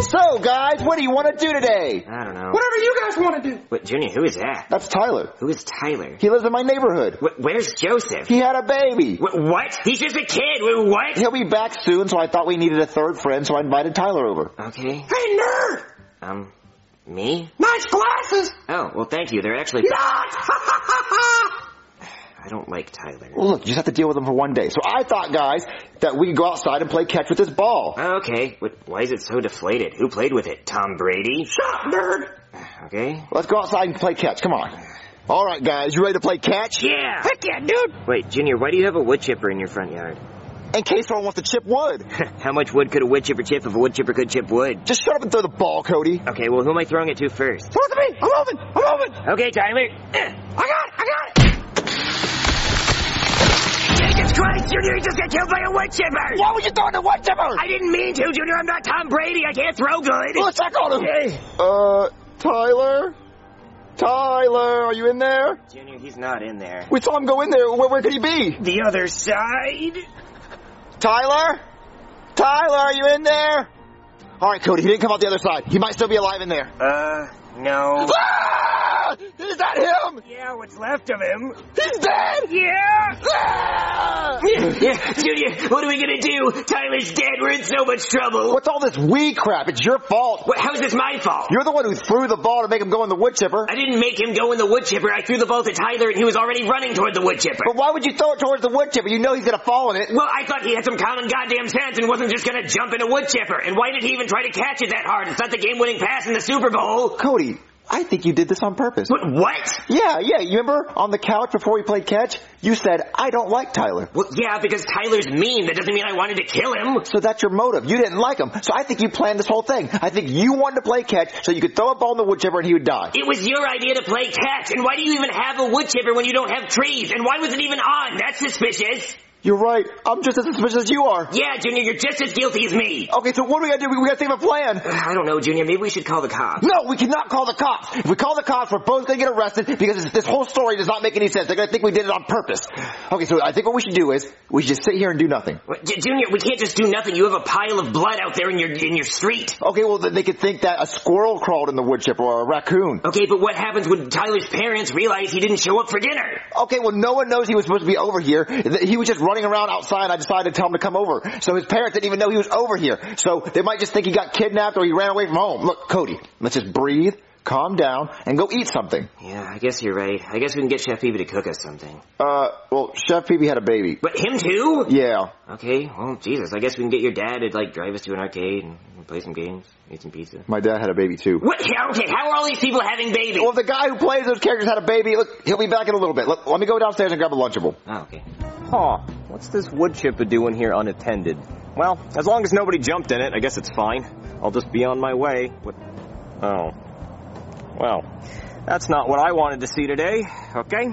So, guys, what do you want to do today? I don't know. Whatever you guys want to do. Wait, Junior, who is that? That's Tyler. Who is Tyler? He lives in my neighborhood. Where's Joseph? He had a baby. What? He's just a kid. What? He'll be back soon, so I thought we needed a third friend, so I invited Tyler over. Okay. Hey, nerd! Me? Nice glasses! Oh, well, thank you. They're actually... Not! I don't like Tyler. Well, look, you just have to deal with him for one day. So I thought, guys, that we could go outside and play catch with this ball. Okay. Why is it so deflated? Who played with it? Tom Brady? Shut up, nerd! Okay. Let's go outside and play catch. Come on. All right, guys, you ready to play catch? Yeah! Heck yeah, dude! Wait, Junior, why do you have a wood chipper in your front yard? In case someone wants to chip wood. How much wood could a wood chipper chip if a wood chipper could chip wood? Just shut up and throw the ball, Cody. Okay, well, who am I throwing it to first? Throw it to me! I'm moving! Okay, Tyler. I got it! Jesus Christ, Junior, you just got killed by a wood chipper! Why would you throw the wood chipper? I didn't mean to, Junior. I'm not Tom Brady. I can't throw good. Let's check on him. Tyler? Tyler, are you in there? Junior, he's not in there. We saw him go in there. Where could he be? The other side? Tyler? Tyler, are you in there? All right, Cody, he didn't come out the other side. He might still be alive in there. No. Ah! Is that him? Yeah, what's left of him. He's dead! Yeah! Ah! Yeah, Junior, what are we gonna do? Tyler's dead. We're in so much trouble. What's all this weed crap? It's your fault. How is this my fault? You're the one who threw the ball to make him go in the wood chipper. I didn't make him go in the wood chipper. I threw the ball to Tyler, and he was already running toward the wood chipper. But why would you throw it towards the wood chipper? You know he's gonna fall in it. Well, I thought he had some common goddamn sense and wasn't just gonna jump in a wood chipper. And why did he even try to catch it that hard? It's not the game-winning pass in the Super Bowl. Cody, I think you did this on purpose. What? Yeah. You remember on the couch before we played catch? You said, I don't like Tyler. Well, yeah, because Tyler's mean. That doesn't mean I wanted to kill him. So that's your motive. You didn't like him. So I think you planned this whole thing. I think you wanted to play catch so you could throw a ball in the wood chipper and he would die. It was your idea to play catch. And why do you even have a wood chipper when you don't have trees? And why was it even on? That's suspicious. You're right. I'm just as suspicious as you are. Yeah, Junior, you're just as guilty as me. Okay, so what do we gotta do? We gotta think of a plan. I don't know, Junior. Maybe we should call the cops. No, we cannot call the cops. If we call the cops, we're both gonna get arrested because this whole story does not make any sense. They're gonna think we did it on purpose. Okay, so I think what we should do is we should just sit here and do nothing. Junior, we can't just do nothing. You have a pile of blood out there in your street. Okay, well, they could think that a squirrel crawled in the wood chipper or a raccoon. Okay, but what happens when Tyler's parents realize he didn't show up for dinner? Okay, well, no one knows he was supposed to be over here. He was just running around outside. I decided to tell him to come over. So his parents didn't even know he was over here. So they might just think he got kidnapped or he ran away from home. Look, Cody, let's just breathe, calm down, and go eat something. Yeah, I guess you're right. I guess we can get Chef Peavy to cook us something. Well, Chef Peavy had a baby. But him too? Yeah. Okay, well, Jesus, I guess we can get your dad to, drive us to an arcade and play some games, eat some pizza. My dad had a baby too. What? Okay, how are all these people having babies? Well, the guy who plays those characters had a baby. Look, he'll be back in a little bit. Let me go downstairs and grab a Lunchable. Oh, okay. Huh, what's this wood chipper doing here unattended? Well, as long as nobody jumped in it, I guess it's fine. I'll just be on my way. Oh. Well, that's not what I wanted to see today, okay?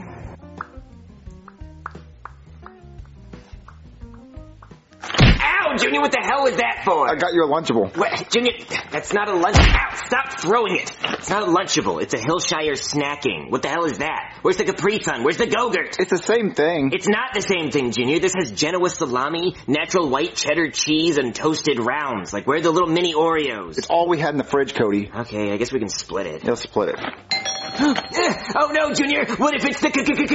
Ow, Junior, what the hell was that for? I got you a Lunchable. What? Junior, that's not a lunch. Ow, stop throwing it. It's not a Lunchable. It's a Hillshire snacking. What the hell is that? Where's the Capri Sun? Where's the Go-Gurt? It's the same thing. It's not the same thing, Junior. This has Genoa salami, natural white cheddar cheese, and toasted rounds. Where are the little mini Oreos? It's all we had in the fridge, Cody. Okay, I guess we can split it. He'll split it. Oh no, Junior! What if it's the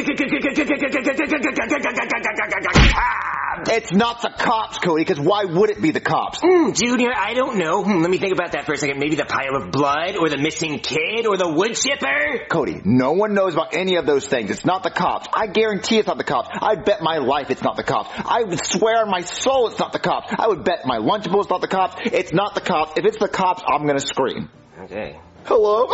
It's not the cops, Cody, because why would it be the cops? Junior, I don't know. Let me think about that for a second. Maybe the pile of blood, or the missing kid, or the wood chipper? Cody, no one knows about any of those things. It's not the cops. I guarantee it's not the cops. I bet my life it's not the cops. I would swear on my soul it's not the cops. I would bet my Lunchable it's not the cops. It's not the cops. If it's the cops, I'm gonna scream. Okay. Hello?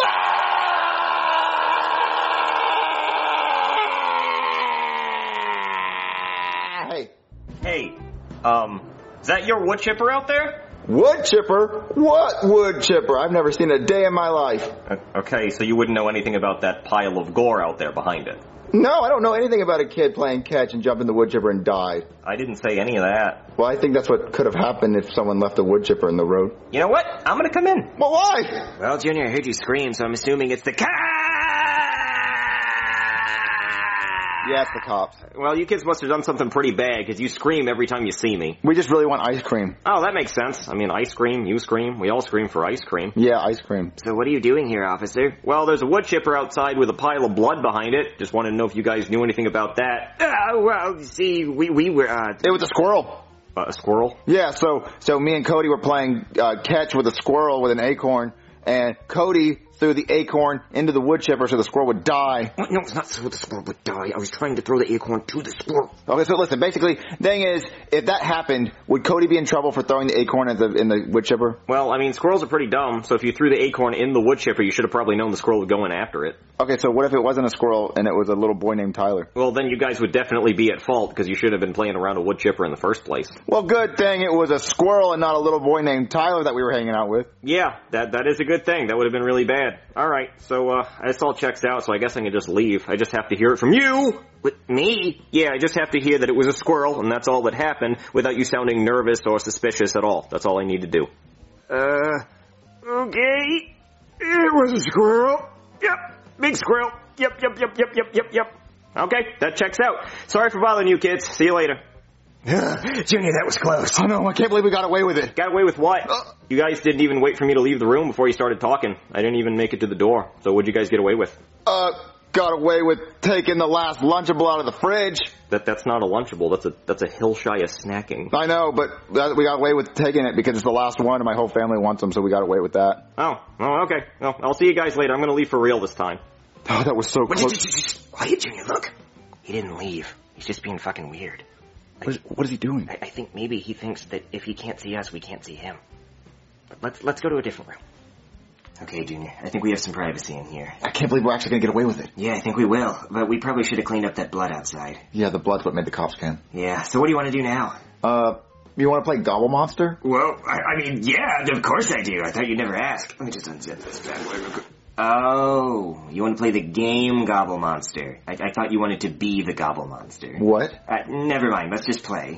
Hey, is that your wood chipper out there? Wood chipper? What wood chipper? I've never seen a day in my life. Okay, so you wouldn't know anything about that pile of gore out there behind it. No, I don't know anything about a kid playing catch and jumped in the wood chipper and died. I didn't say any of that. Well, I think that's what could have happened if someone left a wood chipper in the road. You know what? I'm gonna come in. Well, why? Well, Junior, I heard you scream, so I'm assuming it's the cops! Yeah, it's the cops. Well, you kids must have done something pretty bad, because you scream every time you see me. We just really want ice cream. Oh, that makes sense. I mean, I scream, you scream, we all scream for ice cream. Yeah, ice cream. So what are you doing here, officer? Well, there's a wood chipper outside with a pile of blood behind it. Just wanted to know if you guys knew anything about that. Well, see, we were, It was a squirrel. A squirrel? Yeah, so me and Cody were playing catch with a squirrel with an acorn, and Cody threw the acorn into the wood chipper so the squirrel would die. What? No, it's not so the squirrel would die. I was trying to throw the acorn to the squirrel. Okay, so listen, basically, thing is, if that happened, would Cody be in trouble for throwing the acorn in the wood chipper? Well, I mean, squirrels are pretty dumb, so if you threw the acorn in the wood chipper, you should have probably known the squirrel would go in after it. Okay, so what if it wasn't a squirrel and it was a little boy named Tyler? Well, then you guys would definitely be at fault, because you should have been playing around a wood chipper in the first place. Well, good thing it was a squirrel and not a little boy named Tyler that we were hanging out with. Yeah, that is a good thing. That would have been really bad. Alright, so, this all checks out, so I guess I can just leave. I just have to hear it from you! With me? Yeah, I just have to hear that it was a squirrel, and that's all that happened, without you sounding nervous or suspicious at all. That's all I need to do. Okay. It was a squirrel. Yep, big squirrel. Yep. Okay, that checks out. Sorry for bothering you kids. See you later. Junior, that was close. Oh no, I can't believe we got away with it. Got away with what? You guys didn't even wait for me to leave the room before you started talking. I didn't even make it to the door. So what'd you guys get away with? Got away with taking the last Lunchable out of the fridge. That's not a Lunchable. That's a Hillshire snacking. I know, but we got away with taking it because it's the last one and my whole family wants them, so we got away with that. Oh, okay. Well, I'll see you guys later. I'm gonna leave for real this time. Oh, that was so close. Quiet, Junior, look. He didn't leave. He's just being fucking weird. What is he doing? I think maybe he thinks that if he can't see us, we can't see him. But let's go to a different room. Okay, Junior, I think we have some privacy in here. I can't believe we're actually gonna get away with it. Yeah, I think we will. But we probably should have cleaned up that blood outside. Yeah, the blood's what made the cops come. Yeah, so what do you want to do now? You want to play Gobble Monster? Well, I mean, yeah, of course I do. I thought you'd never ask. Let me just unzip this bad boy real quick. Oh, you want to play the game Gobble Monster. I thought you wanted to be the Gobble Monster. What? Never mind, let's just play.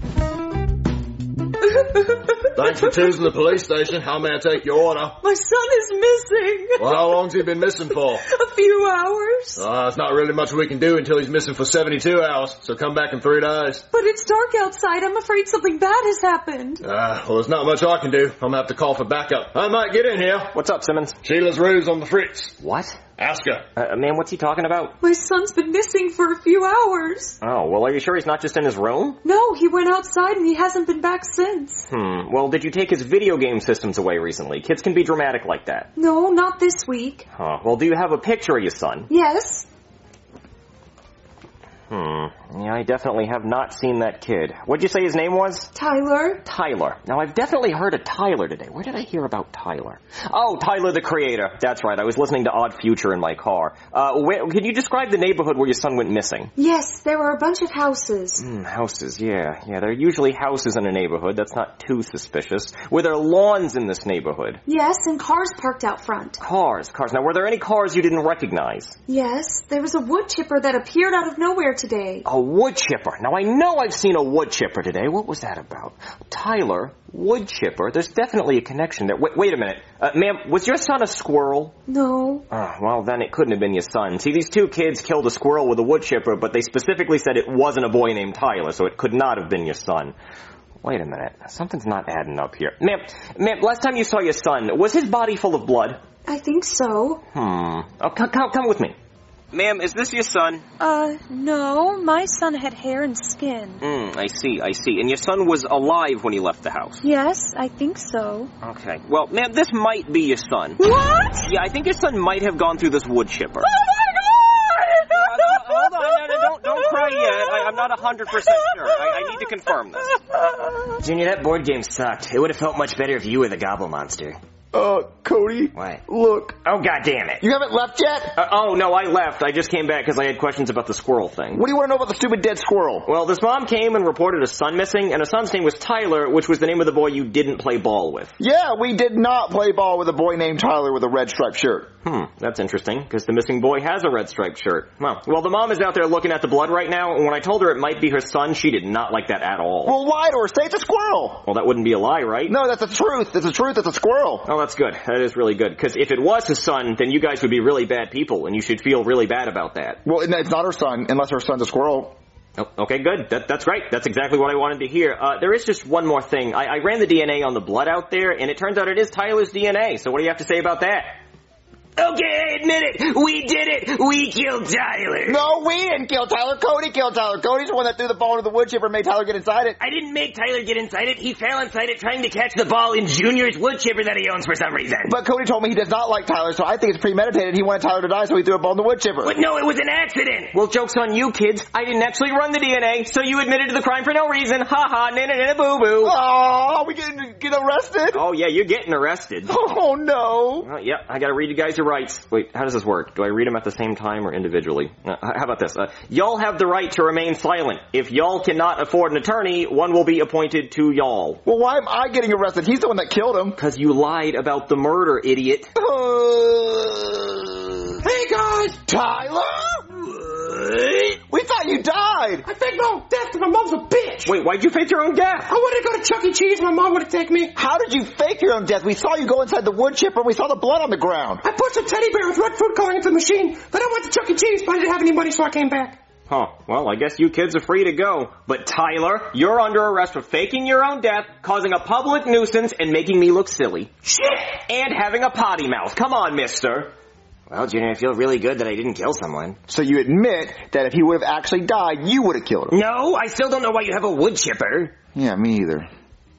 Thanks for choosing the police station. How may I take your order? My son is missing. Well, how long's he been missing for? A few hours. It's not really much we can do until he's missing for 72 hours, so come back in 3 days. But it's dark outside. I'm afraid something bad has happened. Well, there's not much I can do. I'm gonna have to call for backup. I might get in here. What's up, Simmons? Sheila's roof's on the fritz. What? Ask her. Man, what's he talking about? My son's been missing for a few hours. Oh, well, are you sure he's not just in his room? No, he went outside and he hasn't been back since. Well, did you take his video game systems away recently? Kids can be dramatic like that. No, not this week. Huh. Well, do you have a picture of your son? Yes. Yeah, I definitely have not seen that kid. What'd you say his name was? Tyler. Tyler. Now, I've definitely heard of Tyler today. Where did I hear about Tyler? Oh, Tyler the Creator. That's right. I was listening to Odd Future in my car. Can you describe the neighborhood where your son went missing? Yes, there were a bunch of houses. Houses, yeah. Yeah, there are usually houses in a neighborhood. That's not too suspicious. Were there lawns in this neighborhood? Yes, and cars parked out front. Cars. Now, were there any cars you didn't recognize? Yes, there was a wood chipper that appeared out of nowhere today. A wood chipper. Now, I know I've seen a wood chipper today. What was that about? Tyler, wood chipper. There's definitely a connection there. Wait a minute. Ma'am, was your son a squirrel? No. Well, then it couldn't have been your son. See, these two kids killed a squirrel with a wood chipper, but they specifically said it wasn't a boy named Tyler, so it could not have been your son. Wait a minute. Something's not adding up here. Ma'am, last time you saw your son, was his body full of blood? I think so. Oh, come with me. Ma'am, is this your son? No. My son had hair and skin. I see. And your son was alive when he left the house? Yes, I think so. Okay. Well, ma'am, this might be your son. What? Yeah, I think your son might have gone through this wood chipper. Oh my God! Hold on, don't cry yet. I'm not 100% sure. I need to confirm this. Junior, that board game sucked. It would have felt much better if you were the Gobble Monster. Cody. What? Look. Oh, God damn it. You haven't left yet? No, I left. I just came back because I had questions about the squirrel thing. What do you want to know about the stupid dead squirrel? Well, this mom came and reported a son missing, and a son's name was Tyler, which was the name of the boy you didn't play ball with. Yeah, we did not play ball with a boy named Tyler with a red striped shirt. That's interesting, because the missing boy has a red striped shirt. Well, the mom is out there looking at the blood right now, and when I told her it might be her son, she did not like that at all. Well, lie to her. Say it's a squirrel. Well, that wouldn't be a lie, right? No, that's the truth. It's the truth. It's a squirrel. Oh, that's good. That is really good. Because if it was his son, then you guys would be really bad people, and you should feel really bad about that. Well, it's not her son, unless her son's a squirrel. Oh, okay, good. That's great. That's exactly what I wanted to hear. There is just one more thing. I ran the DNA on the blood out there, and it turns out it is Tyler's DNA. So what do you have to say about that? Okay, I admit it. We did it. We killed Tyler. No, we didn't kill Tyler. Cody killed Tyler. Cody's the one that threw the ball into the wood chipper and made Tyler get inside it. I didn't make Tyler get inside it. He fell inside it trying to catch the ball in Junior's wood chipper that he owns for some reason. But Cody told me he does not like Tyler, so I think it's premeditated. He wanted Tyler to die, so he threw a ball in the wood chipper. But no, it was an accident. Well, joke's on you, kids. I didn't actually run the DNA, so you admitted to the crime for no reason. Ha ha, boo-boo. Oh, we get arrested? Oh, yeah, you're getting arrested. Oh, no. Yeah, I gotta read you guys your rights. Wait, how does this work? Do I read them at the same time or individually? How about this? Y'all have the right to remain silent. If y'all cannot afford an attorney, one will be appointed to y'all. Well, why am I getting arrested? He's the one that killed him. Because you lied about the murder, idiot. Hey, guys! Tyler? We thought you died. I faked my own death because my mom's a bitch. Wait, why'd you fake your own death? I wanted to go to Chuck E. Cheese. My mom wouldn't take me. How did you fake your own death? We saw you go inside the wood chipper and we saw the blood on the ground. I pushed a teddy bear with red food coloring into the machine. Then I went to Chuck E. Cheese, but I didn't have any money, so I came back. Huh. Well, I guess you kids are free to go. But Tyler, you're under arrest for faking your own death, causing a public nuisance, and making me look silly. Shit! And having a potty mouth. Come on, mister. Well, Junior, I feel really good that I didn't kill someone. So you admit that if he would have actually died, you would have killed him. No, I still don't know why you have a wood chipper. Yeah, me either.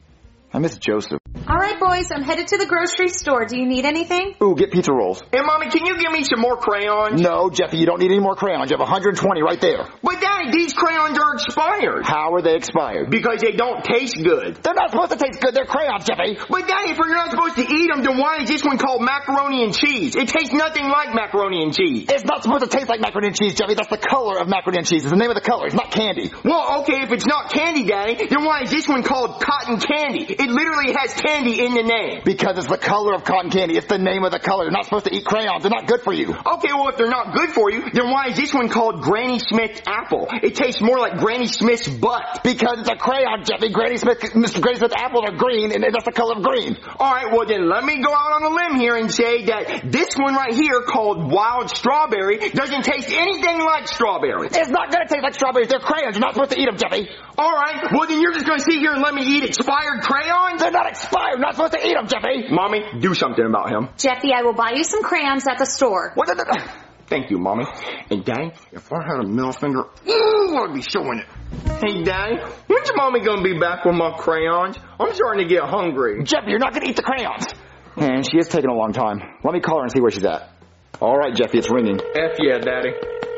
I miss Joseph. All right, boys, I'm headed to the grocery store. Do you need anything? Ooh, get pizza rolls. Hey, Mommy, can you give me some more crayons? No, Jeffy, you don't need any more crayons. You have 120 right there. But, Daddy, these crayons are expired. How are they expired? Because they don't taste good. They're not supposed to taste good. They're crayons, Jeffy. But, Daddy, if you're not supposed to eat them, then why is this one called macaroni and cheese? It tastes nothing like macaroni and cheese. It's not supposed to taste like macaroni and cheese, Jeffy. That's the color of macaroni and cheese. It's the name of the color. It's not candy. Well, okay, if it's not candy, Daddy, then why is this one called cotton candy? It literally has candy in the name. Because it's the color of cotton candy. It's the name of the color. You're not supposed to eat crayons. They're not good for you. Okay, well, if they're not good for you, then why is this one called Granny Smith apple? It tastes more like Granny Smith's butt. Because it's a crayon, Jeffy. Granny Smith apples are green, and that's the color of green. Alright, well then let me go out on a limb here and say that this one right here, called Wild Strawberry, doesn't taste anything like strawberry. It's not gonna taste like strawberries. They're crayons. You're not supposed to eat them, Jeffy. Alright, well then you're just gonna sit here and let me eat expired crayons? They're not expired. You're not supposed to eat them, Jeffy. Mommy, do something about him. Jeffy, I will buy you some crayons at the store. What Thank you, Mommy. And Daddy, if I had a middle finger, I'd be showing it. Hey, Daddy, when's Mommy gonna be back with my crayons? I'm starting to get hungry. Jeffy, you're not gonna eat the crayons. Man, she is taking a long time. Let me call her and see where she's at. All right, Jeffy, it's ringing. F yeah, Daddy.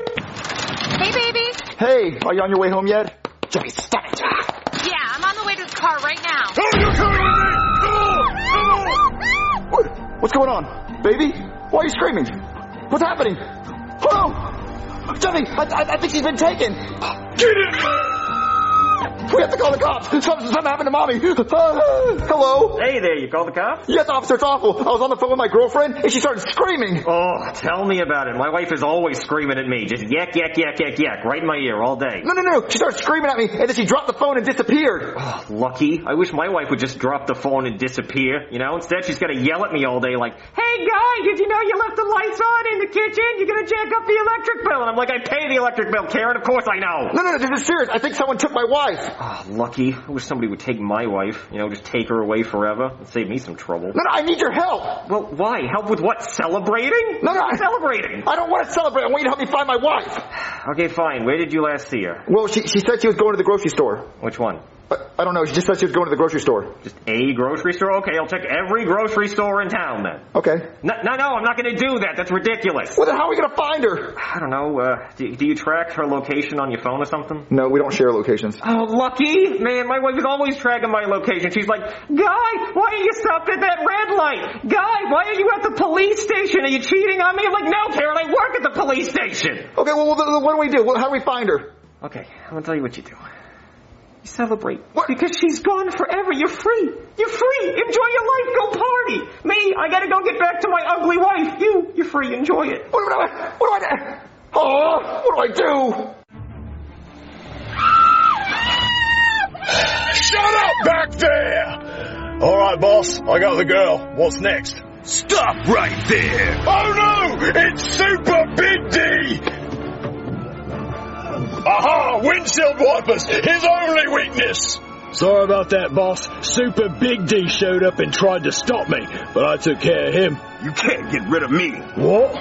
Hey, baby. Hey, are you on your way home yet? Jeffy, stop it. Yeah, I'm on the way to the car right now. What's going on? Baby? Why are you screaming? What's happening? Hello? Jeffy, I think she's been taken. Get it! We have to call the cops. Something happened to Mommy. Hello? Hey there, you called the cops? Yes, officer, it's awful. I was on the phone with my girlfriend, and she started screaming. Oh, tell me about it. My wife is always screaming at me. Just yak, yak, yak, yak, yak, right in my ear all day. No. She started screaming at me, and then she dropped the phone and disappeared. Oh, lucky. I wish my wife would just drop the phone and disappear. You know, instead she's got to yell at me all day like, hey, guy, did you know you left the lights on in the kitchen? You're going to jack up the electric bill. And I'm like, I pay the electric bill, Karen. Of course I know. No, this is serious. I think someone took my wife. Oh, lucky. I wish somebody would take my wife. You know, just take her away forever. It'd save me some trouble. No, I need your help. Well, why? Help with what? Celebrating? No. Celebrating. I don't want to celebrate. I want you to help me find my wife. Okay, fine. Where did you last see her? Well, she said she was going to the grocery store. Which one? I don't know. She just said she was going to the grocery store. Just a grocery store? Okay, I'll check every grocery store in town then. Okay. No, I'm not going to do that. That's ridiculous. Well, then how are we going to find her? I don't know. Do you track her location on your phone or something? No, we don't share locations. Oh, lucky. Man, my wife is always tracking my location. She's like, Guy, why are you stopped at that red light? Guy, why are you at the police station? Are you cheating on me? I'm like, no, Karen, I work at the police station. Okay, well, what do we do? How do we find her? Okay, I'm going to tell you what you do. You celebrate. What? Because she's gone forever. You're free. You're free. Enjoy your life. Go party. Me, I gotta go get back to my ugly wife. You're free. Enjoy it. What do I do? Oh, what do I do? Shut up back there! All right, boss. I got the girl. What's next? Stop right there! Oh no! It's Super Big D! Aha! Windshield wipers! His only weakness! Sorry about that, boss. Super Big D showed up and tried to stop me, but I took care of him. You can't get rid of me. What?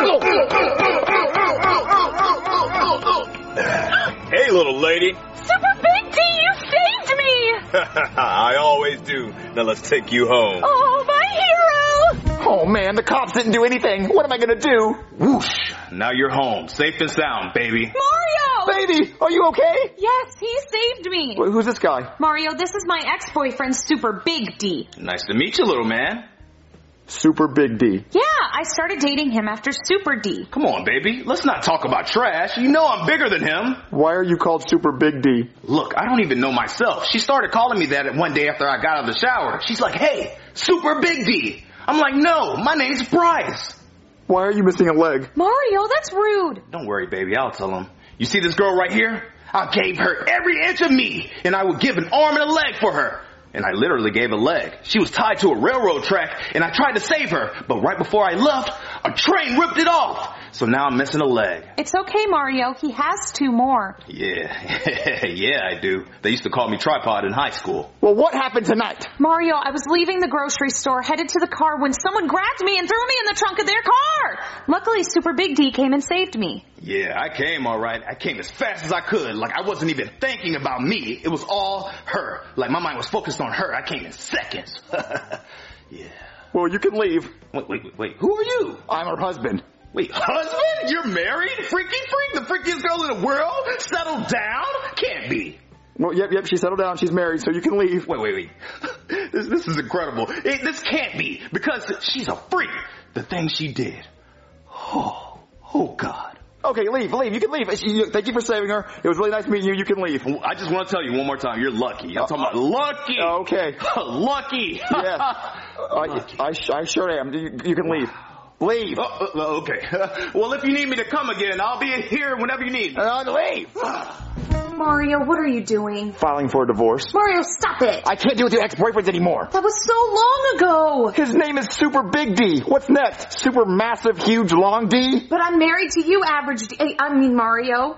Hey, little lady. Super Big D, you saved me! I always do. Now let's take you home. Oh, my hero! Oh man, the cops didn't do anything. What am I gonna do? Whoosh. Now you're home. Safe and sound, baby. Mario! Baby, are you okay? Yes, he saved me. Wait, who's this guy? Mario, this is my ex-boyfriend, Super Big D. Nice to meet you, little man. Super Big D. Yeah, I started dating him after Super D. Come on, baby. Let's not talk about trash. You know I'm bigger than him. Why are you called Super Big D? Look, I don't even know myself. She started calling me that one day after I got out of the shower. She's like, hey, Super Big D. I'm like, no, my name's Bryce. Why are you missing a leg? Mario, that's rude. Don't worry, baby. I'll tell him. You see this girl right here? I gave her every inch of me, and I would give an arm and a leg for her. And I literally gave a leg. She was tied to a railroad track, and I tried to save her. But right before I left, a train ripped it off. So now I'm missing a leg. It's okay, Mario. He has 2 more. Yeah, yeah, I do. They used to call me tripod in high school. Well, what happened tonight? Mario, I was leaving the grocery store, headed to the car, when someone grabbed me and threw me in the trunk of their car. Luckily, Super Big D came and saved me. Yeah, I came all right. I came as fast as I could. Like I wasn't even thinking about me. It was all her. Like my mind was focused on her. I came in seconds. Yeah. Well, you can leave. Wait. Who are you? I'm her husband. Wait, husband? You're married? Freaky freak? The freakiest girl in the world? Settled down? Can't be. Well, yep, she settled down. She's married, so you can leave. Wait. This is incredible. This can't be, because she's a freak. The thing she did. Oh God. Okay, leave. You can leave. Thank you for saving her. It was really nice meeting you. You can leave. I just want to tell you one more time, you're lucky. I'm talking about lucky. Okay. Lucky. Yeah. I sure am. You can leave. Leave. Okay. Well, if you need me to come again, I'll be here whenever you need me. Leave. Mario, what are you doing? Filing for a divorce. Mario, stop it. I can't deal with your ex-boyfriends anymore. That was so long ago. His name is Super Big D. What's next? Super massive, huge, long D? But I'm married to you, average D. Mario.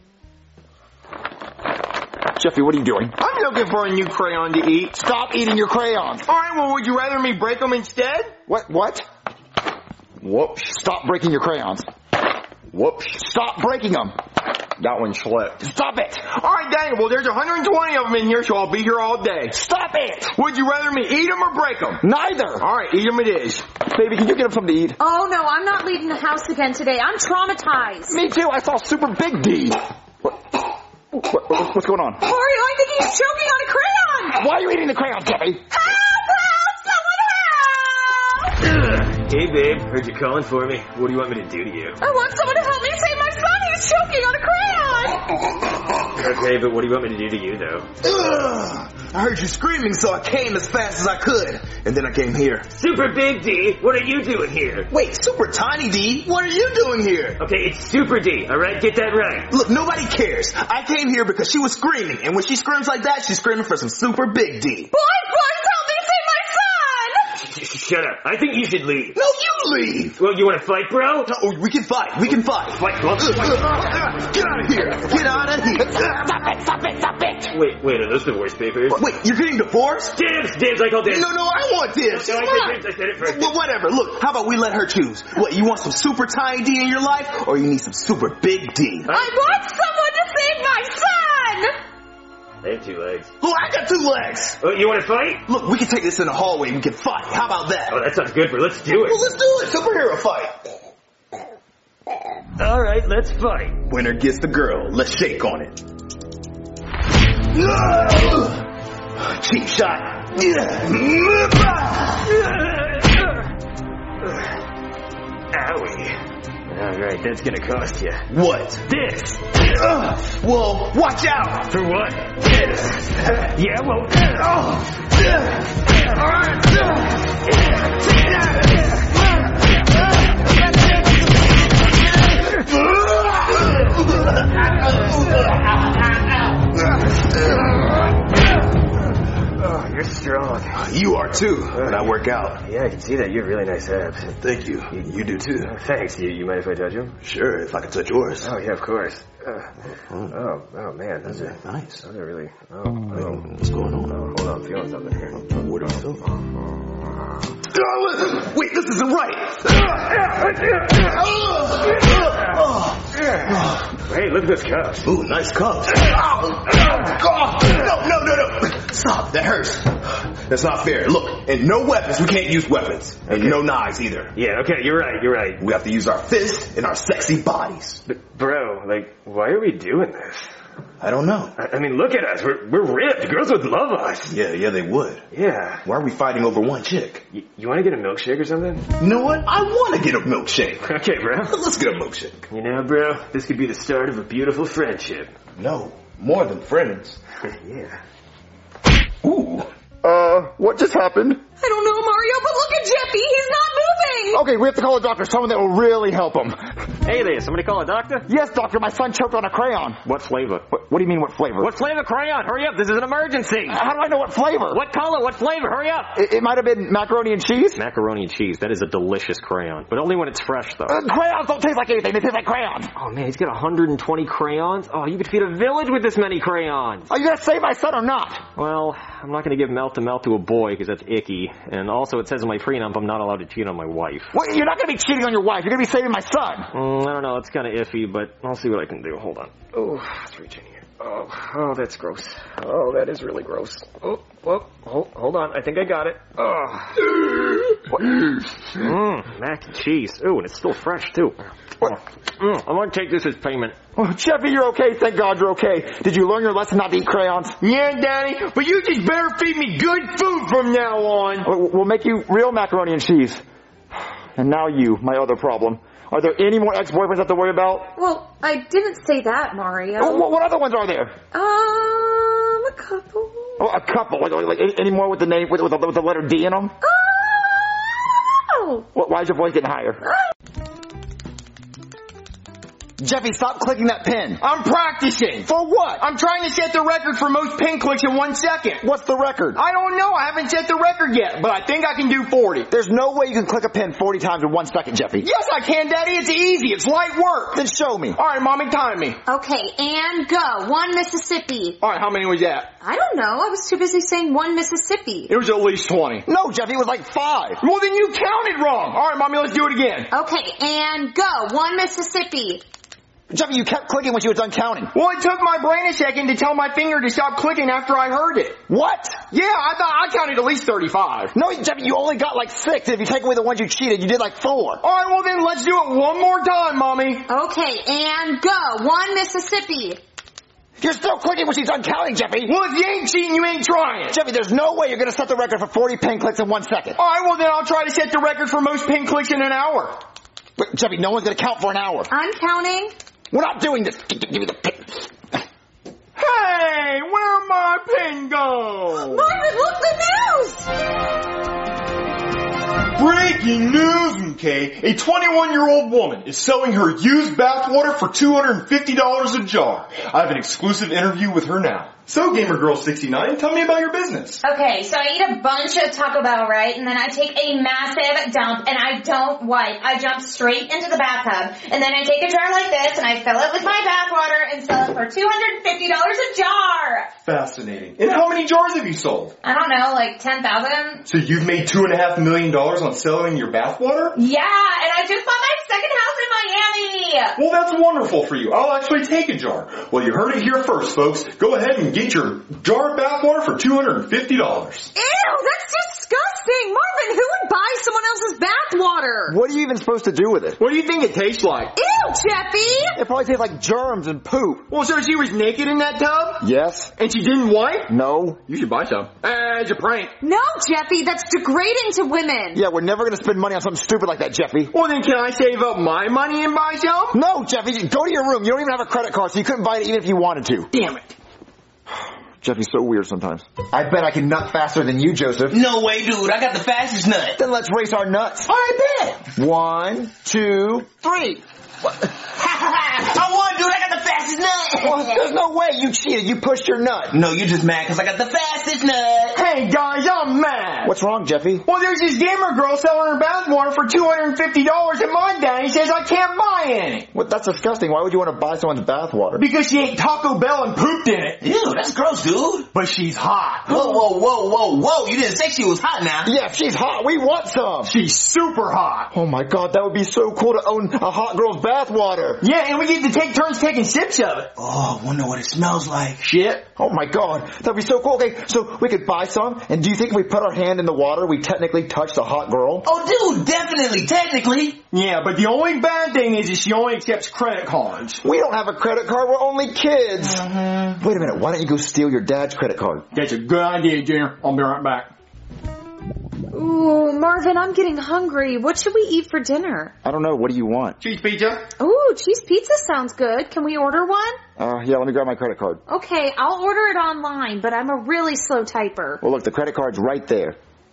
Jeffy, what are you doing? I'm looking for a new crayon to eat. Stop eating your crayons. All right, well, would you rather me break them instead? What? Whoops. Stop breaking your crayons. Whoops. Stop breaking them. That one slipped. Stop it. All right, dang it. Well, there's 120 of them in here, so I'll be here all day. Stop it. Would you rather me eat them or break them? Neither. All right, eat them it is. Baby, can you get him something to eat? Oh, no, I'm not leaving the house again today. I'm traumatized. Me too. I saw Super Big D. What's going on? Mario, I think he's choking on a crayon. Why are you eating the crayon, Jeffy? Help! Someone help! Hey, babe. Heard you calling for me. What do you want me to do to you? I want someone to help me save my son. He's choking on a crayon. Okay, but what do you want me to do to you, though? I heard you screaming, so I came as fast as I could. And then I came here. Super Big D, what are you doing here? Wait, Super Tiny D? What are you doing here? Okay, it's Super D, alright? Get that right. Look, nobody cares. I came here because she was screaming. And when she screams like that, she's screaming for some Super Big D. Boys, help me save my son. Shut up. I think you should leave. No, you leave. Well, you want to fight, bro? No, we can fight. Fight. Get out of here. Get out of here. Stop it. Wait, are those divorce papers? Wait, you're getting divorced? Dibs, I call dibs. No, I want this. No, I said it first. Well, whatever. Look, how about we let her choose? What, you want some Super Tiny D in your life, or you need some Super Big D? I want someone to save my son. I have 2 legs. Oh, I got 2 legs. Oh, you want to fight? Look, we can take this in the hallway. We can fight. How about that? Oh, that sounds good, bro. Let's do it. Well, let's do it. Superhero fight. All right, let's fight. Winner gets the girl. Let's shake on it. Cheap shot. Owie. All right, that's gonna cost you. What? This. Well, watch out. For what? This. Yeah, well. You're strong. You too, and I work out. Yeah, I can see that. You have really nice abs. Thank you. You do too. Thanks. You mind if I touch them? Sure, if I could touch yours. Oh, yeah, of course. Oh, man, those are nice. Those are really... What's going on? Hold on, I'm feeling something here. What are you feeling? Wait, this isn't right. Hey, look at this cuffs. Ooh, nice cuffs. No. Stop, that hurts. That's not fair. Look, and no weapons. We can't use weapons. And no knives either. Yeah, okay, you're right. We have to use our fists and our sexy bodies. But, bro, like, why are we doing this? I don't know. I mean, look at us. We're ripped. Girls would love us. Yeah, they would. Yeah. Why are we fighting over one chick? You want to get a milkshake or something? You know what? I want to get a milkshake. Okay, bro. Let's get a milkshake. You know, bro, this could be the start of a beautiful friendship. No, more than friends. Yeah. Ooh. What just happened? I don't know, Mario, but look at Jeffy. He's not moving. Okay, we have to call a doctor, someone that will really help him. Hey there, somebody call a doctor? Yes, doctor, my son choked on a crayon. What flavor? What do you mean, what flavor? What flavor crayon? Hurry up, this is an emergency. How do I know what flavor? What color? What flavor? Hurry up. It might have been macaroni and cheese. Macaroni and cheese, that is a delicious crayon. But only when it's fresh, though. Crayons don't taste like anything, they taste like crayons. Oh, man, he's got 120 crayons? Oh, you could feed a village with this many crayons. Are you gonna save my son or not? Well, I'm not going to give mouth-to-mouth to a boy, because that's icky. And also, it says in my prenup I'm not allowed to cheat on my wife. Well, you're not gonna be cheating on your wife, you're gonna be saving my son. I don't know, it's kind of iffy, but I'll see what I can do. Hold on. Oh, let's reach in here. Oh, that's gross. Oh, that is really gross. Oh, hold on. I think I got it. Mac and cheese. Ooh, and it's still fresh, too. I'm going to take this as payment. Oh, Jeffy, you're okay. Thank God you're okay. Did you learn your lesson not to eat crayons? Yeah, Daddy, but you just better feed me good food from now on. We'll make you real macaroni and cheese. And now you, my other problem. Are there any more ex-boyfriends I have to worry about? Well, I didn't say that, Mario. What other ones are there? A couple. Oh, a couple. Like any more with the name with the letter D in them? Oh. Why is your voice getting higher? Jeffy, stop clicking that pin. I'm practicing. For what? I'm trying to set the record for most pin clicks in 1 second. What's the record? I don't know. I haven't set the record yet, but I think I can do 40. There's no way you can click a pin 40 times in 1 second, Jeffy. Yes, I can, Daddy. It's easy. It's light work. Then show me. All right, Mommy, time me. Okay, and go. 1 Mississippi. All right, how many was that? I don't know. I was too busy saying 1 Mississippi. It was at least 20. No, Jeffy, it was like 5. Well, then you counted wrong. All right, Mommy, let's do it again. Okay, and go. 1 Mississippi. Jeffy, you kept clicking when she was done counting. Well, it took my brain a second to tell my finger to stop clicking after I heard it. What? Yeah, I thought I counted at least 35. No, Jeffy, you only got like 6. If you take away the ones you cheated, you did like 4. All right, well then let's do it one more time, Mommy. Okay, and go. 1 Mississippi. You're still clicking when she's done counting, Jeffy. Well, if you ain't cheating, you ain't trying. Jeffy, there's no way you're going to set the record for 40 pin clicks in 1 second. All right, well then I'll try to set the record for most pin clicks in an hour. But, Jeffy, no one's going to count for an hour. I'm counting. We're not doing this. Give me the pin. Hey, where'd my pin go? Marvin, look, the news! Breaking news, okay? A 21-year-old woman is selling her used bathwater for $250 a jar. I have an exclusive interview with her now. So, Gamer Girl 69, tell me about your business. Okay, so I eat a bunch of Taco Bell, right? And then I take a massive dump and I don't wipe. I jump straight into the bathtub. And then I take a jar like this and I fill it with my bathwater and sell it for $250 a jar. Fascinating. And how many jars have you sold? I don't know, like 10,000? So you've made $2.5 million on selling your bathwater? Yeah, and I just bought my second house in Miami. Well, that's wonderful for you. I'll actually take a jar. Well, you heard it here first, folks. Go ahead and get your jar of bathwater for $250. Ew, that's disgusting. Marvin, who would buy someone else's bathwater? What are you even supposed to do with it? What do you think it tastes like? Ew, Jeffy! It probably tastes like germs and poop. Well, so she was naked in that tub? Yes. And she didn't wipe? No. You should buy some. It's a prank. No, Jeffy, that's degrading to women. Yeah, we're never going to spend money on something stupid like that, Jeffy. Well, then can I save up my money and buy some? No, Jeffy, go to your room. You don't even have a credit card, so you couldn't buy it even if you wanted to. Damn it. Jeffy's so weird sometimes. I bet I can nut faster than you, Joseph. No way, dude. I got the fastest nut. Then let's race our nuts. I bet. 1, 2, 3. I won, dude. I got the fastest nut. Well, there's no way you cheated. You pushed your nut. No, you're just mad because I got the fastest this nut. Hey guys, I'm mad. What's wrong, Jeffy? Well, there's this gamer girl selling her bathwater for $250 and my daddy says I can't buy any. What? That's disgusting. Why would you want to buy someone's bathwater? Because she ate Taco Bell and pooped in it. Ew, that's gross, dude. But she's hot. Whoa. You didn't say she was hot now. Yeah, if she's hot, we want some. She's super hot. Oh my God, that would be so cool to own a hot girl's bathwater. Yeah, and we get to take turns taking sips of it. Oh, I wonder what it smells like. Shit. Oh my God, that'd be so cool. Okay, so we could buy some, and do you think if we put our hand in the water, we technically touch the hot girl? Oh, dude, definitely, technically. Yeah, but the only bad thing is that she only accepts credit cards. We don't have a credit card, we're only kids. Wait a minute, why don't you go steal your dad's credit card? That's a good idea, Junior. I'll be right back. Ooh, Marvin, I'm getting hungry. What should we eat for dinner? I don't know, what do you want? Cheese pizza? Ooh, cheese pizza sounds good. Can we order one? Yeah, let me grab my credit card. Okay, I'll order it online, but I'm a really slow typer. Well, look, the credit card's right there.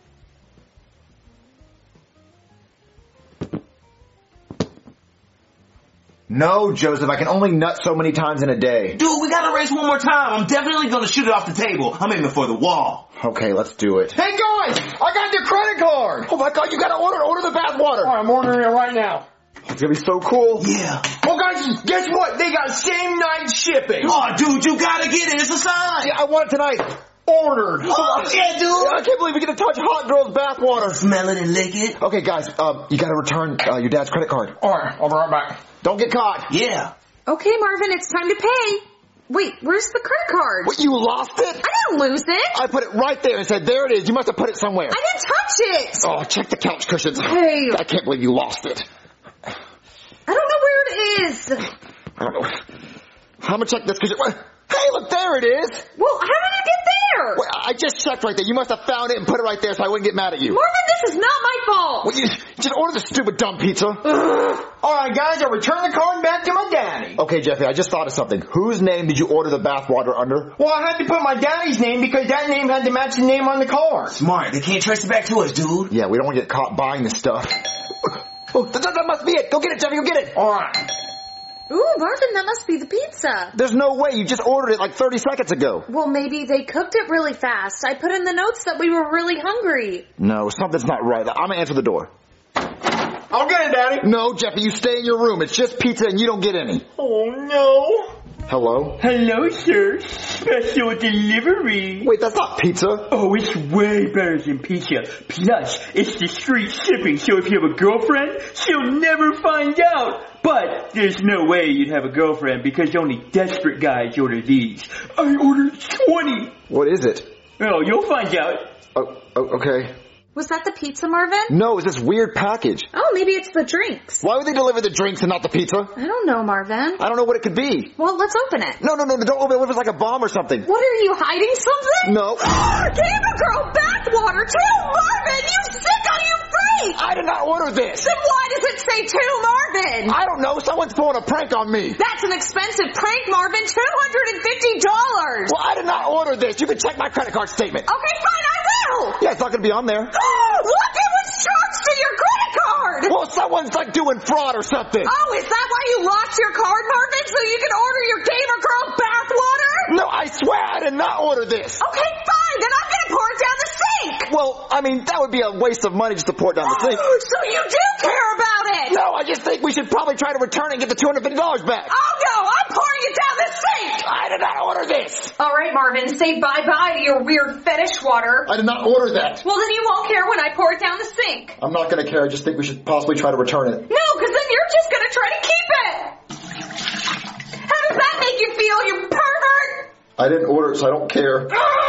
No, Joseph, I can only nut so many times in a day. Dude, we gotta race one more time. I'm definitely gonna shoot it off the table. I'm aiming for the wall. Okay, let's do it. Hey guys, I got the credit card. Oh my God, you gotta order the bathwater. I'm ordering it right now. It's gonna be so cool. Yeah. Well guys, guess what? They got same night shipping. Oh, dude, you gotta get it. It's a sign. Yeah, I want it tonight. Ordered. Oh, yeah, dude. I can't believe we get to touch hot girl's bathwater. Smell it and lick it. Okay, guys, you gotta return your dad's credit card. Alright, I'll be right back. Don't get caught. Yeah. Okay, Marvin, it's time to pay. Wait, where's the credit card? What, you lost it? I didn't lose it. I put it right there and said, there it is. You must have put it somewhere. I didn't touch it. Oh, check the couch cushions. Hey. I can't believe you lost it. I don't know where it is. I don't know. I'm gonna check this cushion. Hey, look, there it is. Well, how did it get there? Well, I just checked right there. You must have found it and put it right there so I wouldn't get mad at you. Marvin, this is not my fault. Well, you just order the stupid dumb pizza. Alright guys, I'll return the card back to my daddy. Okay, Jeffy, I just thought of something. Whose name did you order the bathwater under? Well, I had to put my daddy's name because that name had to match the name on the card. Smart. They can't trace it back to us, dude. Yeah, we don't want to get caught buying this stuff. Oh, that must be it. Go get it, Jeffy, go get it. Alright. Ooh, Marvin, that must be the pizza. There's no way. You just ordered it like 30 seconds ago. Well, maybe they cooked it really fast. I put in the notes that we were really hungry. No, something's not right. I'm gonna answer the door. I'll get it, Daddy. No, Jeffy, you stay in your room. It's just pizza and you don't get any. Oh, no. Hello? Hello, sir. Special delivery. Wait, that's not pizza. Oh, it's way better than pizza. Plus, it's discreet shipping, so if you have a girlfriend, she'll never find out. But there's no way you'd have a girlfriend because only desperate guys order these. I ordered 20. What is it? Oh, you'll find out. Oh, okay. Was that the pizza, Marvin? No, it's this weird package. Oh, maybe it's the drinks. Why would they deliver the drinks and not the pizza? I don't know, Marvin. I don't know what it could be. Well, let's open it. No, don't open it. What if it's like a bomb or something? What, are you hiding something? No. Gamer Girl bathwater too, Marvin! You sicko, you freak! I did not order this. Then why does it say to Marvin? I don't know. Someone's pulling a prank on me. That's an expensive prank, Marvin. $250. Well, I did not order this. You can check my credit card statement. Okay, fine, I will. Yeah, it's not going to be on there. Look, it was charged to your credit card. Well, someone's like doing fraud or something. Oh, is that why you lost your card, Marvin? So you can order your Gamer Girl bathwater? No, I swear I did not order this. Okay, fine. Then I'm going to pour it down the sink. Well, I mean, that would be a waste of money just to pour it down the sink. So you do care about it? No, I just think we should probably try to return it and get the $250 back. Oh, no, I'm pouring it down the sink. I did not order this. All right, Marvin, say bye-bye to your weird fetish water. I did not order that. Well, then you won't care when I pour it down the sink. I'm not going to care. I just think we should possibly try to return it. No, because then you're just going to try to keep it. How does that make you feel, you pervert? I didn't order it, so I don't care.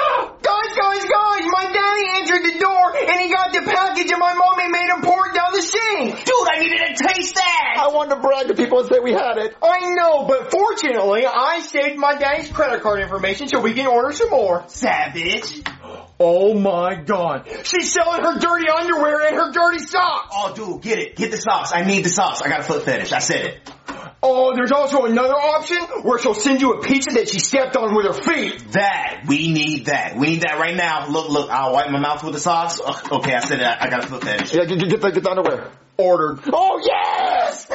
Guys, my daddy answered the door and he got the package and my mommy made him pour it down the sink. Dude, I needed to taste that. I wanted to brag to people and say we had it. I know, but fortunately, I saved my daddy's credit card information so we can order some more. Savage. Oh my God. She's selling her dirty underwear and her dirty socks. Oh, dude, get it. Get the sauce. I need the sauce. I got a foot fetish. I said it. Oh, there's also another option where she'll send you a pizza that she stepped on with her feet. We need that. We need that right now. Look, I'll wipe my mouth with the sauce. Okay, I said it. I got a foot fetish. Yeah, get the underwear. Ordered. Oh, yes!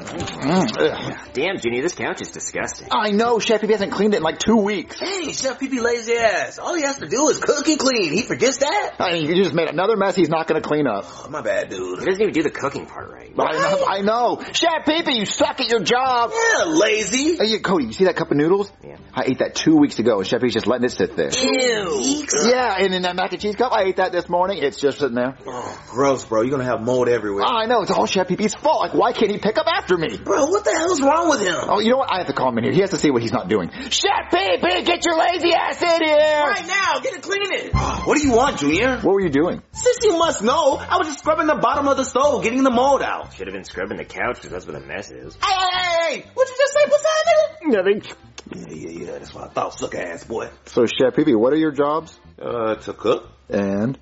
Damn, Junior, this couch is disgusting. I know, Chef Pee hasn't cleaned it in like 2 weeks. Hey, Chef Pee lazy ass. All he has to do is cook and clean. He forgets that? I mean, you just made another mess he's not going to clean up. Oh, my bad, dude. He doesn't even do the cooking part right. I know. Chef Pee, you suck at your job. Yeah, lazy. Hey, Cody, you see that cup of noodles? Yeah. I ate that 2 weeks ago, and Chef Pee's just letting it sit there. Ew. Yeah, and in that mac and cheese cup, I ate that this morning. It's just sitting there. Oh, gross, bro. You're gonna have mold everywhere. I know. It's all Chef Pee's fault. Like, why can't he pick up after me? Bro, what the hell's wrong with him? Oh, you know what? I have to call him in here. He has to see what he's not doing. Chef Pee, get your lazy ass in here! Right now, get it cleaning. What do you want, Junior? What were you doing? Since you must know, I was just scrubbing the bottom of the stove, getting the mold out. Should have been scrubbing the couch because that's where the mess is. Hey! What'd you just say, Poseidon? Nothing. Yeah, that's what I thought, suck ass boy. So, Chef Pee, what are your jobs? To cook. And?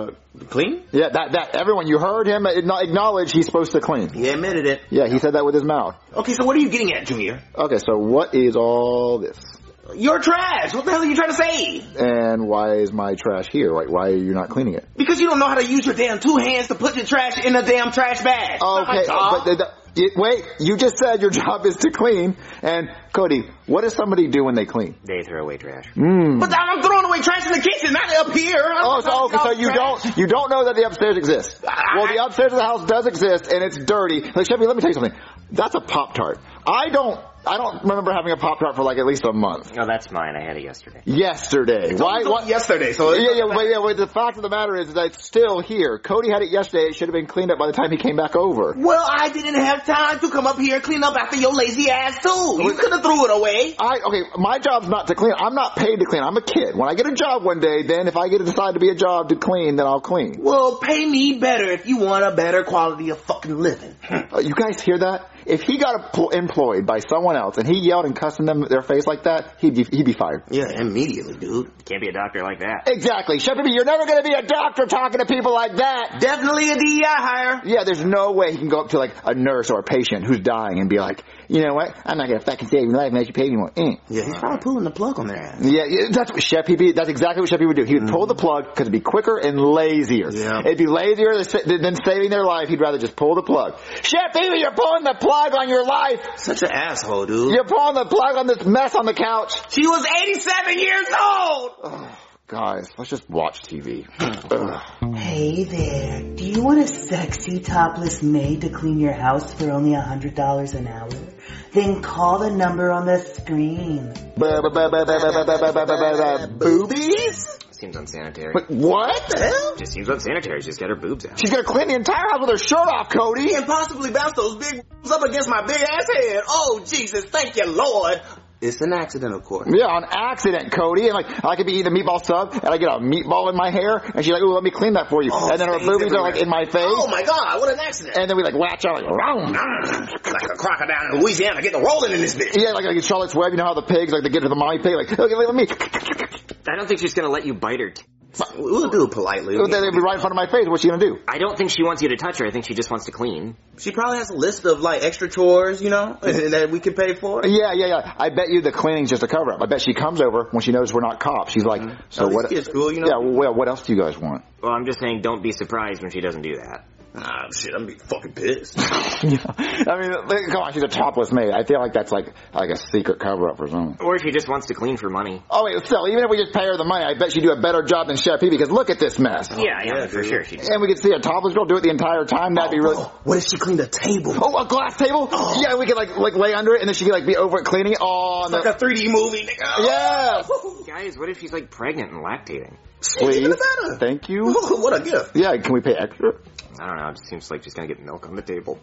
Clean? Yeah, that everyone, you heard him acknowledge he's supposed to clean. He admitted it. Yeah, he said that with his mouth. Okay, so what are you getting at, Junior? Okay, so what is all this? You're trash. What the hell are you trying to say? And why is my trash here? Like, why are you not cleaning it? Because you don't know how to use your damn 2 hands to put your trash in a damn trash bag. Okay, but wait, you just said your job is to clean. And Cody, what does somebody do when they clean? They throw away trash. But I'm throwing away trash in the kitchen, not up here. So you don't know that the upstairs exists. Well, the upstairs of the house does exist, and it's dirty. Like, Chevy, let me tell you something. That's a Pop-Tart. I don't remember having a Pop-Tart for like at least a month. Oh, that's mine. I had it yesterday. Yesterday. Why? Yesterday. So but the fact of the matter is that it's still here. Cody had it yesterday. It should have been cleaned up by the time he came back over. Well, I didn't have time to come up here and clean up after your lazy ass too. You could have threw it away. Okay, my job's not to clean. I'm not paid to clean. I'm a kid. When I get a job one day, then if I get to decide to be a job to clean, then I'll clean. Well, pay me better if you want a better quality of fucking living. You guys hear that? If he got employed by someone else and he yelled and cussed in their face like that, he'd be fired. Yeah, immediately, dude. Can't be a doctor like that. Exactly. Chef Pee, you're never going to be a doctor talking to people like that. Definitely a DEI hire. Yeah, there's no way he can go up to like a nurse or a patient who's dying and be like, you know what? I'm not going to fucking save your life unless you pay me more. Yeah, he's probably pulling the plug on their ass. Yeah, that's what Chef Pee, that's exactly what Chef Pee would do. He would pull the plug because it'd be quicker and lazier. Yeah. It'd be lazier than saving their life. He'd rather just pull the plug. Chef Pee, you're pulling the plug on your life. Such an asshole, dude. You're pulling the plug on this mess on the couch. She was 87 years old! Oh, guys, let's just watch TV. Hey there. Do you want a sexy topless maid to clean your house for only $100 an hour? Then call the number on the screen. Boobies? Seems unsanitary. But what the hell? Just seems unsanitary. She's got her boobs out. She's gonna clean the entire house with her shirt off, Cody. And possibly bounce those big up against my big ass head. Oh, Jesus, thank you, Lord. It's an accident, of course. Yeah, on accident, Cody. And like, I could be eating a meatball sub, and I get a meatball in my hair, and she's like, "Ooh, let me clean that for you." And then her boobies are like in my face. Oh my God, what an accident! And then we like latch out like a crocodile in Louisiana getting rolling in this bitch. Yeah, like Charlotte's Web. You know how the pigs like they get to the mommy pig, like, okay, let me. I don't think she's gonna let you bite her. We'll do it politely. They'd be right in front of my face. What's she gonna do? I don't think she wants you to touch her. I think she just wants to clean. She probably has a list of like extra chores, you know, that we can pay for. Yeah. I bet you the cleaning's just a cover up. I bet she comes over when she knows we're not cops. She's like, so what? It's cool, you know. Yeah. Well, what else do you guys want? Well, I'm just saying, don't be surprised when she doesn't do that. Ah, shit, I'm gonna be fucking pissed. Yeah. I mean, come on, she's a topless maid. I feel like that's like a secret cover up or something. Or she just wants to clean for money. Oh wait, still, even if we just pay her the money, I bet she'd do a better job than Chef Pee because look at this mess. Yeah, for sure. And we could see a topless girl do it the entire time. That'd be really. What if she cleaned a table? Oh, a glass table? Oh. Yeah, we could like lay under it, and then she could like be over it cleaning it. Oh, it's like a 3D movie. Yeah. Guys, what if she's like pregnant and lactating? Please. Thank you. What a gift. Yeah, can we pay extra? I don't know. It just seems like she's gonna get milk on the table.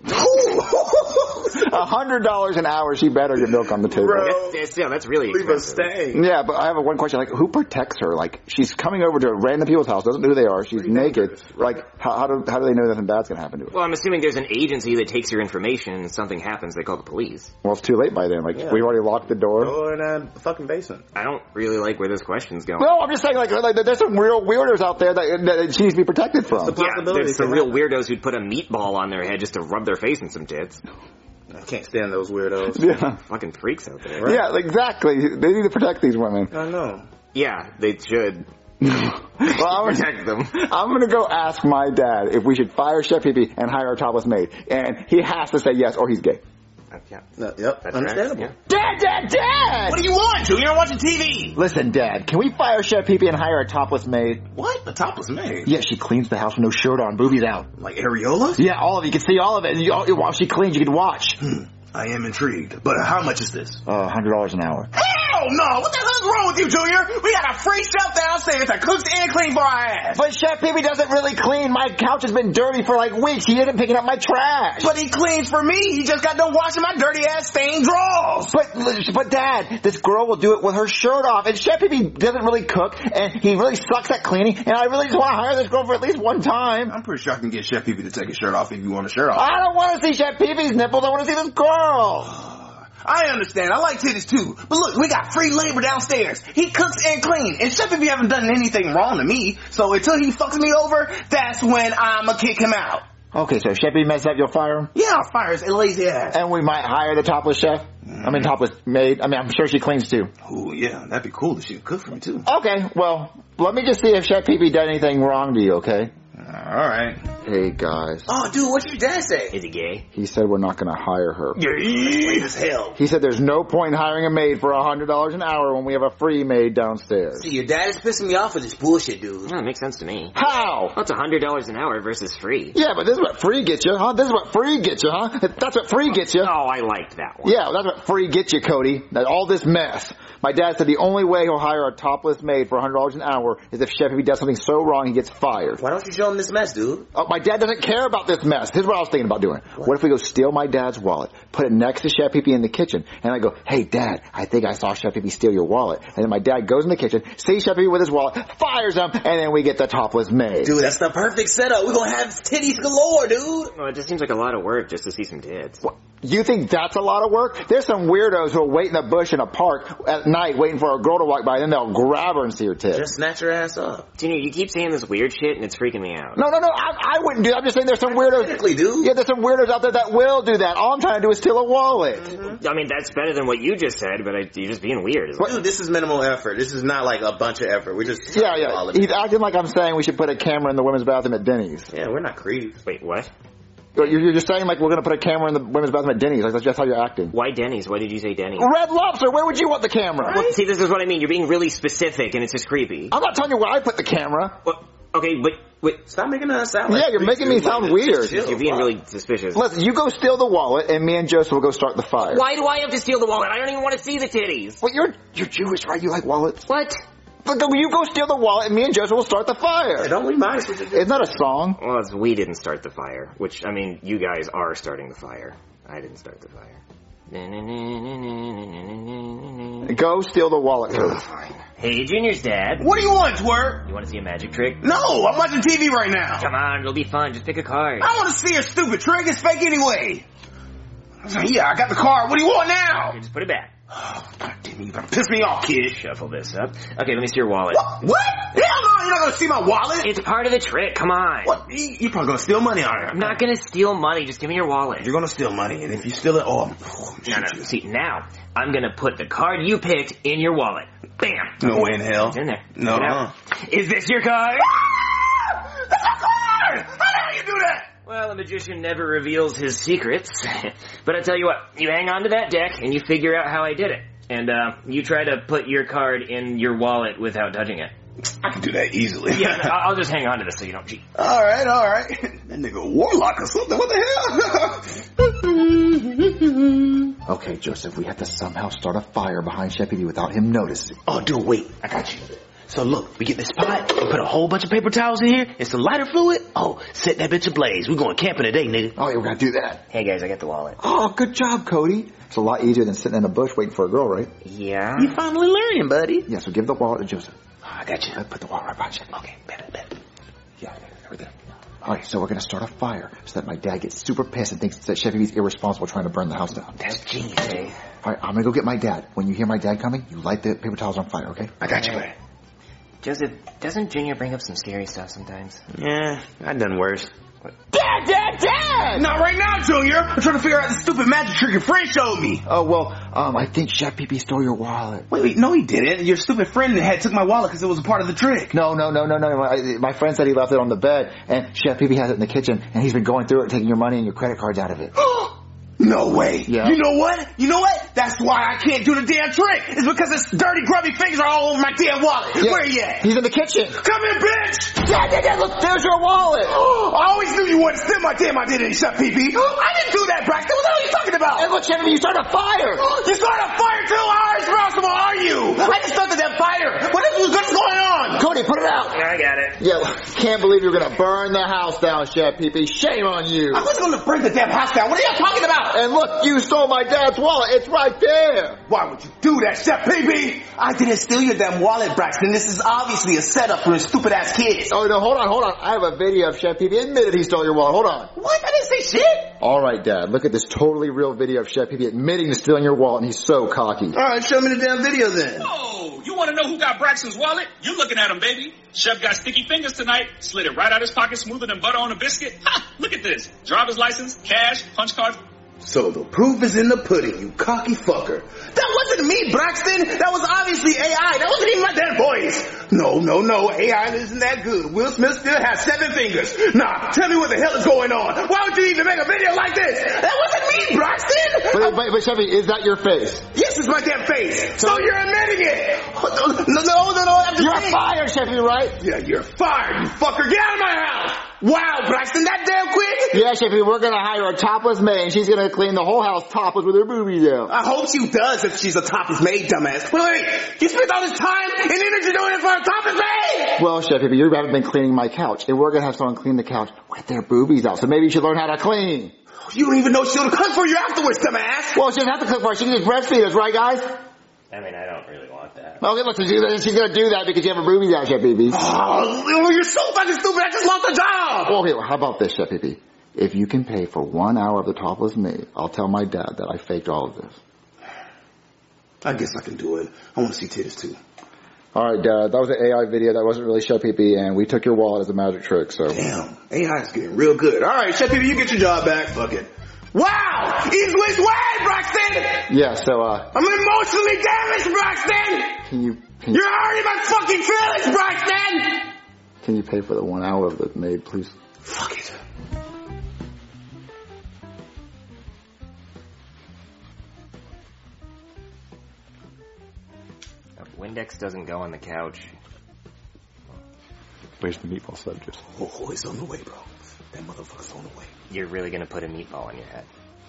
$100 an hour, she better get milk on the table. Bro, that's really expensive. Yeah, but I have one question. Like, who protects her? Like, she's coming over to random people's house, doesn't know who they are. She's naked. Like, how do they know nothing bad's gonna happen to her? Well, I'm assuming there's an agency that takes your information, and if something happens, they call the police. Well, it's too late by then. Like, we've already locked the door. Door in a fucking basement. I don't really like where this question's going. No, I'm just saying, like there's some real weirdos out there that she needs to be protected from. There's some real weirdos who'd put a meatball on their head just to rub their face in some tits. I can't stand those weirdos. Yeah. Fucking freaks out there. Right? Yeah, exactly. They need to protect these women. I know. Yeah, they should. Well, I'm protect them. I'm going to go ask my dad if we should fire Chef Pee and hire a topless maid. And he has to say yes or he's gay. Yep, understandable. Dad! What do you want, Junior? I'm watching TV. Listen, Dad, can we fire Chef Pee Pee and hire a topless maid? What? A topless maid? Yeah, she cleans the house with no shirt on, boobies out. Like areola? Yeah, all of it. You can see all of it. And while she cleans, you can watch. I am intrigued. But how much is this? $100 an hour. Hell no! What the hell's wrong with you, Junior? We got a free chef downstairs that cooks and cleans for our ass. But Chef Pee Pee doesn't really clean. My couch has been dirty for like weeks. He isn't picking up my trash. But he cleans for me. He just got done washing my dirty ass stained drawers. But Dad, this girl will do it with her shirt off. And Chef Pee Pee doesn't really cook. And he really sucks at cleaning. And I really just want to hire this girl for at least one time. I'm pretty sure I can get Chef Pee Pee to take his shirt off if you want a shirt off. I don't want to see Chef Pee Pee's nipples. I want to see this girl. I understand. I like titties too. But look, we got free labor downstairs. He cooks and cleans. And Chef Pee Pee haven't done anything wrong to me. So until he fucks me over, that's when I'ma kick him out. Okay, so if Chef Pee Pee messes up, you'll fire him? Yeah, I'll fire his lazy ass. And we might hire the topless chef? I mean, topless maid. I mean, I'm sure she cleans too. Ooh, yeah, that'd be cool if she could cook for me too. Okay, well, let me just see if Chef Pee Pee did anything wrong to you, okay? Alright. Hey, guys. Oh, dude, what did your dad say? Is he gay? He said we're not going to hire her. You're lame as hell. He said there's no point in hiring a maid for $100 an hour when we have a free maid downstairs. See, your dad is pissing me off with this bullshit, dude. Yeah, it makes sense to me. How? That's $100 an hour versus free. Yeah, but this is what free gets you, huh? This is what free gets you, huh? That's what free gets you. Oh, I liked that one. Yeah, that's what free gets you, Cody. All this mess. My dad said the only way he'll hire a topless maid for $100 an hour is if Chef Pee Pee does something so wrong he gets fired. Why don't you show him this mess, dude? Oh, my dad doesn't care about this mess. Here's what I was thinking about doing. What if we go steal my dad's wallet, put it next to Chef Pee Pee in the kitchen, and I go, hey, Dad, I think I saw Chef Pee Pee steal your wallet. And then my dad goes in the kitchen, sees Chef Pee Pee with his wallet, fires him, and then we get the topless maid. Dude, that's the perfect setup. We're gonna have titties galore, dude. Well, it just seems like a lot of work just to see some tits. What? You think that's a lot of work? There's some weirdos who will wait in the bush in a park at night waiting for a girl to walk by, and then they'll grab her and see her tits. Just snatch her ass up. Junior, you keep saying this weird shit and it's freaking me out. No, I wouldn't do that. I'm just saying there's some weirdos. Dude. Yeah, there's some weirdos out there that will do that. All I'm trying to do is steal a wallet. Mm-hmm. I mean, that's better than what you just said, but you're just being weird. Dude, this is minimal effort. This is not like a bunch of effort. We're just... Yeah. He's acting like I'm saying we should put a camera in the women's bathroom at Denny's. Yeah, we're not creeps. Wait, what? You're just saying like we're going to put a camera in the women's bathroom at Denny's. Like that's just how you're acting. Why Denny's? Why did you say Denny's? Red Lobster. Where would you want the camera? Right? Well, see, this is what I mean. You're being really specific, and it's just creepy. I'm not telling you where I put the camera. Well, okay, but wait. Stop making us sound like... Yeah, you're making me sound weird. You're being really suspicious. Listen, you go steal the wallet, and me and Joseph will go start the fire. Why do I have to steal the wallet? I don't even want to see the titties. Well, you're Jewish, right? You like wallets? What? But you go steal the wallet, and me and Joseph will start the fire. Yeah, don't we mind? Isn't that a song? Well, we didn't start the fire. Which, I mean, you guys are starting the fire. I didn't start the fire. Go steal the wallet, Cody. Fine. Hey, Junior's dad. What do you want, twerp? You want to see a magic trick? No, I'm watching TV right now. Come on, it'll be fun. Just pick a card. I want to see your stupid trick. It's fake anyway. Yeah, I got the card. What do you want now? Okay, just put it back. Oh, God damn, you piss me off, kid. Shuffle this up. Okay, let me see your wallet. What? Hell no, you're not gonna see my wallet. It's part of the trick. Come on. What? You're probably gonna steal money on it. I'm not gonna steal money. Just give me your wallet. You're gonna steal money, and if you steal it, no. See, now I'm gonna put the card you picked in your wallet. Bam. No way in hell. It's in there. No. Is this your card? That's my card! How the hell you do that? Well, a magician never reveals his secrets. But I tell you what, you hang on to that deck and you figure out how I did it. And you try to put your card in your wallet without touching it. I can do that easily. Yeah, I'll just hang on to this so you don't cheat. All right. That nigga warlock or something. What the hell? Okay, Joseph, we have to somehow start a fire behind Chef Pee Pee without him noticing. Oh, dude, wait. I got you. So look, we get this pot, we put a whole bunch of paper towels in here, and some lighter fluid. Oh, set that bitch ablaze. We're going camping today, nigga. Oh, yeah, we're gonna do that. Hey guys, I got the wallet. Oh, good job, Cody. It's a lot easier than sitting in a bush waiting for a girl, right? Yeah. You finally learning, buddy. Yeah, so give the wallet to Joseph. Oh, I got you. Put the wallet right behind you. Okay, bet. Yeah, right there. All right, so we're gonna start a fire so that my dad gets super pissed and thinks that Chef Pee Pee's irresponsible trying to burn the house down. That's genius, eh? All right, I'm gonna go get my dad. When you hear my dad coming, you light the paper towels on fire, okay? I got you, buddy. Joseph, doesn't Junior bring up some scary stuff sometimes? Yeah, I've done worse. Dad! Not right now, Junior! I'm trying to figure out the stupid magic trick your friend showed me. Oh, well, I think Chef Pee Pee stole your wallet. Wait, no he didn't. Your stupid friend took my wallet because it was a part of the trick. No. My friend said he left it on the bed, and Chef Pee Pee has it in the kitchen, and he's been going through it, taking your money and your credit cards out of it. No way. Yeah. You know what? That's why I can't do the damn trick. It's because his dirty, grubby fingers are all over my damn wallet. Yeah. Where you at? He's in the kitchen. Come here, bitch! Yeah, look, there's your wallet. I always knew you wouldn't steal my damn identity, Chef Pee-Pee. I didn't do that, Braxton. What the hell are you talking about? And look, Chef, you started a fire. You started a fire too? How responsible are you? I just started that fire. What's going on? Cody, put it out. I got it. Yeah, can't believe you're gonna burn the house down, Chef Pee-Pee. Shame on you. I wasn't gonna burn the damn house down. What are you talking about? And look, you stole my dad's wallet. It's right there. Why would you do that, Chef Pee-Pee? I didn't steal your damn wallet, Braxton. This is obviously a setup for his stupid ass kids. Oh, no, hold on. I have a video of Chef Pee-Pee admitted he stole your wallet. Hold on. What? I didn't say shit. All right, Dad. Look at this totally real video of Chef Pee-Pee admitting to stealing your wallet, and he's so cocky. All right, show me the damn video then. Oh, you want to know who got Braxton's wallet? You're looking at him, baby. Chef got sticky fingers tonight. Slid it right out his pocket smoother than butter on a biscuit. Ha! Look at this. Driver's license, cash, punch card. So the proof is in the pudding, you cocky fucker. That wasn't me, Braxton. That was obviously AI. That wasn't even my damn voice. No. AI isn't that good. Will Smith still has 7 fingers. Nah, tell me what the hell is going on. Why would you even make a video like this? That wasn't me, Braxton. But Chefy, is that your face? Yes, it's my damn face. So you're admitting it. No. You're fired, Chefy, right? Yeah, you're fired, you fucker. Get out of my house. Wow, Braxton, that damn quick? Yeah, Chefy, we're gonna hire a topless maid, and she's gonna clean the whole house topless with her boobies out. I hope she does if she's a topless maid, dumbass. Wait. You spent all this time and energy doing it for a topless maid? Well, Chefy, you haven't been cleaning my couch, and we're gonna have someone clean the couch with their boobies out, so maybe you should learn how to clean. You don't even know she'll cook for you afterwards, dumbass. Well, she doesn't have to cook for us. She can just breastfeed us, right, guys? I mean, I don't really want that. Okay, look, she's gonna do that because you have her boobies out, Chef Pee-Pee. Oh, you're so fucking stupid. I just lost a job. Okay, well, how about this, Chef Pee-Pee? If you can pay for 1 hour of the topless maid, I'll tell my dad that I faked all of this. I guess I can do it. I want to see titties too. All right, Dad, that was an AI video. That wasn't really Chef Pee-Pee, and we took your wallet as a magic trick, so. Damn, AI is getting real good. All right, Chef Pee-Pee, you get your job back. Fuck it. Wow! He's which way, Braxton? Yeah, so, I'm emotionally damaged, Braxton! Can you You're hurting my fucking feelings, Braxton! Can you pay for the 1 hour of the maid, please? Fuck it. Windex doesn't go on the couch. Where's the meatball sandwich? Oh, it's on the way, bro. That motherfucker's on the way. You're really gonna put a meatball on your head?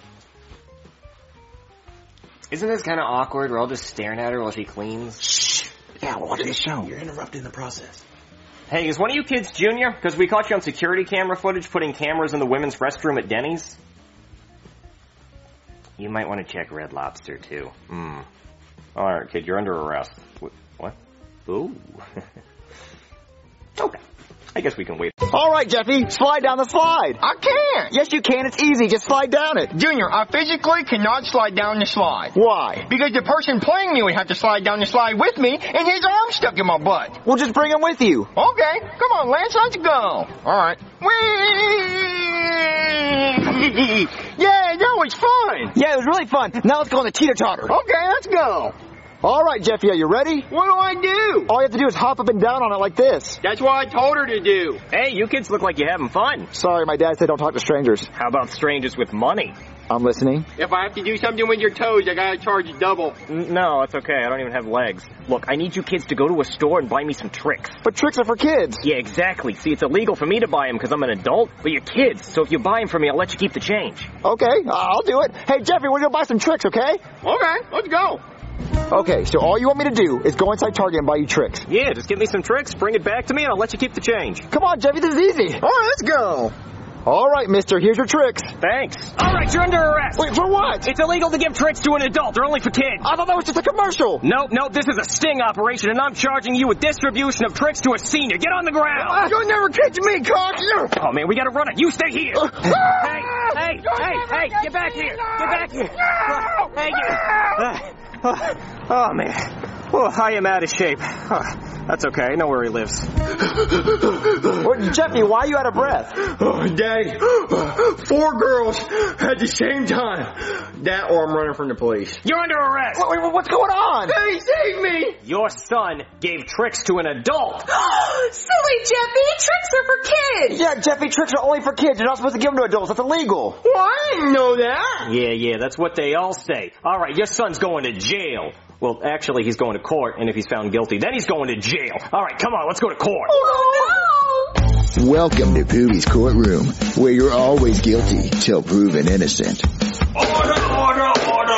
Isn't this kind of awkward? We're all just staring at her while she cleans. Shh. Yeah, we're watching the show. You're interrupting the process. Hey, is one of you kids junior? Because we caught you on security camera footage putting cameras in the women's restroom at Denny's. You might want to check Red Lobster, too. Alright, kid, you're under arrest. What? Ooh. Okay. I guess we can wait. All right, Jeffy, slide down the slide. I can't. Yes, you can. It's easy. Just slide down it. Junior, I physically cannot slide down the slide. Why? Because the person playing me would have to slide down the slide with me, and his arm's stuck in my butt. We'll just bring him with you. Okay, come on, Lance, let's go. All right. Whee! Yeah, that was fun. Yeah, it was really fun. Now let's go on the teeter-totter. Okay, let's go. All right, Jeffy, are you ready? What do I do? All you have to do is hop up and down on it like this. That's what I told her to do. Hey, you kids look like you're having fun. Sorry, my dad said don't talk to strangers. How about strangers with money? I'm listening. If I have to do something with your toes, I gotta charge you double. No, it's okay. I don't even have legs. Look, I need you kids to go to a store and buy me some tricks. But tricks are for kids. Yeah, exactly. See, it's illegal for me to buy them because I'm an adult, but you're kids. So if you buy them for me, I'll let you keep the change. Okay, I'll do it. Hey, Jeffy, we're gonna buy some tricks, okay? Okay, let's go. Okay, so all you want me to do is go inside Target and buy you tricks. Yeah, just give me some tricks, bring it back to me, and I'll let you keep the change. Come on, Jeffy, this is easy. All right, let's go. All right, mister, here's your tricks. Thanks. All right, you're under arrest. Wait, for what? It's illegal to give tricks to an adult. They're only for kids. I thought that was just a commercial. Nope, this is a sting operation, and I'm charging you with distribution of tricks to a senior. Get on the ground. You'll never catch me, cock. Oh, man, we gotta run it. You stay here. Hey, get back here. Get back here. Hey, oh, man. Oh, I am out of shape. That's okay. I know where he lives. Jeffy, why are you out of breath? Oh, Daddy, 4 girls at the same time. That or I'm running from the police. You're under arrest. Wait, what's going on? Daddy, save me. Your son gave tricks to an adult. Silly Jeffy, tricks are for kids. Yeah, Jeffy, tricks are only for kids. You're not supposed to give them to adults. That's illegal. Well, I didn't know that. Yeah, that's what they all say. All right, your son's going to jail. Well, actually, he's going to court, and if he's found guilty, then he's going to jail. All right, come on, let's go to court. Oh, no. Welcome to Poobie's Courtroom, where you're always guilty till proven innocent. Order.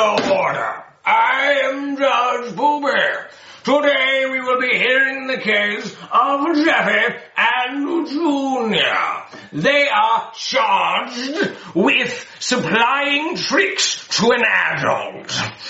I am Judge Poobie. Today we will be hearing the case of Jeffy and Junior. They are charged with supplying tricks to an adult.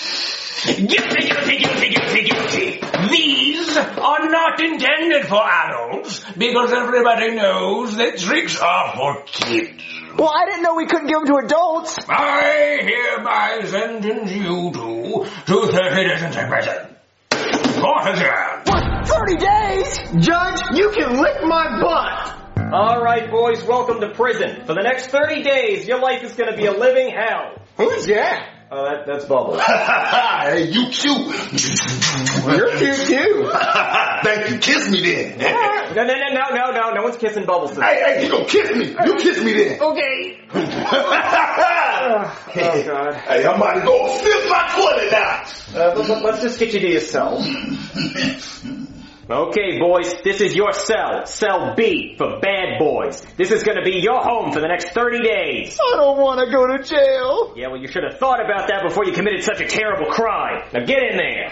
Guilty. These are not intended for adults because everybody knows that tricks are for kids. Well, I didn't know we couldn't give them to adults. I hereby sentence you to 30 days in prison. Court adjourned. What? 30 days? Judge, you can lick my butt. All right, boys, welcome to prison. For the next 30 days, your life is going to be a living hell. Who's that? That's Bubbles. Hey, you cute. You're cute too. Thank you. Kiss me then. No one's kissing Bubbles today. Hey, you gonna kiss me. You kiss me then. Okay. Oh, God. Hey, I'm about to go flip my toilet now. Let's just get you to your cell. Okay, boys, this is your cell. Cell B for bad boys. This is going to be your home for the next 30 days. I don't want to go to jail. Yeah, well, you should have thought about that before you committed such a terrible crime. Now get in there.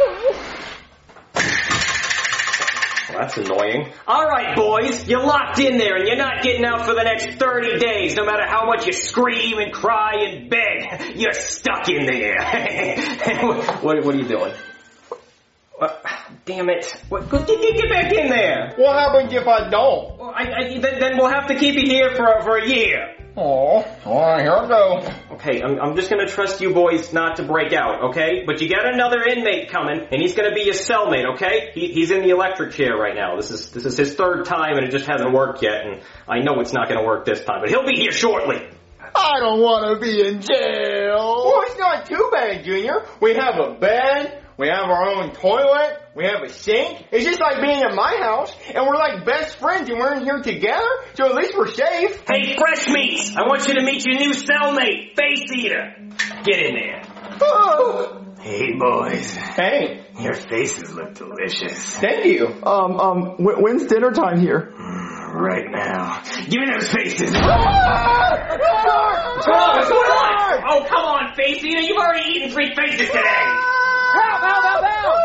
Well, that's annoying. All right, boys, you're locked in there and you're not getting out for the next 30 days. No matter how much you scream and cry and beg, you're stuck in there. What are you doing? Damn it. Get back in there. What happens if I don't? Well, then we'll have to keep you here for a year. Oh, alright, here I go. Okay, I'm just gonna trust you boys not to break out, okay? But you got another inmate coming, and he's gonna be your cellmate, okay? He's in the electric chair right now. This is his third time, and it just hasn't worked yet, and I know it's not gonna work this time, but he'll be here shortly. I don't want to be in jail. Well, it's not too bad, Junior. We have a bed. We have our own toilet. We have a sink. It's just like being in my house, and we're like best friends, and we're in here together, so at least we're safe. Hey, Fresh Meats, I want you to meet your new cellmate, Face Eater. Get in there. Oh. Hey, boys. Hey. Your faces look delicious. Thank you. When's dinner time here? Right now. Give me those faces. What's going on? Oh, come on, Face Eater. You've already eaten 3 faces today. Help!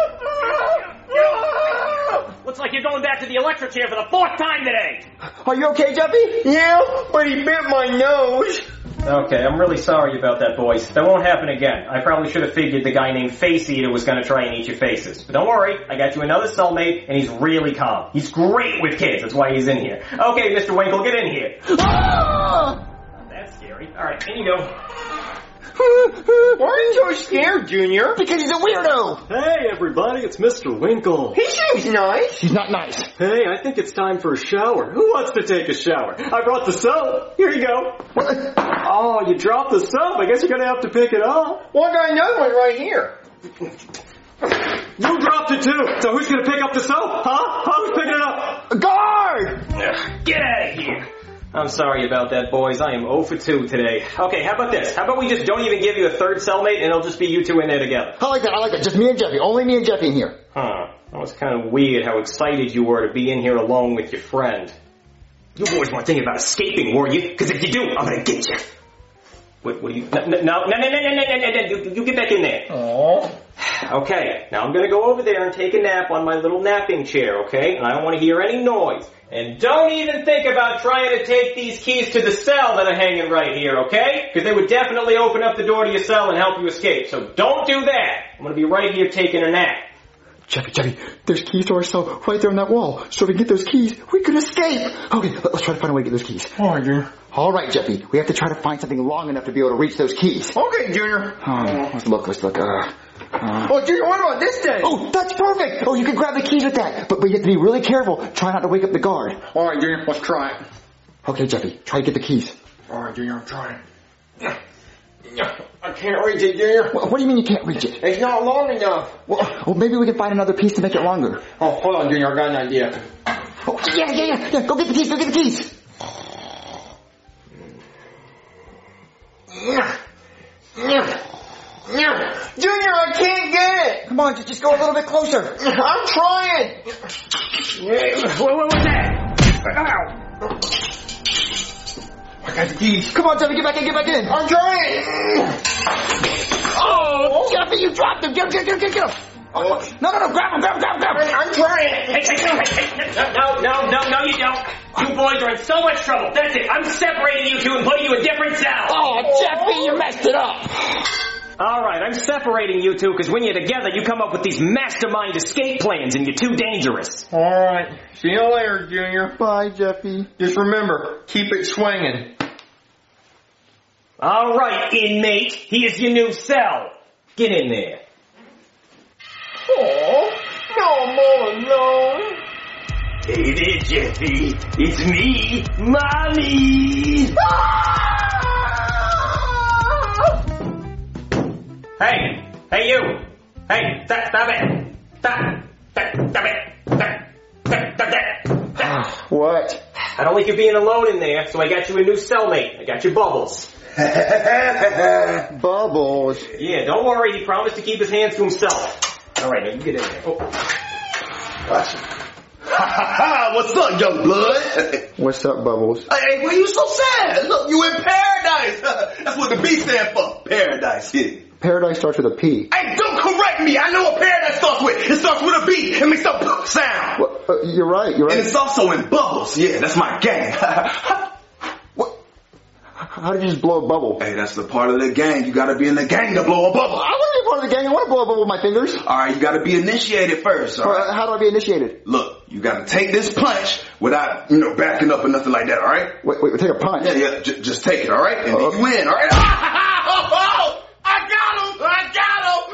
Looks like you're going back to the electric chair for the 4th time today. Are you okay, Jeffy? Yeah, but he bit my nose. Okay, I'm really sorry about that, boys. That won't happen again. I probably should have figured the guy named Face Eater was going to try and eat your faces. But don't worry, I got you another cellmate, and he's really calm. He's great with kids, that's why he's in here. Okay, Mr. Winkle, get in here. That's scary. All right, in you go. Why are you so scared, Junior? Because he's a weirdo. Hey, everybody, it's Mr. Winkle. He seems nice. He's not nice. Hey, I think it's time for a shower. Who wants to take a shower? I brought the soap. Here you go. Oh, you dropped the soap. I guess you're going to have to pick it up. Well, I got another one right here. You dropped it too. So who's going to pick up the soap? Huh? Who's picking it up? A guard! Get out of here. I'm sorry about that, boys. I am 0 for 2 today. Okay, how about this? How about we just don't even give you a third cellmate and it'll just be you two in there together? I like that. Just me and Jeffy. Only me and Jeffy in here. Huh. That was kind of weird how excited you were to be in here alone with your friend. You boys weren't thinking about escaping, were you? Because if you do, I'm going to get you. What are you... No. You get back in there. Aww. Okay, now I'm going to go over there and take a nap on my little napping chair, okay? And I don't want to hear any noise. And don't even think about trying to take these keys to the cell that are hanging right here, okay? Because they would definitely open up the door to your cell and help you escape. So don't do that. I'm going to be right here taking a nap. Jeffy, there's keys to our cell right there on that wall. So if we get those keys, we can escape. Okay, let's try to find a way to get those keys. All right, Junior. All right, Jeffy. We have to try to find something long enough to be able to reach those keys. Okay, Junior. Let's look. Oh, Junior, what about this thing? Oh, that's perfect. Oh, you can grab the keys with that. But you have to be really careful. Try not to wake up the guard. All right, Junior, let's try it. Okay, Jeffy, try to get the keys. All right, Junior, I'm trying. I can't reach it, Junior. What do you mean you can't reach it? It's not long enough. Well, maybe we can find another piece to make it longer. Oh, hold on, Junior, I got an idea. Oh, yeah. Go get the keys. Junior, I can't get it. Come on, just go a little bit closer. I'm trying. What was that? Ow. I got the keys. Come on, Jeffy, get back in. I'm trying. Oh, Jeffy, you dropped him. Get him. Oh, no, grab him. I'm trying. Hey, no, you don't. You boys are in so much trouble. That's it. I'm separating you two and putting you in different cells. Oh, Jeffy, you messed it up. All right, I'm separating you two because when you're together, you come up with these mastermind escape plans and you're too dangerous. All right. See you later, Junior. Bye, Jeffy. Just remember, keep it swinging. All right, inmate. Here's your new cell. Get in there. Oh, no more alone. Hey there, Jeffy. It's me, Mommy. Hey, you. Hey, stop it. Stop it. What? I don't like you being alone in there, so I got you a new cellmate. I got you Bubbles. Bubbles? Yeah, don't worry. He promised to keep his hands to himself. All right, now you get in there. Oh. Watch it. What's up, young blood? What's up, Bubbles? Hey, why you so sad? Look, you in paradise. That's what the B stand for. Paradise, yeah. Paradise starts with a P. Hey, don't correct me. I know what paradise starts with. It starts with a B. It makes a sound. Well, you're right. And it's also in Bubbles. Yeah, that's my gang. What? How did you just blow a bubble? Hey, that's the part of the gang. You gotta be in the gang to blow a bubble. I want to be part of the gang. I want to blow a bubble with my fingers. Alright, you gotta be initiated first, alright? How do I be initiated? Look, you gotta take this punch without, backing up or nothing like that, alright? Wait, take a punch? Yeah, just take it, alright? And then you win, alright? I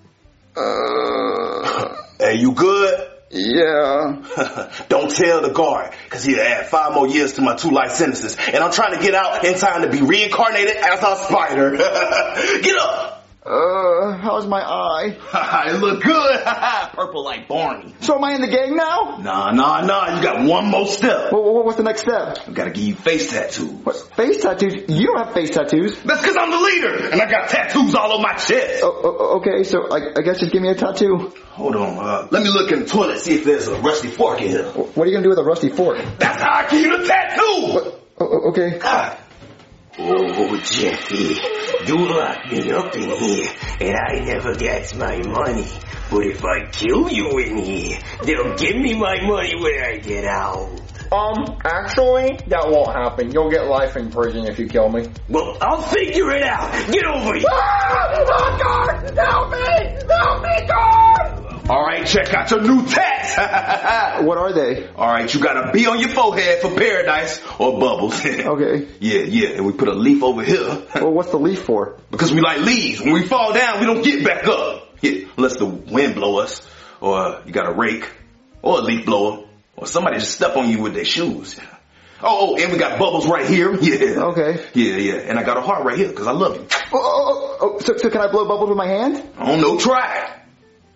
got him! Hey, you good? Yeah. Don't tell the guard, cause he'll add 5 more years to my 2 life sentences. And I'm trying to get out in time to be reincarnated as a spider. Get up! How's my eye? It look good. Purple like Barney. So am I in the gang now? Nah. You got one more step. What's the next step? I gotta give you face tattoos. What? Face tattoos? You don't have face tattoos. That's cause I'm the leader, and I got tattoos all on my chest. Okay, so I guess just give me a tattoo. Hold on, let me look in the toilet, see if there's a rusty fork in here. What are you gonna do with a rusty fork? That's how I keep the tattoo! Okay. Oh, Jeffy, you locked me up in here, and I never get my money. But if I kill you in here, they'll give me my money when I get out. Actually, that won't happen. You'll get life in prison if you kill me. Well, I'll figure it out. Get over here. Guard! Help me, guard! Alright, check out your new tats. What are they? Alright, you got a B on your forehead for paradise or Bubbles. Okay. Yeah, and we put a leaf over here. Well, what's the leaf for? Because we like leaves. When we fall down, we don't get back up. Yeah, unless the wind blow us, or you got a rake, or a leaf blower, or somebody just step on you with their shoes. Oh, and we got Bubbles right here. Yeah. Okay. Yeah, and I got a heart right here because I love you. So can I blow bubbles with my hand? I don't know, try it.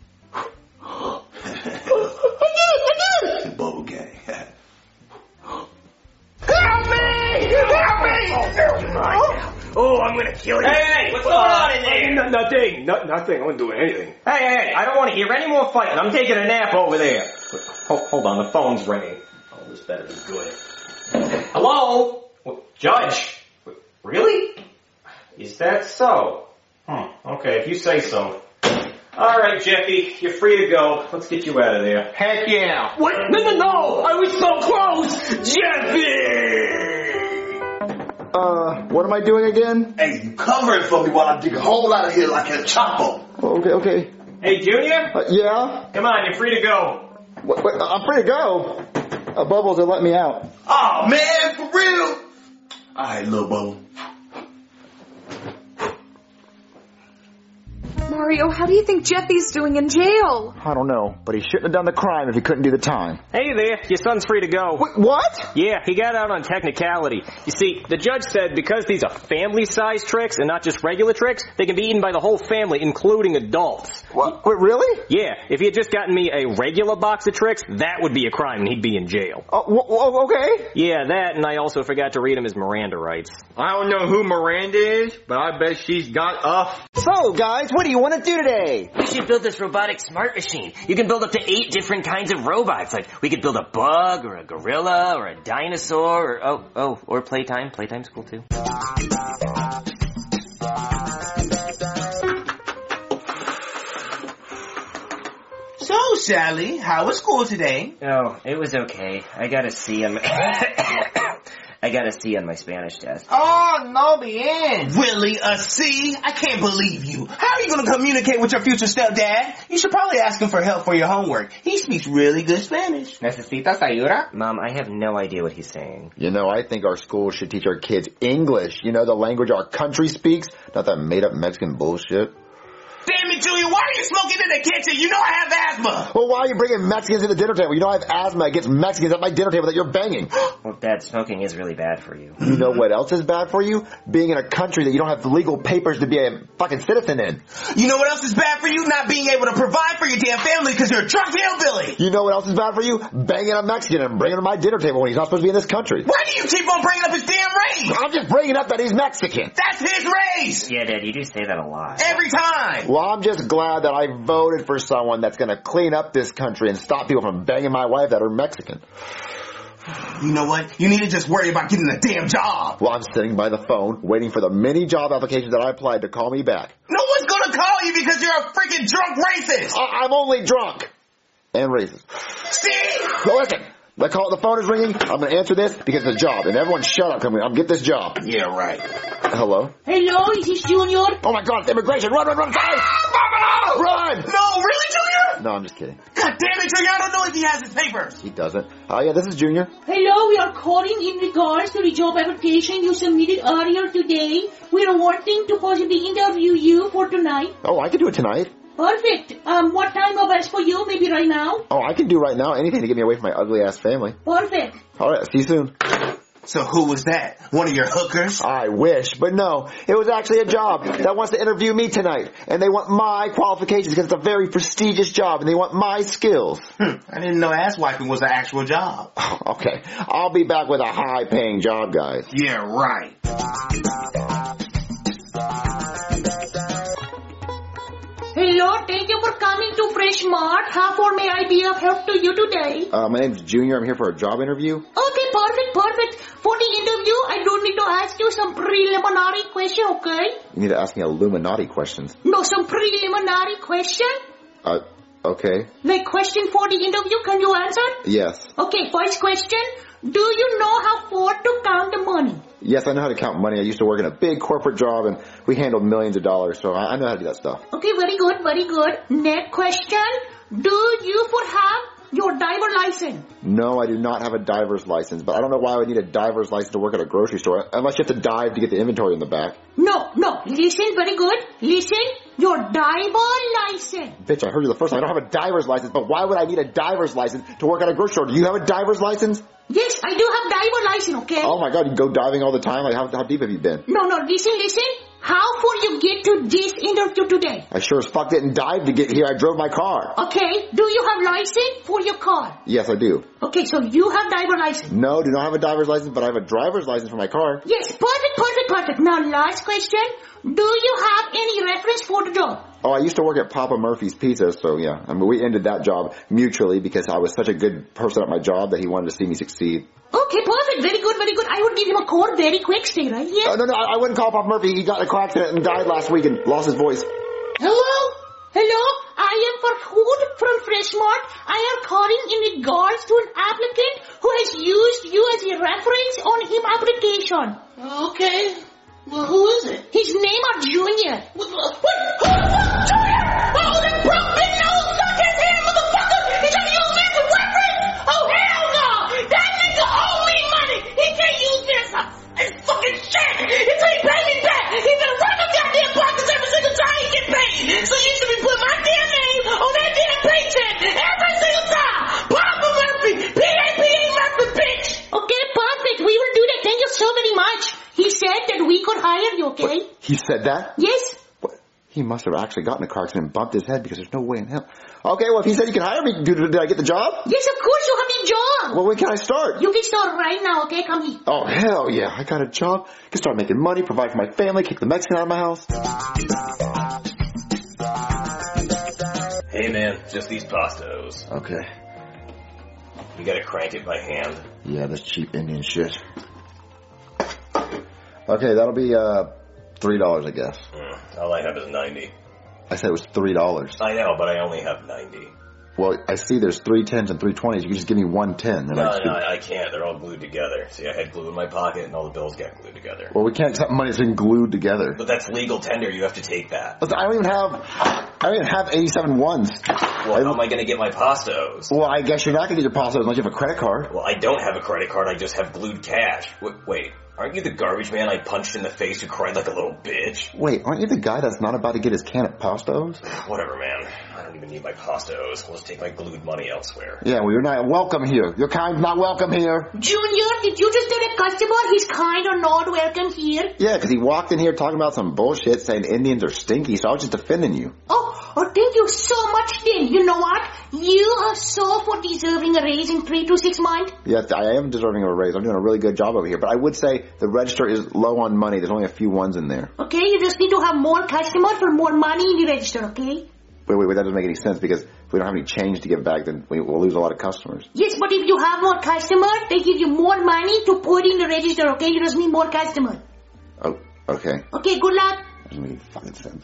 I did it! Bubble gang. Help me! Oh, I'm gonna kill you. Hey, what's going on in there? Nothing. I wasn't doing anything. Hey, I don't want to hear any more fighting. I'm taking a nap over there. Hold on, the phone's ringing. Oh, this better be good. Hello? Judge? Really? Is that so? Okay, if you say so. All right, Jeffy, you're free to go. Let's get you out of there. Heck yeah. What? No! I was so close! Jeffy! What am I doing again? Hey, you cover it for me while I dig a hole out of here like a chopper. Okay. Hey, Junior? Yeah? Come on, you're free to go. Wait, I'm free to go. Bubbles, will let me out. Oh, man, for real? All right, little Bubble. Mario, how do you think Jeffy's doing in jail? I don't know, but he shouldn't have done the crime if he couldn't do the time. Hey there, your son's free to go. Wait, what? Yeah, he got out on technicality. You see, the judge said because these are family-sized tricks and not just regular tricks, they can be eaten by the whole family, including adults. What? Wait, really? Yeah, if he had just gotten me a regular box of tricks, that would be a crime and he'd be in jail. Oh, okay. Yeah, that, and I also forgot to read him his Miranda rights. I don't know who Miranda is, but I bet she's got a... So, guys, what do you want to do today? We should build this robotic smart machine. You can build up to 8 different kinds of robots. Like, we could build a bug, or a gorilla, or a dinosaur, or playtime. Playtime's cool, too. So, Sally, how was school today? Oh, it was okay. I got a C on my... I got a C on my Spanish test. Oh, no bien. Really, a C? I can't believe you. How are you going to communicate with your future stepdad? You should probably ask him for help for your homework. He speaks really good Spanish. ¿Necesitas ayuda? Mom, I have no idea what he's saying. You know, I think our schools should teach our kids English. You know, the language our country speaks, not that made-up Mexican bullshit. Damn it, Junior, why are you smoking in the kitchen? You know I have asthma. Well, why are you bringing Mexicans to the dinner table? You know I have asthma against Mexicans at my dinner table that you're banging. Well, Dad, smoking is really bad for you. You know what else is bad for you? Being in a country that you don't have the legal papers to be a fucking citizen in. You know what else is bad for you? Not being able to provide for your damn family because you're a drunk hillbilly. You know what else is bad for you? Banging a Mexican and bringing him to my dinner table when he's not supposed to be in this country. Why do you keep on bringing up his damn race? I'm just bringing up that he's Mexican. That's his race. Yeah, Dad, you do say that a lot. Every time. Well, I'm just glad that I voted for someone that's going to clean up this country and stop people from banging my wife that are Mexican. You know what? You need to just worry about getting a damn job. Well, I'm sitting by the phone waiting for the many job applications that I applied to call me back. No one's going to call you because you're a freaking drunk racist. I'm only drunk. And racist. See? Well, listen. The phone is ringing. I'm going to answer this because it's a job. And everyone shut up. I'm get this job. Yeah, right. Hello? Hello, is this Junior? Oh, my God. It's immigration. Run. Sorry. Ah, Run. No, really, Junior? No, I'm just kidding. God damn it, Junior. I don't know if he has his papers. He doesn't. Oh, yeah, this is Junior. Hello, we are calling in regards to the job application you submitted earlier today. We are wanting to possibly interview you for tonight. Oh, I can do it tonight. Perfect. What time of best for you? Maybe right now? Oh, I can do right now anything to get me away from my ugly-ass family. Perfect. All right, see you soon. So who was that? One of your hookers? I wish, but no. It was actually a job that wants to interview me tonight. And they want my qualifications because it's a very prestigious job and they want my skills. I didn't know ass wiping was an actual job. Okay. I'll be back with a high-paying job, guys. Yeah, right. Hello, thank you for coming to Fresh Mart. How far may I be of help to you today? My name's Junior. I'm here for a job interview. Okay, perfect. For the interview, I don't need to ask you some preliminary question, okay? You need to ask me Illuminati questions. No, some preliminary question? Okay. Like question for the interview, can you answer? Yes. Okay, first question. Do you know how far to count the money? Yes, I know how to count money. I used to work in a big corporate job and we handled millions of dollars, so I know how to do that stuff. Okay, very good. Next question. Do you have your driver license? No, I do not have a diver's license, but I don't know why I would need a diver's license to work at a grocery store, unless you have to dive to get the inventory in the back. No. Listen, very good. Listen, your driver license. Bitch, I heard you the first time. I don't have a diver's license, but why would I need a diver's license to work at a grocery store? Do you have a diver's license? Yes, I do have driver license, okay? Oh my God, you go diving all the time? Like, how deep have you been? No, listen. How far you get to this interview today? I sure as fuck didn't dive to get here. I drove my car. Okay, do you have license for your car? Yes, I do. Okay, so you have driver license? No, do not have a driver's license, but I have a driver's license for my car. Yes, perfect. Now, last question. Do you have any reference for the job? Oh, I used to work at Papa Murphy's Pizza, so yeah. I mean, we ended that job mutually because I was such a good person at my job that he wanted to see me succeed. Okay, perfect. Very good. I would give him a call very quick. Stay right here. No, I wouldn't call Papa Murphy. He got in a car accident and died last week and lost his voice. Hello. I am Farhood from Freshmart. I am calling in regards to an applicant who has used you as a reference on his application. Okay. Well, who is it? His name is Junior. What? Who the fuck? Junior? Oh, that broke big nose suck his hand, motherfucker! He trying to use me as a reference? Oh, hell no! That nigga owe me money! He can't use me as fucking shit! Until he pay me back! He's gonna run the goddamn pockets every single time he get paid! So you should could hire you, okay? What? He said that? Yes. What? He must have actually gotten a car accident and bumped his head because there's no way in hell. Okay, well, if he said he could hire me, did I get the job? Yes, of course you have the job. Well, when can I start? You can start right now, okay? Come here. Oh, hell yeah. I got a job. I can start making money, provide for my family, kick the Mexican out of my house. Hey, man, just these pastos. Okay. You gotta crank it by hand. Yeah, that's cheap Indian shit. Okay, that'll be, $3, I guess. All I have is 90. I said it was $3. I know, but I only have 90. Well, I see there's 3 10s and 3 20s. You can just give me 1 10. No, I can't. They're all glued together. See, I had glue in my pocket and all the bills got glued together. Well, we can't accept money that's been glued together. But that's legal tender. You have to take that. But I don't even have 87 ones. Well, how am I going to get my pastos? Well, I guess you're not going to get your pastos unless you have a credit card. Well, I don't have a credit card. I just have glued cash. Wait. Aren't you the garbage man I punched in the face who cried like a little bitch? Wait, aren't you the guy that's not about to get his can of pastos? Whatever, man. I don't even need my pastos. I'll just take my glued money elsewhere. Yeah, well, you're not welcome here. Your kind's not welcome here. Junior, did you just tell a customer he's kind or not welcome here? Yeah, because he walked in here talking about some bullshit saying Indians are stinky, so I was just defending you. Oh, thank you so much then. You know what? You are so for deserving a raise in 3 to 6 months. Yes, I am deserving of a raise. I'm doing a really good job over here. But I would say the register is low on money. There's only a few ones in there. Okay, you just need to have more customers for more money in the register, okay? Wait, that doesn't make any sense because if we don't have any change to give back, then we'll lose a lot of customers. Yes, but if you have more customers, they give you more money to put in the register, okay? You just need more customers. Oh, okay. Okay, good luck. That doesn't make any fucking sense.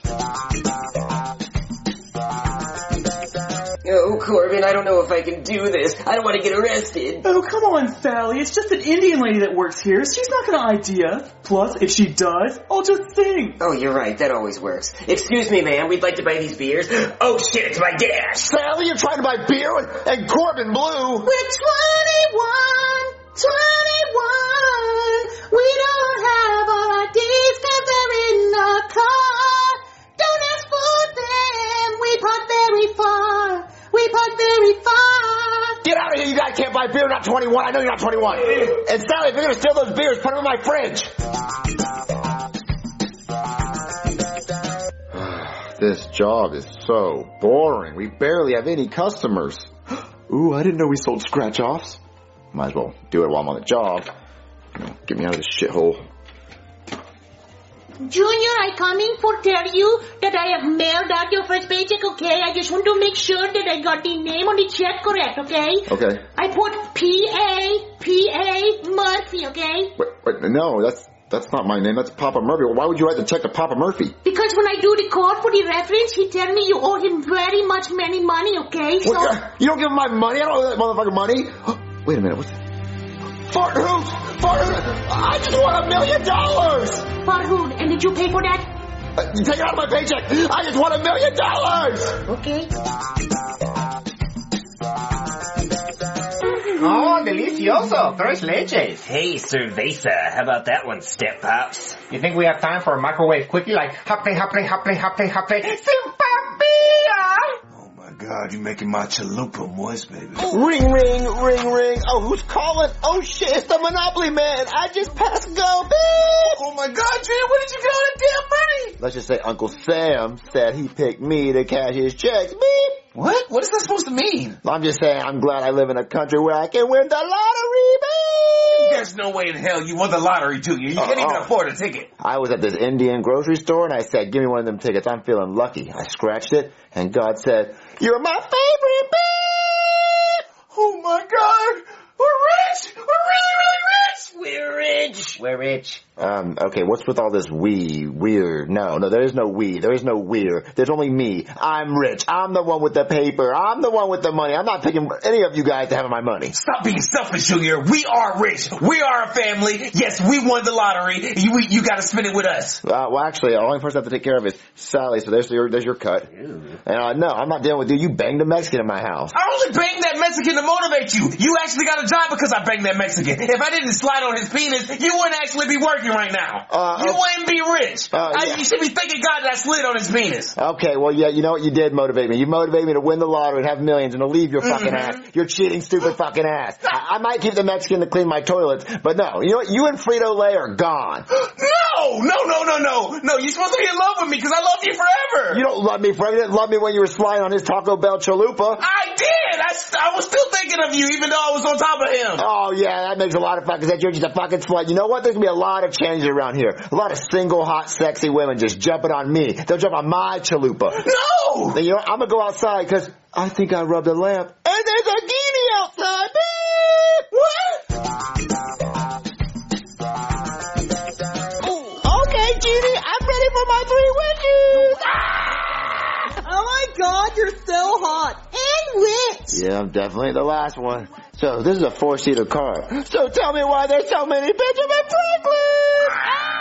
Oh, Corbin, I don't know if I can do this. I don't want to get arrested. Oh, come on, Sally. It's just an Indian lady that works here. She's not going to idea. Plus, if she does, I'll just sing. Oh, you're right. That always works. Excuse me, ma'am. We'd like to buy these beers. Oh, shit, it's my gas. Sally, you're trying to buy beer and Corbin Blue. We're 21. We don't have all our D's 'cause they're in the car. Don't ask for them. We park very far. Get out of here, you guys can't buy beer, not 21. I know you're not 21. And Sally, if you're going to steal those beers, put them in my fridge. This job is so boring. We barely have any customers. Ooh, I didn't know we sold scratch-offs. Might as well do it while I'm on the job. Get me out of this shithole. Junior, I coming for tell you that I have mailed out your first paycheck, okay? I just want to make sure that I got the name on the check correct, okay? Okay. I put P.A. Murphy, okay? Wait, no, that's not my name. That's Papa Murphy. Well, why would you write the check to Papa Murphy? Because when I do the call for the reference, he tell me you owe him very much money, okay? So you don't give him my money? I don't owe that motherfucker money. Wait a minute, what's that? Fart Hoot! I just want $1 million! Fart Hoot, and did you pay for that? You take it out of my paycheck! I just want $1 million! Okay. Oh, delicioso. Tres leches. Hey, cerveza. How about that one, Step Pops? You think we have time for a microwave quickie like haple, simpapilla? God, you're making my chalupa moist, baby. Ring, ring, ring, ring. Oh, who's calling? Oh, shit, it's the Monopoly man. I just passed go, beep. Oh, my God, Junior, where did you get all that damn money? Let's just say Uncle Sam said he picked me to cash his checks, beep. What? What is that supposed to mean? I'm just saying I'm glad I live in a country where I can win the lottery, beep. There's no way in hell you won the lottery, Junior. You can't even afford a ticket. I was at this Indian grocery store and I said, give me one of them tickets. I'm feeling lucky. I scratched it and God said, you're my favorite, beep. Oh, my God. We're rich. We're really, really rich. We're rich. Okay, what's with all this we're? No, there is no we. There is no we're. There's only me. I'm rich. I'm the one with the paper. I'm the one with the money. I'm not picking any of you guys to have my money. Stop being selfish, Junior. We are rich. We are a family. Yes, we won the lottery. You gotta spend it with us. Well, actually, the only person I have to take care of is Sally, so there's your cut. And no, I'm not dealing with you. You banged a Mexican in my house. I only banged that Mexican to motivate you. You actually got a job because I banged that Mexican. If I didn't slide on his penis, you wouldn't actually be working right now. You wouldn't be rich. Yeah. You should be thanking God that I slid on his penis. Okay, well, yeah, you know what? You did motivate me. You motivated me to win the lottery and have millions and to leave your fucking ass. Your cheating, stupid fucking ass. I might keep the Mexican to clean my toilets, but no. You know what? You and Frito-Lay are gone. No! No, you're supposed to be in love with me because I love you forever. You don't love me forever. You didn't love me when you were sliding on his Taco Bell chalupa. I did. I was still thinking of you even though I was on top of him. Oh, yeah, that makes a lot of fucking sense. You're just a fucking slut. You know what? There's going to be a lot of changes around here. A lot of single, hot, sexy women just jumping on me. They'll jump on my chalupa. No! Then, you know what? I'm going to go outside because I think I rubbed a lamp. And there's a genie outside. What? Okay, Genie, I'm ready for my 3 wishes. Oh my god, you're so hot. And rich. Yeah, I'm definitely the last one. So, this is a 4-seater car. So tell me why there's so many Benjamin Franklins!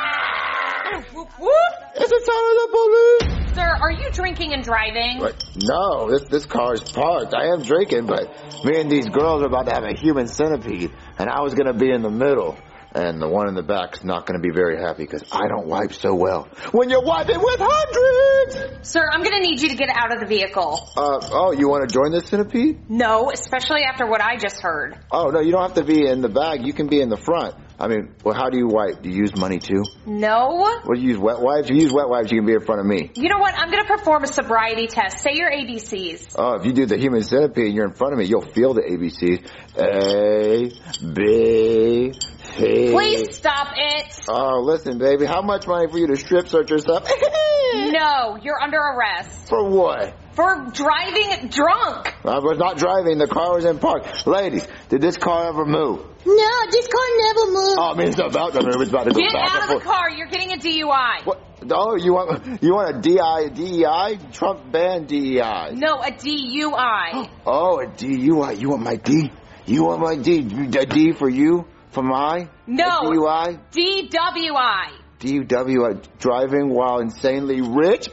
It's the time of the police! Sir, are you drinking and driving? What? No, this car is parked. I am drinking, but me and these girls are about to have a human centipede, and I was going to be in the middle. And the one in the back is not going to be very happy because I don't wipe so well. When you're wiping with hundreds! Sir, I'm going to need you to get out of the vehicle. Oh, you want to join this centipede? No, especially after what I just heard. Oh, no, you don't have to be in the back. You can be in the front. I mean, well, how do you wipe? Do you use money too? No. What, do you use wet wipes? If you use wet wipes, you can be in front of me. You know what? I'm going to perform a sobriety test. Say your ABCs. Oh, if you do the human centipede and you're in front of me, you'll feel the ABCs. A, B, C. Please stop it. Oh, listen, baby. How much money for you to strip search yourself? No, you're under arrest. For what? For driving drunk. I was not driving. The car was in park. Ladies, did this car ever move? No, this car never moved. Oh, I mean, it's about to move. It's about to go Get back out and of the forth. car. You're getting a DUI. What? Oh, you want a DEI? Trump banned DEI. No, a DUI. Oh, a DUI. You want my D? You want my D? A D for you? For my? No. A DUI? DWI. DUI. Driving while insanely rich?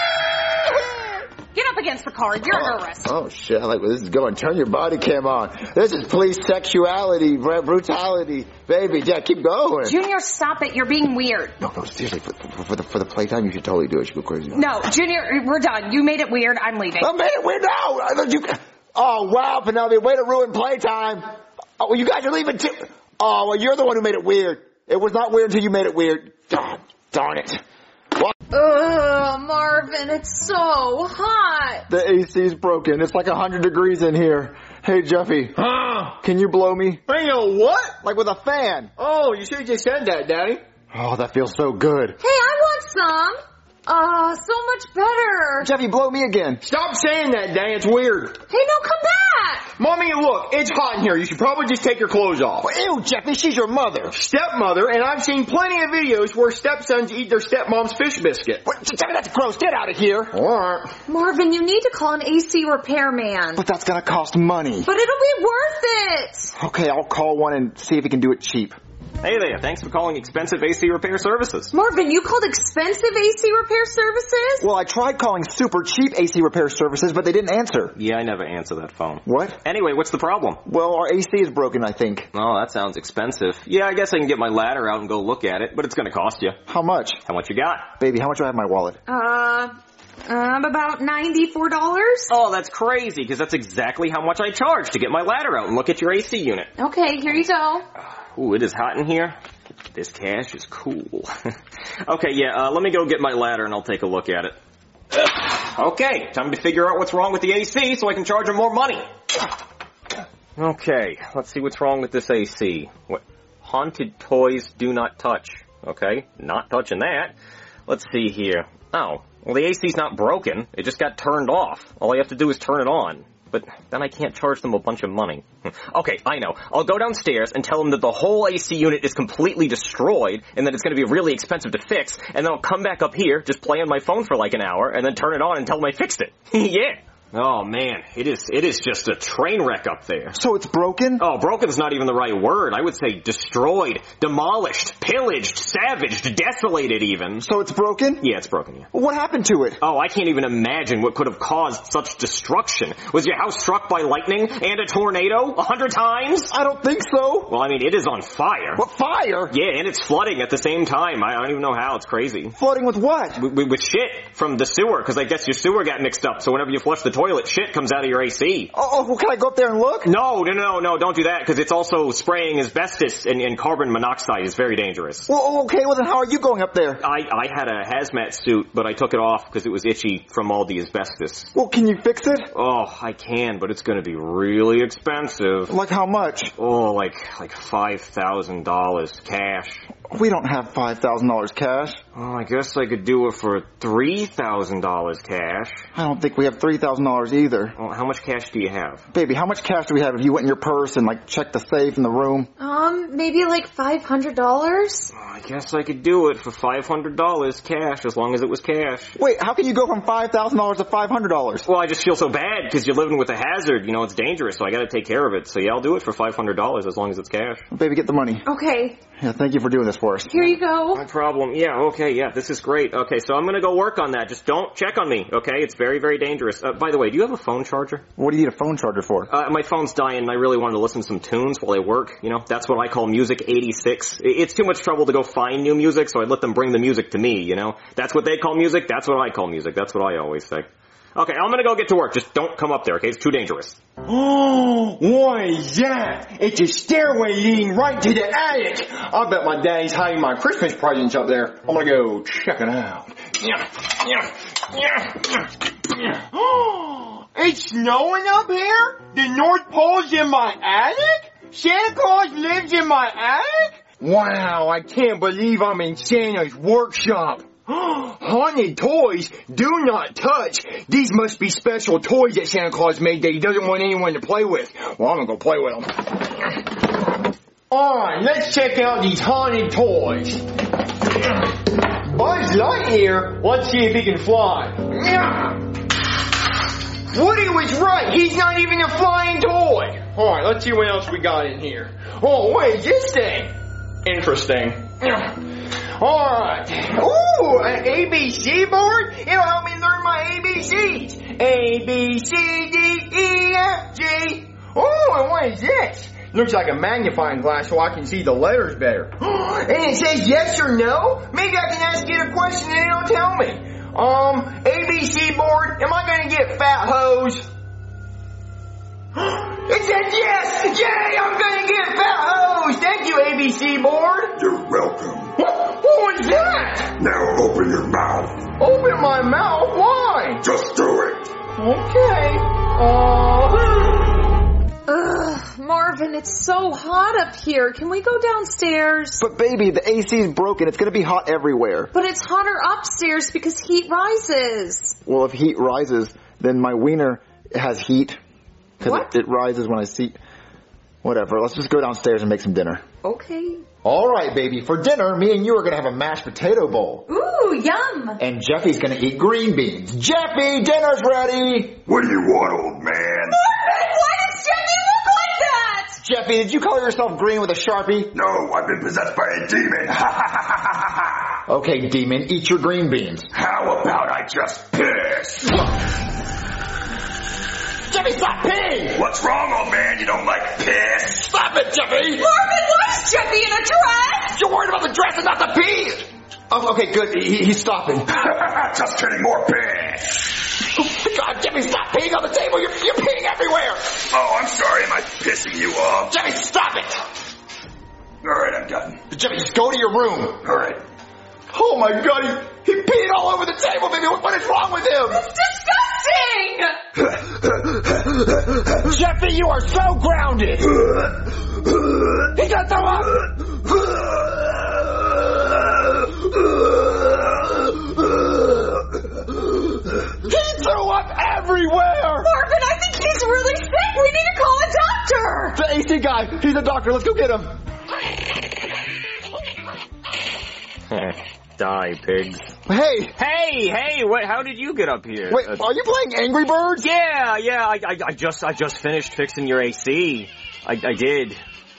Get up against the car. You're under arrest. Oh, shit. I like where this is going. Turn your body cam on. This is police sexuality, brutality. Baby, yeah, keep going. Junior, stop it. You're being weird. No, seriously. For the playtime, you should totally do it. You should go crazy. No, Junior, we're done. You made it weird. I'm leaving. I made it weird now. I thought you... Oh, wow, Penelope. Way to ruin playtime. Oh, well, you guys are leaving too. Oh, well, you're the one who made it weird. It was not weird until you made it weird. God darn it. What? Ugh, Marvin, it's so hot. The AC's broken. It's like 100 degrees in here. Hey, Jeffy. Can you blow me? Hey, what? Like with a fan. Oh, you should have just said that, Daddy. Oh, that feels so good. Hey, I want some. So much better. Jeffy, blow me again. Stop saying that, Daddy. It's weird. Hey, no, come back. Mommy, look, it's hot in here. You should probably just take your clothes off. Well, ew, Jeffy, she's your mother. Stepmother, and I've seen plenty of videos where stepsons eat their stepmom's fish biscuit. What? Jeffy, that's gross. Get out of here. All right. Marvin, you need to call an AC repairman. But that's gonna cost money. But it'll be worth it. Okay, I'll call one and see if he can do it cheap. Hey there, thanks for calling Expensive AC Repair Services. Marvin, you called Expensive AC Repair Services? Well, I tried calling super cheap AC repair services, but they didn't answer. Yeah, I never answer that phone. What? Anyway, what's the problem? Well, our AC is broken, I think. Oh, that sounds expensive. Yeah, I guess I can get my ladder out and go look at it, but it's gonna cost you. How much? How much you got? Baby, how much do I have in my wallet? About $94. Oh, that's crazy, because that's exactly how much I charge to get my ladder out and look at your AC unit. Okay, here you go. Ooh, it is hot in here. This cash is cool. Okay, yeah, let me go get my ladder and I'll take a look at it. Okay, time to figure out what's wrong with the AC so I can charge them more money. Okay, let's see what's wrong with this AC. What? Haunted toys do not touch. Okay, not touching that. Let's see here. Oh, well, the AC's not broken. It just got turned off. All I have to do is turn it on. But then I can't charge them a bunch of money. Okay, I know. I'll go downstairs and tell them that the whole AC unit is completely destroyed and that it's going to be really expensive to fix, and then I'll come back up here, just play on my phone for like an hour, and then turn it on and tell them I fixed it. Yeah. Oh man, it is just a train wreck up there. So it's broken? Oh, broken's not even the right word. I would say destroyed, demolished, pillaged, savaged, desolated even. So it's broken? Yeah, it's broken, yeah. What happened to it? Oh, I can't even imagine what could have caused such destruction. Was your house struck by lightning and a tornado 100 times? I don't think so. Well, I mean, it is on fire. What, fire? Yeah, and it's flooding at the same time. I don't even know how. It's crazy. Flooding with what? With shit from the sewer, because I guess your sewer got mixed up, so whenever you flush the toilet. Shit comes out of your AC. Oh, well, can I go up there and look? No, don't do that, because it's also spraying asbestos and carbon monoxide is very dangerous. Well, okay, well then how are you going up there? I had a hazmat suit, but I took it off because it was itchy from all the asbestos. Well, can you fix it? Oh, I can, but it's gonna be really expensive. Like how much? Oh, like $5,000 cash. We don't have $5,000 cash. Oh, I guess I could do it for $3,000 cash. I don't think we have $3,000 either. Well, how much cash do you have? Baby, how much cash do we have if you went in your purse and like checked the safe in the room? Maybe like $500? I guess I could do it for $500 cash, as long as it was cash. Wait, how can you go from $5,000 to $500? Well, I just feel so bad because you're living with a hazard. You know, it's dangerous, so I gotta take care of it. So yeah, I'll do it for $500 as long as it's cash. Baby, get the money. Okay. Yeah, thank you for doing this for us. Here you go. No problem. Yeah, okay, yeah, this is great. Okay, so I'm gonna go work on that. Just don't check on me, okay? It's very, very dangerous. By the way, do you have a phone charger? What do you need a phone charger for? My phone's dying and I really wanted to listen to some tunes while I work. You know, that's what I call Music 86. It's too much trouble to go find new music, so I let them bring the music to me, you know? That's what they call music, that's what I call music. That's what I always say. Okay, I'm gonna go get to work. Just don't come up there, okay? It's too dangerous. Oh, what is that? It's a stairway leading right to the attic. I bet my daddy's hiding my Christmas presents up there. I'm gonna go check it out. It's snowing up here? The North Pole's in my attic? Santa Claus lives in my attic? Wow, I can't believe I'm in Santa's workshop. Haunted toys? Do not touch. These must be special toys that Santa Claus made that he doesn't want anyone to play with. Well, I'm gonna go play with them. Alright, let's check out these haunted toys. Buzz Lightyear, let's see if he can fly. Woody was right, he's not even a flying toy. Alright, let's see what else we got in here. Oh, what is this thing? Interesting. Alright. Ooh, an ABC board? It'll help me learn my ABCs. A, B, C, D, E, F, G. Oh, and what is this? Looks like a magnifying glass so I can see the letters better. And it says yes or no? Maybe I can ask it a question and it'll tell me. ABC board, am I gonna get fat hose? It says yes! Yay, I'm gonna get fat hose! Thank you, ABC board! You're welcome. What was that? Now open your mouth. Open my mouth? Why? Just do it. Okay. Ugh, Marvin, it's so hot up here. Can we go downstairs? But baby, the AC's broken. It's gonna be hot everywhere. But it's hotter upstairs because heat rises. Well, if heat rises, then my wiener has heat. Because it rises when I see... Whatever, let's just go downstairs and make some dinner. Okay. Alright, baby, for dinner, me and you are gonna have a mashed potato bowl. Ooh, yum! And Jeffy's gonna eat green beans. Jeffy, dinner's ready! What do you want, old man? Marvin, why does Jeffy look like that? Jeffy, did you color yourself green with a Sharpie? No, I've been possessed by a demon. Okay, demon, eat your green beans. How about I just piss? Jeffy, stop peeing! What's wrong, old man? You don't like piss? Stop it, Jeffy! Marvin, why is Jeffy in a dress? You're worried about the dress and not the pee! Oh, okay, good. He's stopping. Just kidding, more piss. Oh, God, Jeffy, stop peeing on the table! You're peeing everywhere! Oh, I'm sorry. Am I pissing you off? Jeffy, stop it! Alright, I'm done. Jeffy, just go to your room. Alright. Oh my God, he peed all over the table, baby. What is wrong with him? It's disgusting! Jeffy, you are so grounded! He's gonna throw up! He threw up everywhere! Marvin, I think he's really sick. We need to call a doctor! The AC guy, he's a doctor. Let's go get him. Die, pigs. Hey, what, how did you get up here? Wait, are you playing Angry Birds? Yeah, I just finished fixing your AC. I did.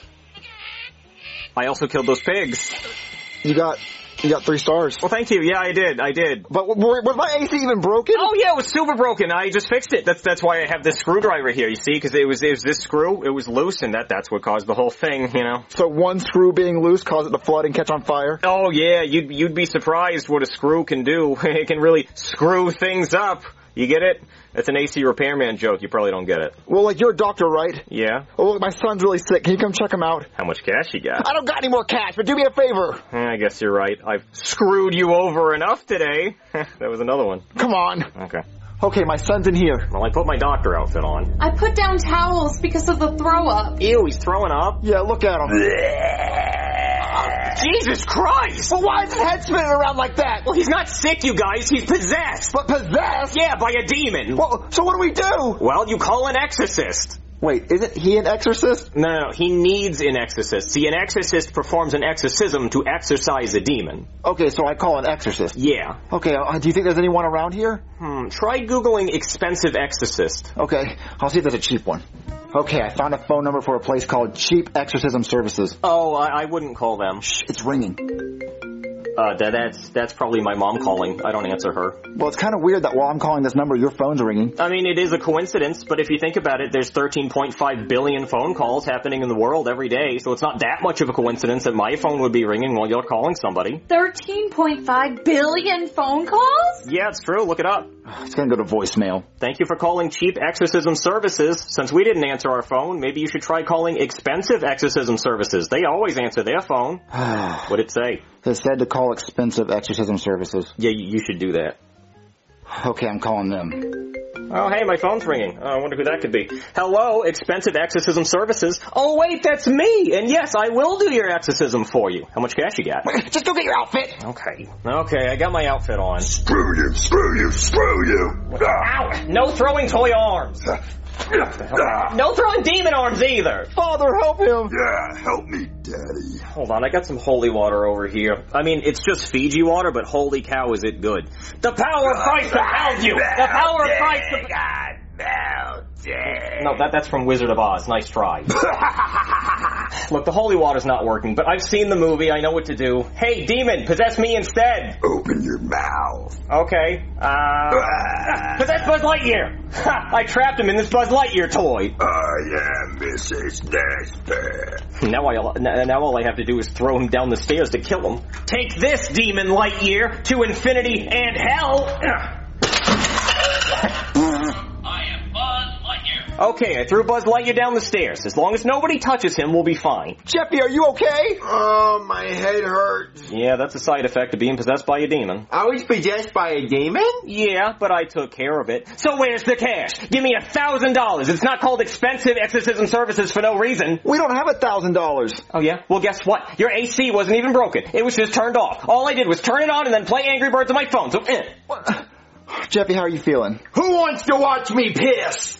I also killed those pigs. You got 3 stars. Well, thank you. Yeah, I did. But was my AC even broken? Oh yeah, it was super broken. I just fixed it. That's why I have this screwdriver here, you see, because it was this screw, it was loose, and that's what caused the whole thing, you know. So one screw being loose caused it to flood and catch on fire? Oh yeah, you'd be surprised what a screw can do. It can really screw things up. You get it? It's an AC repairman joke. You probably don't get it. Well, like, you're a doctor, right? Yeah? Oh, look, my son's really sick. Can you come check him out? How much cash you got? I don't got any more cash, but do me a favor. I guess you're right. I've screwed you over enough today. That was another one. Come on. Okay. Okay, my son's in here. Well, I put my doctor outfit on. I put down towels because of the throw up. Ew, he's throwing up? Yeah, look at him. Jesus Christ! Well, why is his head spinning around like that? Well, he's not sick, you guys. He's possessed. But possessed? Yeah, by a demon. Well, so what do we do? Well, you call an exorcist. Wait, isn't he an exorcist? No, he needs an exorcist. See, an exorcist performs an exorcism to exorcise a demon. Okay, so I call an exorcist. Yeah. Okay, do you think there's anyone around here? Try Googling expensive exorcist. Okay, I'll see if there's a cheap one. Okay, I found a phone number for a place called Cheap Exorcism Services. Oh, I wouldn't call them. Shh, it's ringing. That's probably my mom calling. I don't answer her. Well, it's kind of weird that while I'm calling this number, your phone's ringing. I mean, it is a coincidence, but if you think about it, there's 13.5 billion phone calls happening in the world every day, so it's not that much of a coincidence that my phone would be ringing while you're calling somebody. 13.5 billion phone calls? Yeah, it's true. Look it up. It's gonna go to voicemail. Thank you for calling Cheap Exorcism Services. Since we didn't answer our phone, maybe you should try calling Expensive Exorcism Services. They always answer their phone. What'd it say? It said to call Expensive Exorcism Services. Yeah, you should do that. Okay, I'm calling them. Oh, hey, my phone's ringing. I wonder who that could be. Hello, Expensive Exorcism Services. Oh, wait, that's me. And yes, I will do your exorcism for you. How much cash you got? Just go get your outfit. Okay, I got my outfit on. Screw you, screw you, screw you. Ow! No throwing toy arms. No throwing demon arms either. Father, help him. Yeah, help me, Daddy. Hold on, I got some holy water over here. I mean, it's just Fiji water, but holy cow, is it good. The power of Christ compels you! The power of Christ No, that's from Wizard of Oz. Nice try. Look, the holy water's not working, but I've seen the movie. I know what to do. Hey, demon, possess me instead. Open your mouth. Okay. Possess Buzz Lightyear. I trapped him in this Buzz Lightyear toy. I am Mrs. Nesbit. Now all I have to do is throw him down the stairs to kill him. Take this, demon Lightyear, to infinity and hell. Okay, I threw Buzz Lightyear down the stairs. As long as nobody touches him, we'll be fine. Jeffy, are you okay? Oh, my head hurts. Yeah, that's a side effect of being possessed by a demon. I was possessed by a demon? Yeah, but I took care of it. So where's the cash? Give me $1,000. It's not called Expensive Exorcism Services for no reason. We don't have $1,000. Oh yeah? Well, guess what? Your AC wasn't even broken. It was just turned off. All I did was turn it on and then play Angry Birds on my phone, so Jeffy, how are you feeling? Who wants to watch me piss?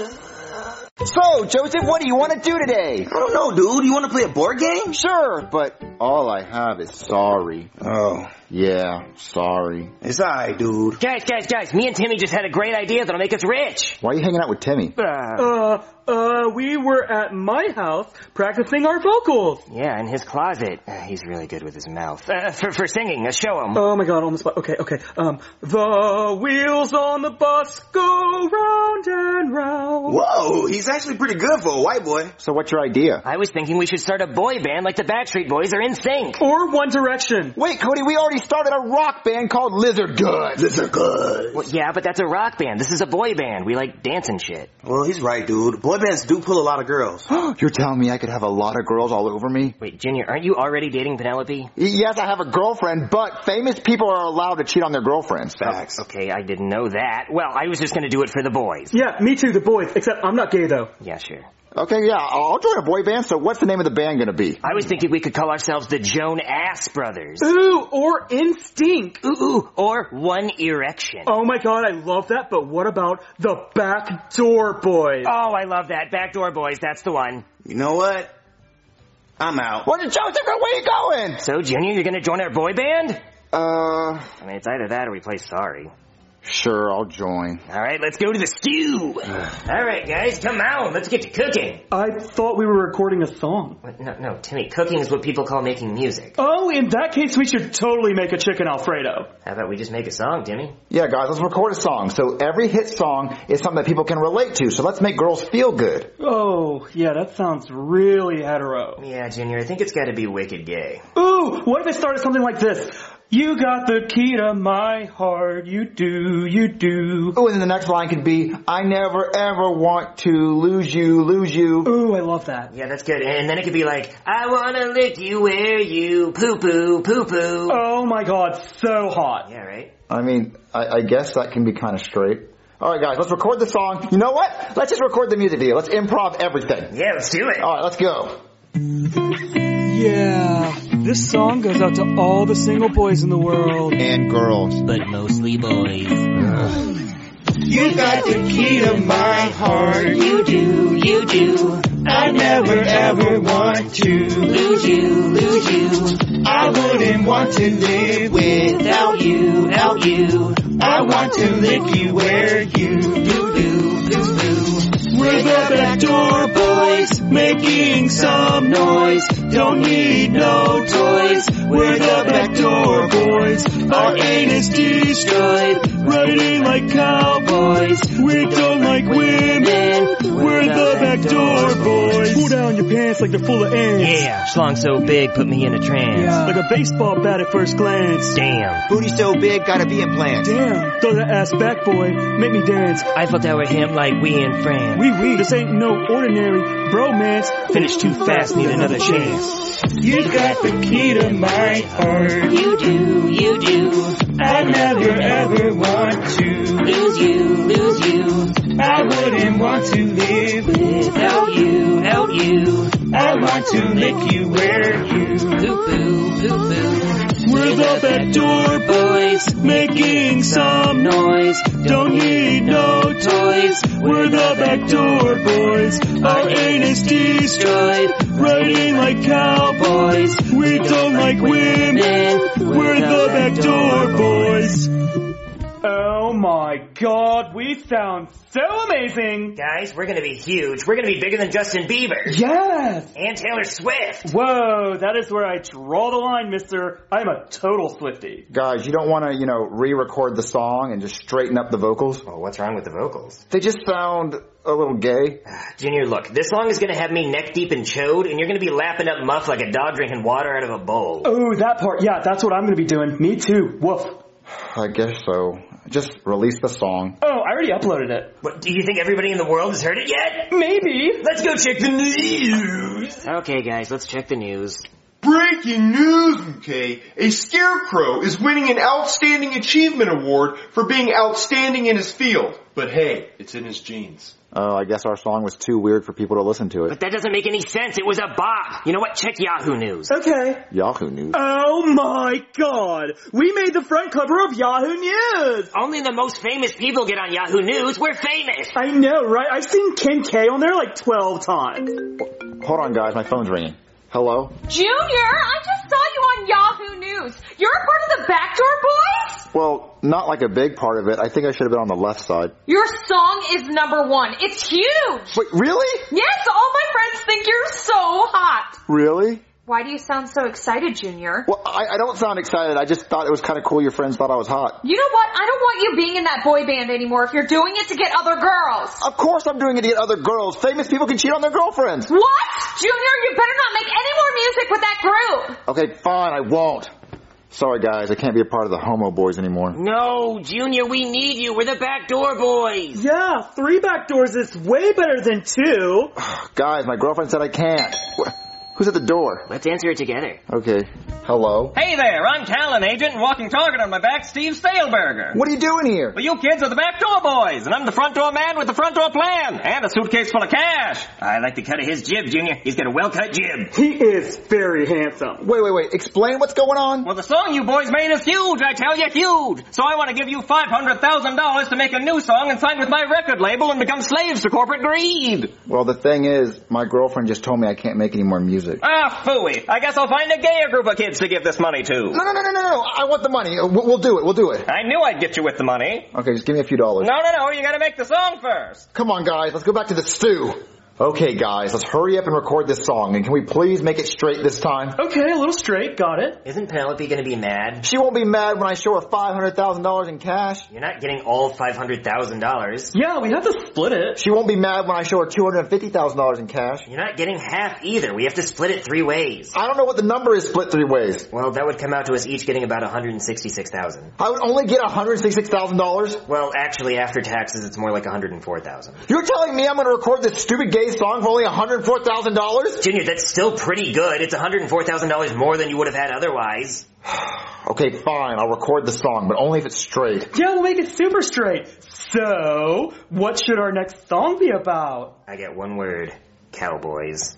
So, Joseph, what do you want to do today? I don't know, dude. You want to play a board game? Sure, but all I have is sorry. Oh. Yeah, sorry. It's alright, dude. Guys, me and Timmy just had a great idea that'll make us rich. Why are you hanging out with Timmy? We were at my house practicing our vocals. Yeah, in his closet. He's really good with his mouth. For singing, show him. Oh my god, on the spot. Okay. The wheels on the bus go round and round. Whoa, he's actually pretty good for a white boy. So what's your idea? I was thinking we should start a boy band like the Backstreet Boys or NSYNC. Or One Direction. Wait, Cody, we already started a rock band called Lizard Good. Lizard Good. Well, yeah, but that's a rock band. This is a boy band. We like dancing shit. Well, he's right, dude. Boy bands do pull a lot of girls. You're telling me I could have a lot of girls all over me? Wait, Junior, aren't you already dating Penelope? Yes, I have a girlfriend, but famous people are allowed to cheat on their girlfriends. Facts. Okay, I didn't know that. Well, I was just gonna do it for the boys. Yeah, me too, the boys. Except I'm not gay, though. Yeah, sure. Okay, yeah, I'll join a boy band, so what's the name of the band gonna be? I was thinking we could call ourselves the Joan Ass Brothers. Ooh, or Instinct. Ooh, or One Erection. Oh my god, I love that, but what about the Backdoor Boys? Oh, I love that. Backdoor Boys, that's the one. You know what? I'm out. What did Joseph, where are you going? So, Junior, you're gonna join our boy band? I mean, it's either that or we play Sorry. Sure, I'll join. All right, let's go to the stew. All right, guys, come on. Let's get to cooking. I thought we were recording a song. No, Timmy, cooking is what people call making music. Oh, in that case, we should totally make a chicken Alfredo. How about we just make a song, Timmy? Yeah, guys, let's record a song. So every hit song is something that people can relate to. So let's make girls feel good. Oh, yeah, that sounds really hetero. Yeah, Junior, I think it's gotta be wicked gay. Ooh, what if it started something like this? You got the key to my heart, you do, you do. Ooh, and then the next line could be, I never ever want to lose you, lose you. Ooh, I love that. Yeah, that's good. And then it could be like, I wanna lick you where you poo-poo, poo-poo. Oh my god, so hot. Yeah, right? I mean, I guess that can be kind of straight. Alright guys, let's record the song. You know what? Let's just record the music video. Let's improv everything. Yeah, let's do it. Alright, let's go. Yeah, this song goes out to all the single boys in the world. And girls. But mostly boys. You got the key to my heart. You do, you do. I never ever want to lose you, lose you. I wouldn't want to live without you, without you. I want to lick you where you do. We're the backdoor boys, making some noise. Don't need no toys. We're the backdoor boys. Our anus destroyed, riding like cowboys. We don't like women. We're the backdoor boys. Pull down your pants like they're full of ants. Yeah, schlong so big, put me in a trance. Yeah, like a baseball bat at first glance. Damn. Booty so big, gotta be implant. Damn, throw that ass back, boy. Make me dance. Eiffel Tower him like we in France. We, this ain't no ordinary bromance. Finish too fast, need another chance. You got the key to my heart. You do, you do. I never ever want to lose you, lose you. I wouldn't want to live without you, without you. I want to lick you where you poo-poo, poo-poo. We're the backdoor boys, making some noise. Don't need no toys. We're the backdoor boys. Our anus destroyed, riding like cowboys. We don't like women. We're the backdoor boys. Oh my god, we sound so amazing! Guys, we're gonna be huge. We're gonna be bigger than Justin Bieber. Yes! And Taylor Swift. Whoa, that is where I draw the line, mister. I'm a total Swiftie. Guys, you don't want to, re-record the song and just straighten up the vocals? Oh, what's wrong with the vocals? They just sound a little gay. Junior, look, this song is gonna have me neck deep in chode, and you're gonna be lapping up muff like a dog drinking water out of a bowl. Oh, that part. Yeah, that's what I'm gonna be doing. Me too. Woof. I guess so. Just release the song. Oh, I already uploaded it. What, do you think everybody in the world has heard it yet? Maybe. Let's go check the news. Okay, guys, let's check the news. Breaking news, okay? A scarecrow is winning an Outstanding Achievement Award for being outstanding in his field. But hey, it's in his genes. Oh, I guess our song was too weird for people to listen to it. But that doesn't make any sense. It was a bot. You know what? Check Yahoo News. Okay. Yahoo News? Oh my god! We made the front cover of Yahoo News! Only the most famous people get on Yahoo News. We're famous. I know, right? I've seen Kim K on there like 12 times. Hold on, guys. My phone's ringing. Hello? Junior, I just saw you on Yahoo News. You're a part of the Backdoor Boys? Well, not like a big part of it. I think I should have been on the left side. Your song is #1. It's huge. Wait, really? Yes, all my friends think you're so hot. Really? Why do you sound so excited, Junior? Well, I don't sound excited. I just thought it was kind of cool your friends thought I was hot. You know what? I don't want you being in that boy band anymore if you're doing it to get other girls. Of course I'm doing it to get other girls. Famous people can cheat on their girlfriends. What? Junior, you better not make any more music with that group. Okay, fine, I won't. Sorry, guys, I can't be a part of the Homo Boys anymore. No, Junior, we need you. We're the Backdoor Boys. Yeah, 3 backdoors is way better than 2. Guys, my girlfriend said I can't. Who's at the door? Let's answer it together. Okay. Hello? Hey there, I'm Talent Agent and walking target on my back, Steve Staleberger. What are you doing here? Well, you kids are the Backdoor Boys, and I'm the front door man with the front door plan, and a suitcase full of cash. I like the cut of his jib, Junior. He's got a well-cut jib. He is very handsome. Wait. Explain what's going on. Well, the song you boys made is huge, I tell you, huge. So I want to give you $500,000 to make a new song and sign with my record label and become slaves to corporate greed. Well, the thing is, my girlfriend just told me I can't make any more music. Ah, phooey. I guess I'll find a gayer group of kids to give this money to. No. I want the money. We'll do it. I knew I'd get you with the money. Okay, just give me a few dollars. No. You gotta make the song first. Come on, guys. Let's go back to the stew. Okay, guys, let's hurry up and record this song. And can we please make it straight this time? Okay, a little straight. Got it. Isn't Penelope gonna be mad? She won't be mad when I show her $500,000 in cash. You're not getting all $500,000. Yeah, we have to split it. She won't be mad when I show her $250,000 in cash. You're not getting half either. We have to split it 3 ways. I don't know what the number is split 3 ways. Well, that would come out to us each getting about $166,000. I would only get $166,000? Well, actually, after taxes, it's more like $104,000. You're telling me I'm going to record this stupid gay song for only $104,000? Junior, that's still pretty good. It's $104,000 more than you would have had otherwise. Okay, fine. I'll record the song, but only if it's straight. Yeah, we'll make it super straight. So, what should our next song be about? I get one word. Cowboys.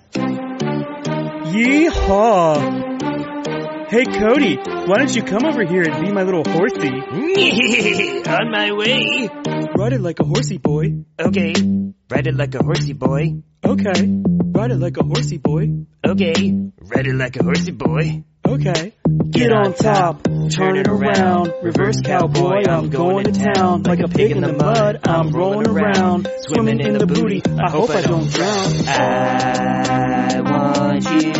Yeehaw! Hey, Cody, why don't you come over here and be my little horsey? On my way. Ride it like a horsey, boy. Okay. Ride it like a horsey, boy. Okay. Ride it like a horsey, boy. Okay. Ride it like a horsey, boy. Okay. Get on top, turn it around, reverse cowboy, I'm going to town. Like a pig in the mud, I'm rolling around, swimming in the booty, I hope I don't drown. I want you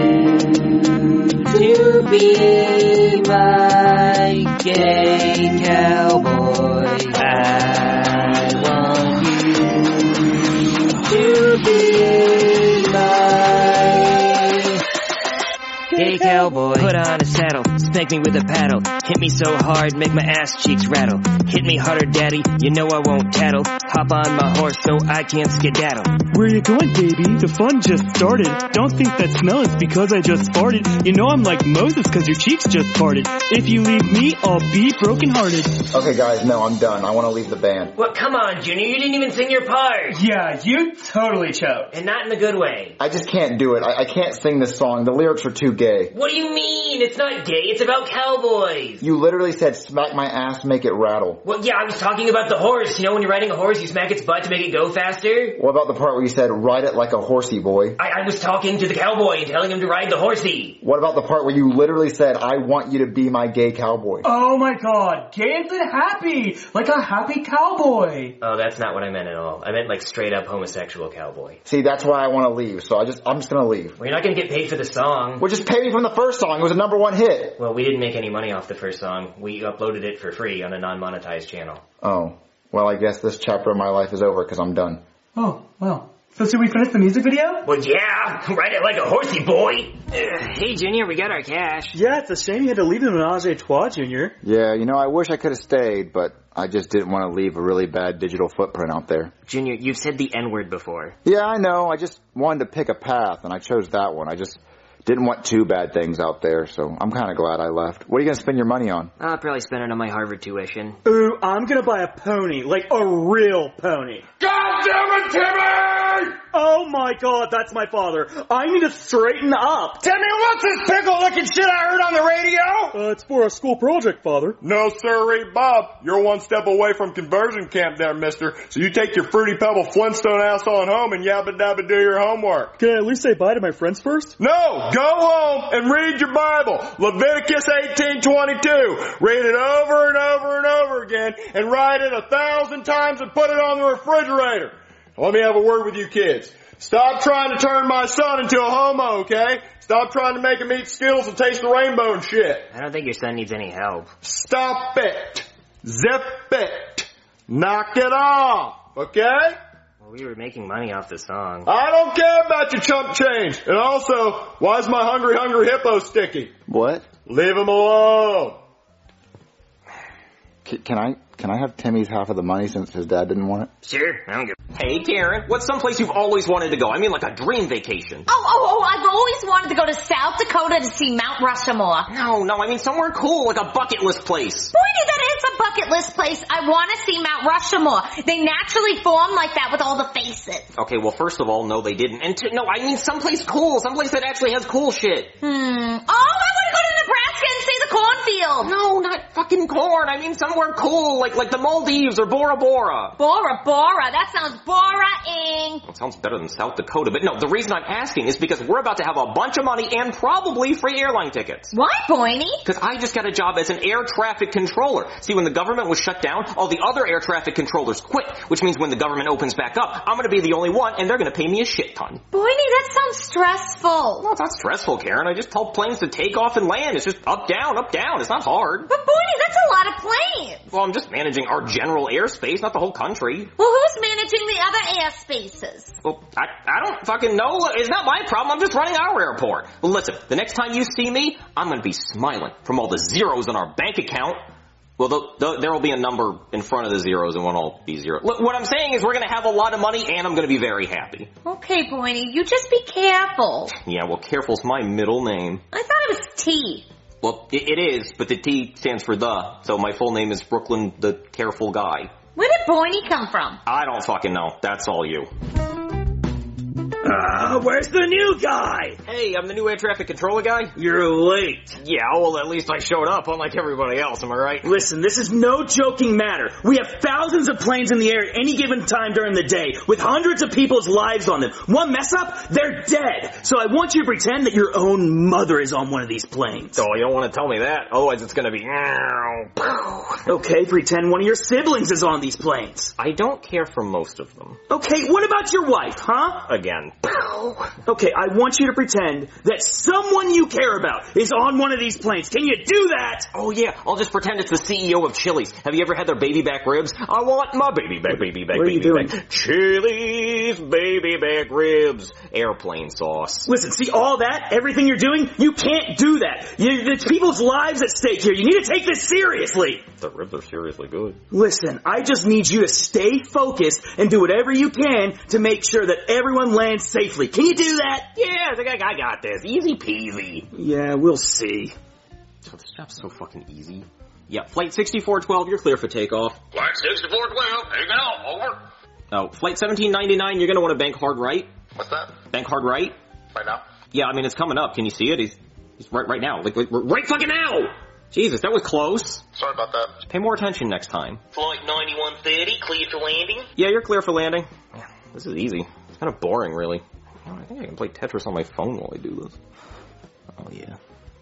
to be my gay cowboy. I want you to be my gay cowboy. Put on a saddle, spank me with a paddle, hit me so hard, make my ass cheeks rattle. Hit me harder, daddy, you know I won't tattle. Hop on my horse so I can't skedaddle. Where you going, baby? The fun just started. Don't think that smell is because I just farted. You know I'm like Moses cause your cheeks just parted. If you leave me, I'll be brokenhearted. Okay, guys, no, I'm done. I want to leave the band. What? Come on, Junior, you didn't even sing your part. Yeah, you totally choked. And not in the good way. I just can't do it. I can't sing this song. The lyrics are too gay. What do you mean? It's not gay, it's about cowboys. You literally said smack my ass, make it rattle. Well, yeah, I was talking about the horse. You know when you're riding a horse, you smack its butt to make it go faster? What about the part where you said ride it like a horsey, boy? I was talking to the cowboy and telling him to ride the horsey. What about the part where you literally said, I want you to be my gay cowboy? Oh my god, gay and happy, like a happy cowboy. Oh, that's not what I meant at all. I meant like straight up homosexual cowboy. See, that's why I want to leave, so I'm just gonna leave. Well, you're not gonna get paid for the song. Well, just pay me from the first song. It was a #1 hit. Well, we didn't make any money off the first song. We uploaded it for free on a non-monetized channel. Oh. Well, I guess this chapter of my life is over because I'm done. Oh, well. So should we finish the music video? Well, yeah. Ride it like a horsey, boy. Hey, Junior, we got our cash. Yeah, it's a shame you had to leave in Menage a Trois, Junior. Yeah, you know, I wish I could have stayed, but I just didn't want to leave a really bad digital footprint out there. Junior, you've said the N-word before. Yeah, I know. I just wanted to pick a path, and I chose that one. I just didn't want 2 bad things out there, so I'm kind of glad I left. What are you going to spend your money on? I'll probably spend it on my Harvard tuition. Ooh, I'm going to buy a pony, like a real pony. God damn it, Timmy! Oh my god, that's my father. I need to straighten up. Timmy, what's this pickle-looking shit I heard on the radio? It's for a school project, father. No, sirree, Bob. You're one step away from conversion camp there, mister. So you take your Fruity Pebble Flintstone ass on home and yabba-dabba do your homework. Can I at least say bye to my friends first? No! Go home and read your Bible. Leviticus 18:22. Read it over and over and over again and write it 1,000 times and put it on the refrigerator. Let me have a word with you kids. Stop trying to turn my son into a homo, okay? Stop trying to make him eat Skittles and taste the rainbow and shit. I don't think your son needs any help. Stop it. Zip it. Knock it off, okay? Well, we were making money off the song. I don't care about your chump change. And also, why is my hungry hippo sticky? What? Leave him alone. Can I have Timmy's half of the money since his dad didn't want it? Sure, I don't give. Hey, Karen, what's someplace you've always wanted to go? I mean, like a dream vacation. Oh, I've always wanted to go to South Dakota to see Mount Rushmore. No, I mean somewhere cool, like a bucket list place. Boy, that is a bucket list place. I want to see Mount Rushmore. They naturally form like that with all the faces. Okay, well, first of all, no, they didn't. And no, I mean someplace cool, someplace that actually has cool shit. Oh, I want to go to Nebraska and see the cornfield. No, not fucking fucking corn. I mean somewhere cool, like the Maldives or Bora Bora. Bora Bora. That sounds boring. It sounds better than South Dakota. But no, the reason I'm asking is because we're about to have a bunch of money and probably free airline tickets. Why, Boiny? Because I just got a job as an air traffic controller. See, when the government was shut down, all the other air traffic controllers quit, which means when the government opens back up, I'm going to be the only one, and they're going to pay me a shit ton. Boiny, that sounds stressful. No, it's not stressful, Karen. I just tell planes to take off and land. It's just up, down, up, down. It's not hard. But Boiny, that's a lot of planes. Well, I'm just managing our general airspace, not the whole country. Well, who's managing the other airspaces? Well, I don't fucking know. It's not my problem. I'm just running our airport. Well, listen, the next time you see me, I'm going to be smiling from all the zeros in our bank account. Well, there will be a number in front of the zeros and won't all be zero. Look, what I'm saying is we're going to have a lot of money and I'm going to be very happy. Okay, Boiny, you just be careful. Yeah, well, careful's my middle name. I thought it was T. Well, it is, but the T stands for the, so my full name is Brooklyn the Careful Guy. Where did Boiny come from? I don't fucking know. That's all you. Where's the new guy? Hey, I'm the new air traffic controller guy. You're late. Yeah, well, at least I showed up, unlike everybody else, am I right? Listen, this is no joking matter. We have thousands of planes in the air at any given time during the day, with hundreds of people's lives on them. One mess up, they're dead. So I want you to pretend that your own mother is on one of these planes. Oh, you don't want to tell me that. Otherwise it's gonna be... Okay, pretend one of your siblings is on these planes. I don't care for most of them. Okay, what about your wife, huh? Again. Okay, I want you to pretend that someone you care about is on one of these planes. Can you do that? Oh yeah, I'll just pretend it's the CEO of Chili's. Have you ever had their baby back ribs? I want my baby back. What are you doing? Chili's baby back ribs. Airplane sauce. Listen, see all that? Everything you're doing? You can't do that. There's people's lives at stake here. You need to take this seriously. The ribs are seriously good. Listen, I just need you to stay focused and do whatever you can to make sure that everyone lands safely. Can you do that? Yeah, I got this. Easy peasy. Yeah, we'll see. Oh, this job's so fucking easy. Yeah, flight 6412, you're clear for takeoff. Flight 6412, hang on, over. Oh, flight 1799, you're gonna want to bank hard right. What's that? Bank hard right? Right now? Yeah, I mean, it's coming up. Can you see it? He's right now. Like, right fucking now! Jesus, that was close. Sorry about that. Pay more attention next time. Flight 9130, clear for landing. Yeah, you're clear for landing. Yeah, this is easy. It's kind of boring, really. I think I can play Tetris on my phone while I do this. Oh, yeah.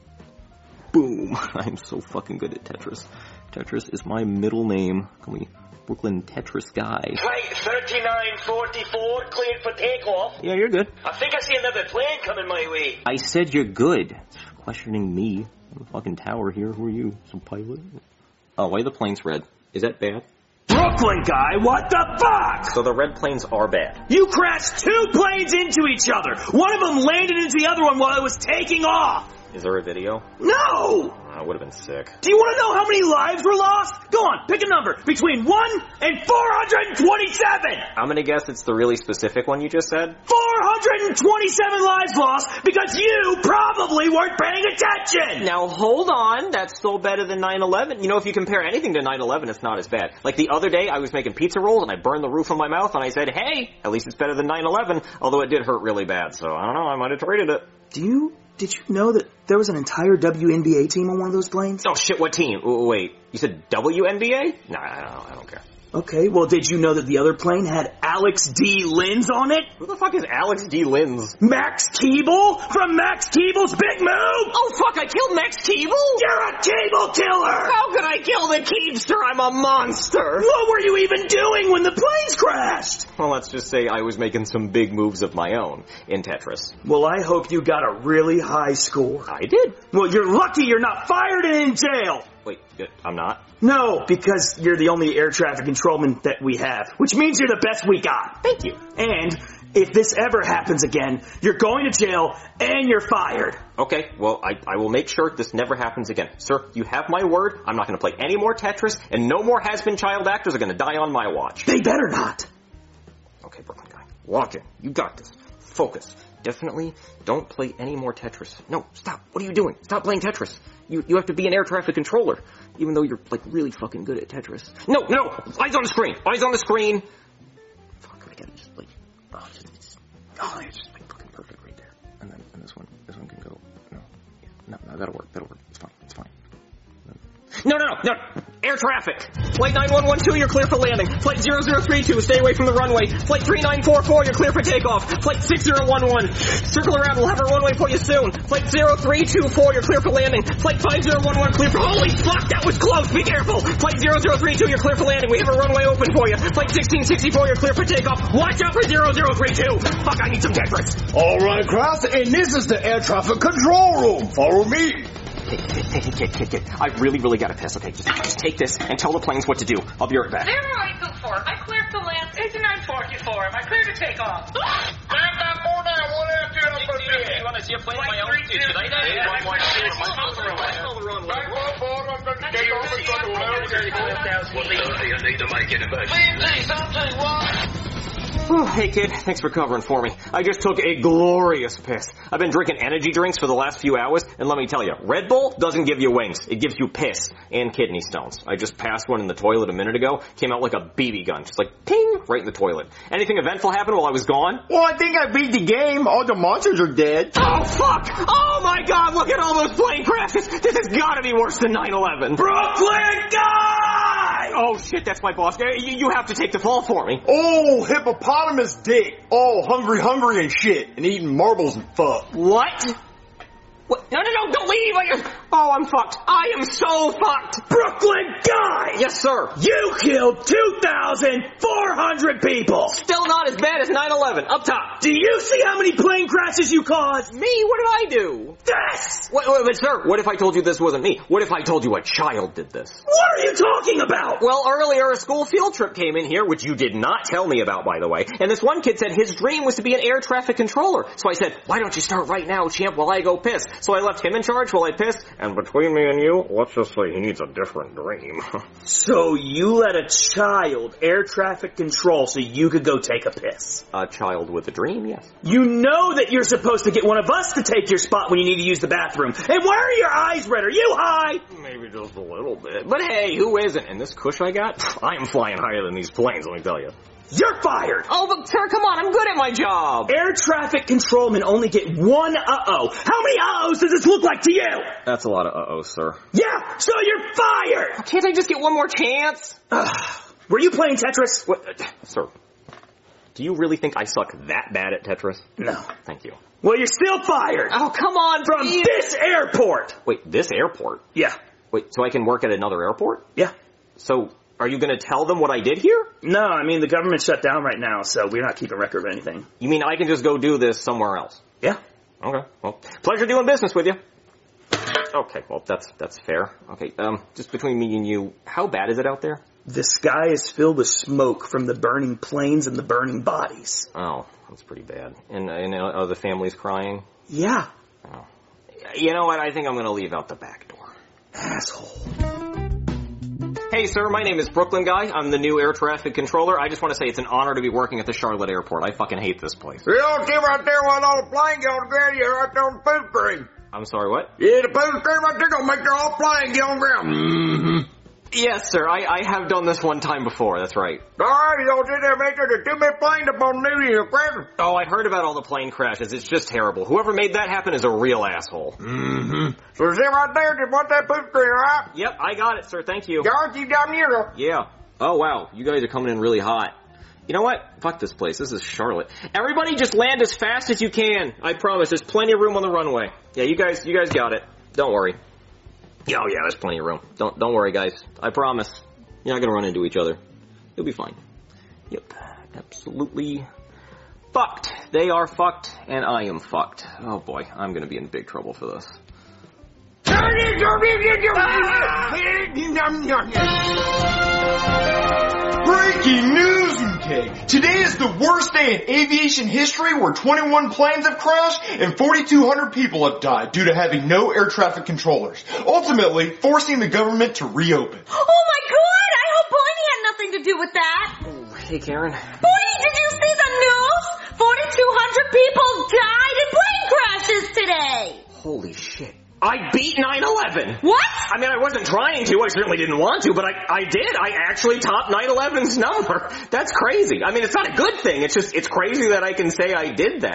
Boom. I'm so fucking good at Tetris. Tetris is my middle name. Call me Brooklyn Tetris Guy. Flight 3944, cleared for takeoff. Yeah, you're good. I think I see another plane coming my way. I said you're good. Questioning me. I'm a fucking tower here. Who are you? Some pilot? Oh, why are the planes red? Is that bad? Brooklyn Guy, what the fuck? So the red planes are bad. You crashed two planes into each other. One of them landed into the other one while it was taking off. Is there a video? No! That would have been sick. Do you want to know how many lives were lost? Go on, pick a number. Between 1 and 427! I'm gonna guess it's the really specific one you just said. 427 lives lost because you probably weren't paying attention! Now hold on, that's still better than 9/11. You know, if you compare anything to 9/11, it's not as bad. Like the other day, I was making pizza rolls and I burned the roof of my mouth and I said, hey, at least it's better than 9/11, although it did hurt really bad, so I don't know, I might have traded it. Did you know that there was an entire WNBA team on one of those planes? Oh shit, what team? Wait, you said WNBA? Nah, I don't care. Okay, well, did you know that the other plane had Alex D. Linz on it? Who the fuck is Alex D. Linz? Max Keeble from Max Keeble's Big Move! Oh fuck, I killed Max Keeble? You're a cable killer! How could I kill the Keebster? I'm a monster! What were you even doing when the planes crashed? Well, let's just say I was making some big moves of my own in Tetris. Well, I hope you got a really high score. I did. Well, you're lucky you're not fired and in jail! Wait, I'm not? No, because you're the only air traffic controlman that we have, which means you're the best we got. Thank you. And if this ever happens again, you're going to jail and you're fired. Okay, well, I will make sure this never happens again. Sir, you have my word. I'm not going to play any more Tetris, and no more has-been child actors are going to die on my watch. They better not. Okay, Brooklyn Guy. Watch it. You got this. Focus. Definitely don't play any more Tetris. No, stop. What are you doing? Stop playing Tetris. You have to be an air traffic controller, even though you're, like, really fucking good at Tetris. No! Eyes on the screen! Eyes on the screen! Fuck, I gotta just, like, it's just, like, fucking perfect right there. And then, and this one can go, no, that'll work, it's fine. No. Air traffic. Flight 9112, you're clear for landing. Flight 0032, stay away from the runway. Flight 3944, you're clear for takeoff. Flight 6011, circle around, we'll have a runway for you soon. Flight 0324, you're clear for landing. Flight 5011, clear for... Holy fuck, that was close, be careful! Flight 0032, you're clear for landing. We have a runway open for you. Flight 1664, you're clear for takeoff. Watch out for 0032! Fuck, I need some Tetris. Alright, class, and this is the air traffic control room. Follow me. Kid. I really gotta piss. Okay, just take this and tell the planes what to do. I'll be right back. 0824, am I clear to land? 8944, am I clear to take off? Stand down, four down, one after the other. You wanna see a plane my own? Should I Hey kid, thanks for covering for me. I just took a glorious piss. I've been drinking energy drinks for the last few hours, and let me tell you, Red Bull doesn't give you wings. It gives you piss and kidney stones. I just passed one in the toilet a minute ago, came out like a BB gun, just like ping, right in the toilet. Anything eventful happen while I was gone? Well, I think I beat the game. All the monsters are dead. Oh fuck! Oh my god, look at all those plane crashes! This has gotta be worse than 9/11. Brooklyn guy! Oh shit, that's my boss. You have to take the fall for me. Oh, hippopotamus dick. Oh, hungry and shit. And eating marbles and fuck. What? What? No, don't leave! I'm fucked. I am so fucked! Brooklyn guy! Yes, sir. You killed 2,400 people! Still not as bad as 9/11. Up top. Do you see how many plane crashes you caused? Me? What did I do? This! Wait, sir, what if I told you this wasn't me? What if I told you a child did this? What are you talking about? Well, earlier a school field trip came in here, which you did not tell me about, by the way, and this one kid said his dream was to be an air traffic controller. So I said, why don't you start right now, champ, while I go piss? So I left him in charge while I pissed, and between me and you, let's just say he needs a different dream. So you let a child air traffic control so you could go take a piss? A child with a dream, yes. You know that you're supposed to get one of us to take your spot when you need to use the bathroom. And why are your eyes red? Are you high? Maybe just a little bit. But hey, who isn't? And this cush I got? I am flying higher than these planes, let me tell you. You're fired! Oh, but sir, come on, I'm good at my job. Air traffic controlmen only get one uh-oh. How many uh-ohs does this look like to you? That's a lot of uh-ohs, sir. Yeah, so you're fired! Can't I just get one more chance? Were you playing Tetris? What? Sir, do you really think I suck that bad at Tetris? No. Thank you. Well, you're still fired! Oh, come on, From please. this airport! Wait, this airport? Yeah. Wait, so I can work at another airport? Yeah. So, are you going to tell them what I did here? No, I mean, the government's shut down right now, so we're not keeping record of anything. You mean I can just go do this somewhere else? Yeah. Okay, well, pleasure doing business with you. Okay, well, that's fair. Okay, just between me and you, how bad is it out there? The sky is filled with smoke from the burning planes and the burning bodies. Oh, that's pretty bad. And are the families crying? Yeah. Oh. You know what? I think I'm going to leave out the back door. Asshole. Hey, sir, my name is Brooklyn Guy. I'm the new air traffic controller. I just want to say it's an honor to be working at the Charlotte airport. I fucking hate this place. You don't see right there while all the plane get on the ground, you're right there on the food stream. I'm sorry, what? Yeah, the food stream right there gonna make the whole plane get on the ground. Mm-hmm. Yes, sir. I have done this one time before. That's right. All right, you don't sit there and make sure there's too many planes up on the news. Oh, I heard about all the plane crashes. It's just terrible. Whoever made that happen is a real asshole. Mm-hmm. So sit right there. Just want that food stream, all right? Yep, I got it, sir. Thank you. George, you down here. Yeah. Oh, wow. You guys are coming in really hot. You know what? Fuck this place. This is Charlotte. Everybody just land as fast as you can. I promise. There's plenty of room on the runway. Yeah, you guys got it. Don't worry. Oh, yeah, there's plenty of room. Don't worry, guys. I promise. You're not gonna run into each other. You'll be fine. Yep. Absolutely fucked. They are fucked, and I am fucked. Oh, boy. I'm gonna be in big trouble for this. Breaking news, UK! Today is the worst day in aviation history where 21 planes have crashed and 4,200 people have died due to having no air traffic controllers, ultimately forcing the government to reopen. Oh my god! I hope Boyney had nothing to do with that! Oh, hey, Karen. Boyney, did you see the news? 4,200 people died in plane crashes today! Holy shit. I beat 9/11! What? I mean, I wasn't trying to. I certainly didn't want to, but I did. I actually topped 9/11's number. That's crazy. I mean, it's not a good thing. It's crazy that I can say I did that.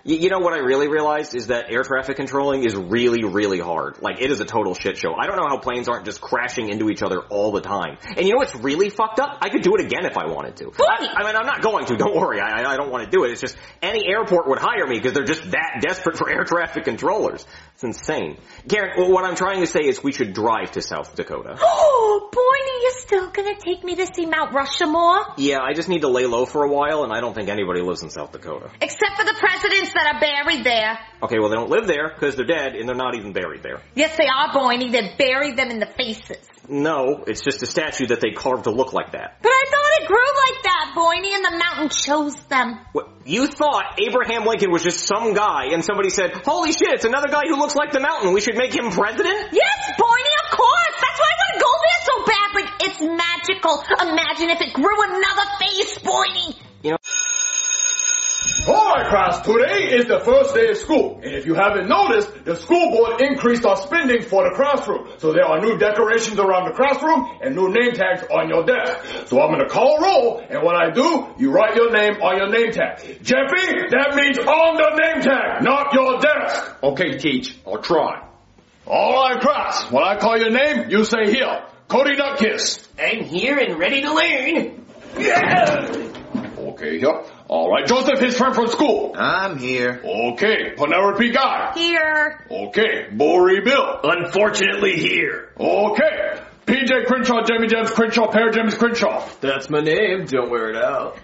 You know what I really realized is that air traffic controlling is really, really hard. Like, it is a total shit show. I don't know how planes aren't just crashing into each other all the time. And you know what's really fucked up? I could do it again if I wanted to. I mean, I'm not going to, don't worry. I don't want to do it. It's just any airport would hire me because they're just that desperate for air traffic controllers. It's insane. Karen, what I'm trying to say is we should drive to South Dakota. Oh, Boynie, you're still gonna take me to see Mount Rushmore? Yeah, I just need to lay low for a while, and I don't think anybody lives in South Dakota. Except for the presidents that are buried there. Okay, well, they don't live there because they're dead, and they're not even buried there. Yes, they are, Boynie. They buried them in the faces. No, it's just a statue that they carved to look like that. But I thought it grew like that, Boynie, and the mountain chose them. What? You thought Abraham Lincoln was just some guy, and somebody said, holy shit, it's another guy who looks like the mountain. We should make him president? Yes, Boynie, of course. That's why I want to go there so badly. It's magical. Imagine if it grew another face, Boynie. You know... Alright, class, today is the first day of school. And if you haven't noticed, the school board increased our spending for the classroom. So there are new decorations around the classroom and new name tags on your desk. So I'm gonna call roll, and when I do, you write your name on your name tag. Jeffy, that means on the name tag, not your desk. Okay, Teach, I'll try. Alright, class, when I call your name, you say here. Cody Nutkiss. I'm here and ready to learn. Yeah! Okay, yep. Alright, Joseph, his friend from school. I'm here. Okay, Penelope Guy. Here. Okay, Bory Bill. Unfortunately here. Okay, PJ Crenshaw, Jamie James Crenshaw, Pear James Crenshaw. That's my name, don't wear it out.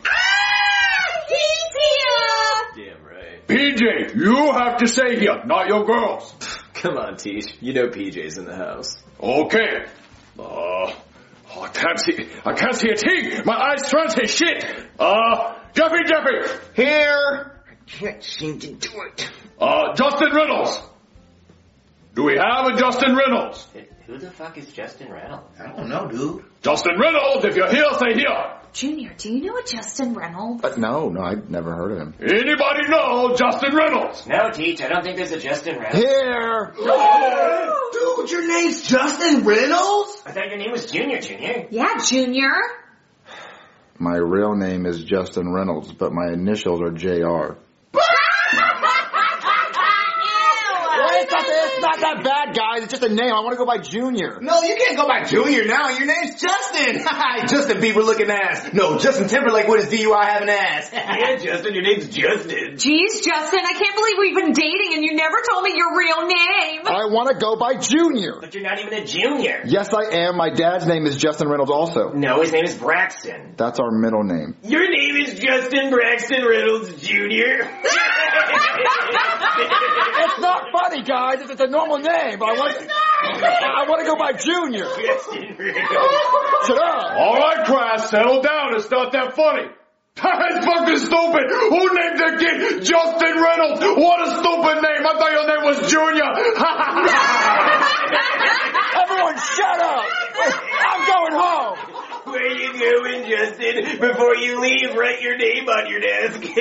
He's here. Damn right. PJ, you have to say here, not your girls. Come on, Teach. You know PJ's in the house. Okay. I can't see a thing. My eyes translate shit. Jeffy. Here. I can't seem to do it. Justin Reynolds. Do we have a Justin Reynolds? Who the fuck is Justin Reynolds? I don't know, dude. Justin Reynolds, if you're here, say here. Junior, do you know a Justin Reynolds? No, I've never heard of him. Anybody know Justin Reynolds? No, Teach, I don't think there's a Justin Reynolds. Here. Dude, your name's Justin Reynolds? I thought your name was Junior. Yeah, Junior. My real name is Justin Reynolds, but my initials are JR. It's not that bad, guys. It's just a name. I want to go by Junior. No, you can't go by Junior now. Your name's Justin. Justin Bieber looking ass. No, Justin Timberlake with his DUI having ass. Yeah, Justin, your name's Justin. Jeez, Justin, I can't believe we've been dating and you never told me your real name. I want to go by Junior. But you're not even a junior. Yes, I am. My dad's name is Justin Reynolds also. No, his name is Braxton. That's our middle name. Your name is Justin Braxton Reynolds Jr. It's not funny, guys. It's a normal name, but I want to go by Junior. Shut up. All right, class, settle down. It's not that funny. That's fucking stupid. Who named their kid Justin Reynolds? What a stupid name. I thought your name was Junior. Everyone shut up. I'm going home. Where you going, Justin? Before you leave, write your name on your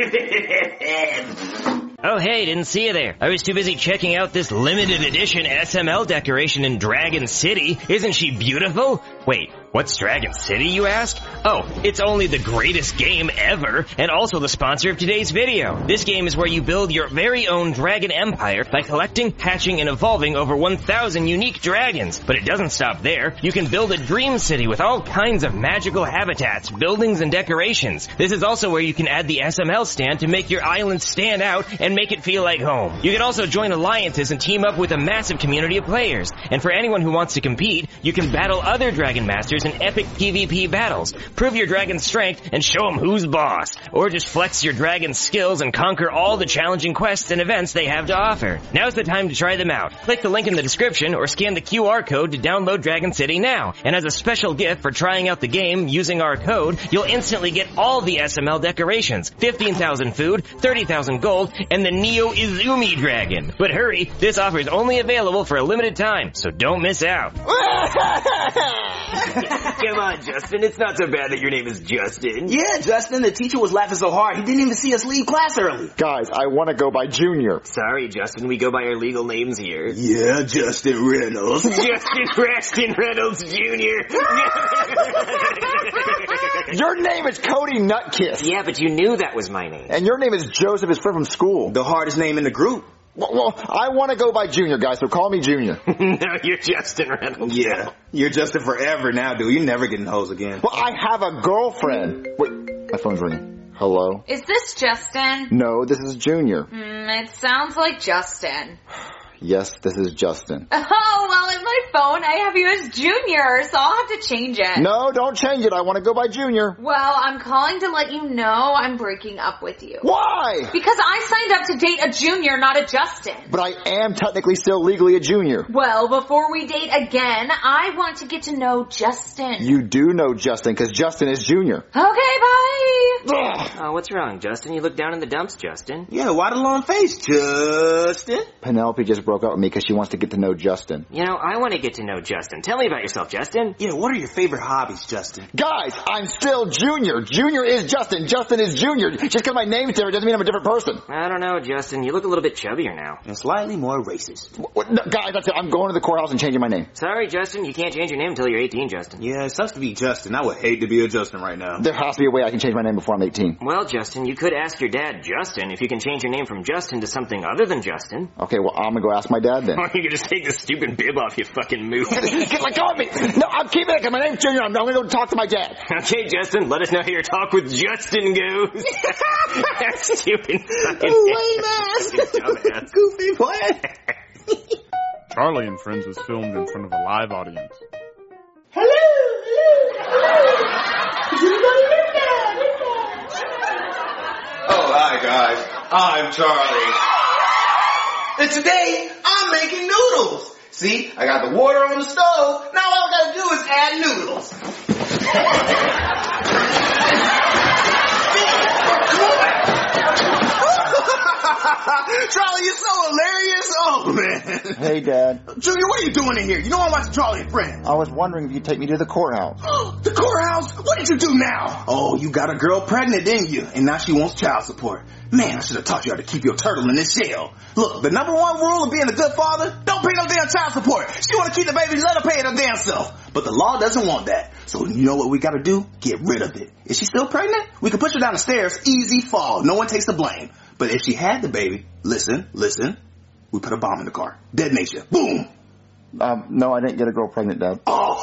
desk. Oh hey, didn't see you there. I was too busy checking out this limited edition SML decoration in Dragon City. Isn't she beautiful? Wait, what's Dragon City, you ask? Oh, it's only the greatest game ever, and also the sponsor of today's video. This game is where you build your very own dragon empire by collecting, hatching, and evolving over 1,000 unique dragons. But it doesn't stop there. You can build a dream city with all kinds of magical habitats, buildings, and decorations. This is also where you can add the SML stand to make your island stand out and make it feel like home. You can also join alliances and team up with a massive community of players. And for anyone who wants to compete, you can battle other Dragon Masters in epic PvP battles. Prove your dragon's strength and show them who's boss. Or just flex your dragon's skills and conquer all the challenging quests and events they have to offer. Now's the time to try them out. Click the link in the description or scan the QR code to download Dragon City now. And as a special gift for trying out the game using our code, you'll instantly get all the SML decorations, 15,000 food, 30,000 gold, and the Neo Izumi Dragon. But hurry, this offer is only available for a limited time, so don't miss out. Come on, Justin. It's not so bad that your name is Justin. Yeah, Justin, the teacher was laughing so hard he didn't even see us leave class early. Guys, I want to go by Junior. Sorry, Justin. We go by our legal names here. Yeah, Justin Reynolds. Justin Braxton Reynolds Jr. Your name is Cody Nutkiss. Yeah, but you knew that was my name. And your name is Joseph, his friend from school. The hardest name in the group. Well, I want to go by Junior, guys, so call me Junior. No, you're Justin Reynolds. Yeah, you're Justin forever now, dude. You're never getting hoes again. Well, I have a girlfriend. Wait, my phone's ringing. Hello? Is this Justin? No, this is Junior. It sounds like Justin. Yes, this is Justin. Oh, well, in my phone, I have you as Junior, so I'll have to change it. No, don't change it. I want to go by Junior. Well, I'm calling to let you know I'm breaking up with you. Why? Because I signed up to date a Junior, not a Justin. But I am technically still legally a Junior. Well, before we date again, I want to get to know Justin. You do know Justin, because Justin is Junior. Okay, bye. Oh, what's wrong, Justin? You look down in the dumps, Justin. Yeah, why the long face, Justin? Penelope just broke up with me because she wants to get to know Justin. You know, I want to get to know Justin. Tell me about yourself, Justin. Yeah, what are your favorite hobbies, Justin? Guys, I'm still Junior. Junior is Justin. Justin is Junior. Just because my name's different doesn't mean I'm a different person. I don't know, Justin. You look a little bit chubbier now. And slightly more racist. No, guys, that's it. I'm going to the courthouse and changing my name. Sorry, Justin. You can't change your name until you're 18, Justin. Yeah, it sucks to be Justin. I would hate to be a Justin right now. There has to be a way I can change my name before I'm 18. Well, Justin, you could ask your dad, Justin, if you can change your name from Justin to something other than Justin. Okay, well, I'm going to go ask my dad then. Or you could just take this stupid bib off, you fucking moof. Get let go of me! No, I'm keeping it because my name's Junior. I'm going to go talk to my dad. Okay, Justin, let us know how your talk with Justin goes. That stupid fucking lame ass. dumbass. Goofy boy. Charlie and Friends was filmed in front of a live audience. Hello. Is anybody in there? Oh, hi guys. I'm Charlie. And today, I'm making noodles. See, I got the water on the stove. Now all I gotta do is add noodles. Charlie, you're so hilarious. Oh, man. Hey, Dad. Junior, what are you doing in here? You know I'm watching Charlie and Friends. I was wondering if you'd take me to the courthouse. The courthouse? What did you do now? Oh, you got a girl pregnant, didn't you? And now she wants child support. Man, I should have taught you how to keep your turtle in this shell. Look, the number one rule of being a good father, don't pay no damn child support. She want to keep the baby, let her pay it her damn self. But the law doesn't want that. So you know what we got to do? Get rid of it. Is she still pregnant? We can push her down the stairs, easy fall. No one takes the blame. But if she had the baby, listen, we put a bomb in the car. Detonation. Boom. No, I didn't get a girl pregnant, Dad.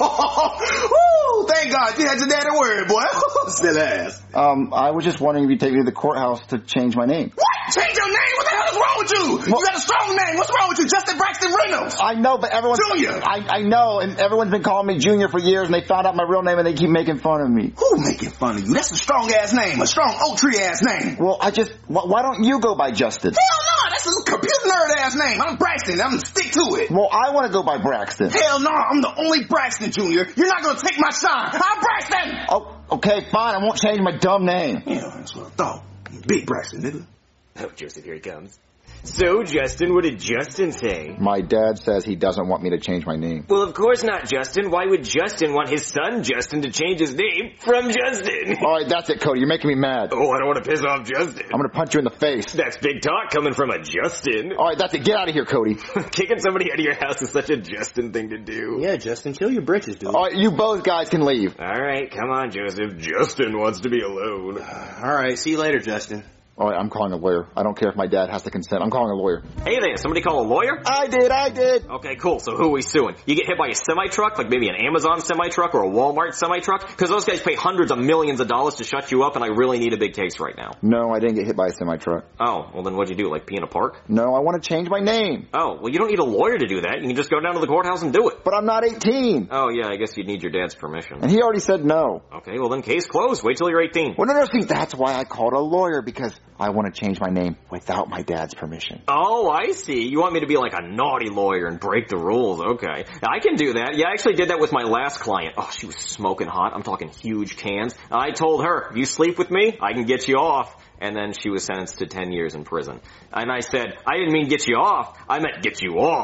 Oh, thank God you had your daddy worried, boy. Still ass. I was just wondering if you'd take me to the courthouse to change my name. What? Change your name? What the hell is wrong with you? You got a strong name. What's wrong with you? Justin Braxton Reynolds. I know, but everyone's... Junior. I know, and everyone's been calling me Junior for years, and they found out my real name, and they keep making fun of me. Who making fun of you? That's a strong-ass name. A strong oak tree-ass name. Well, why don't you go by Justin? Hell no, that's a computer nerd-ass name. I'm Braxton. I'm gonna stick to it. Well, I want to go by Braxton. Hell no, I'm the only Braxton, Junior. You're not gonna take my shine. I'm Braxton! Oh, okay, fine. I won't change my dumb name. Yeah, that's what I thought. Big Braxton, nigga. Oh, Joseph, here he comes. So, Justin, what did Justin say? My dad says he doesn't want me to change my name. Well, of course not, Justin. Why would Justin want his son, Justin, to change his name from Justin? All right, that's it, Cody. You're making me mad. Oh, I don't want to piss off Justin. I'm going to punch you in the face. That's big talk coming from a Justin. All right, that's it. Get out of here, Cody. Kicking somebody out of your house is such a Justin thing to do. Yeah, Justin, chill your britches, dude. All right, you both guys can leave. All right, come on, Joseph. Justin wants to be alone. All right, see you later, Justin. All right, I'm calling a lawyer. I don't care if my dad has to consent. I'm calling a lawyer. Hey there, somebody call a lawyer? I did. Okay, cool. So who are we suing? You get hit by a semi-truck, like maybe an Amazon semi-truck or a Walmart semi-truck? Because those guys pay hundreds of millions of dollars to shut you up, and I really need a big case right now. No, I didn't get hit by a semi-truck. Oh, well then what'd you do, like pee in a park? No, I want to change my name. Oh, well you don't need a lawyer to do that. You can just go down to the courthouse and do it. But I'm not 18. Oh yeah, I guess you'd need your dad's permission. And he already said no. Okay, well then case closed. Wait till you're 18. Well, no, see, that's why I called a lawyer, because I want to change my name without my dad's permission. Oh, I see. You want me to be like a naughty lawyer and break the rules. Okay. I can do that. Yeah, I actually did that with my last client. Oh, she was smoking hot. I'm talking huge cans. I told her, you sleep with me, I can get you off. And then she was sentenced to 10 years in prison. And I said, I didn't mean get you off. I meant get you off.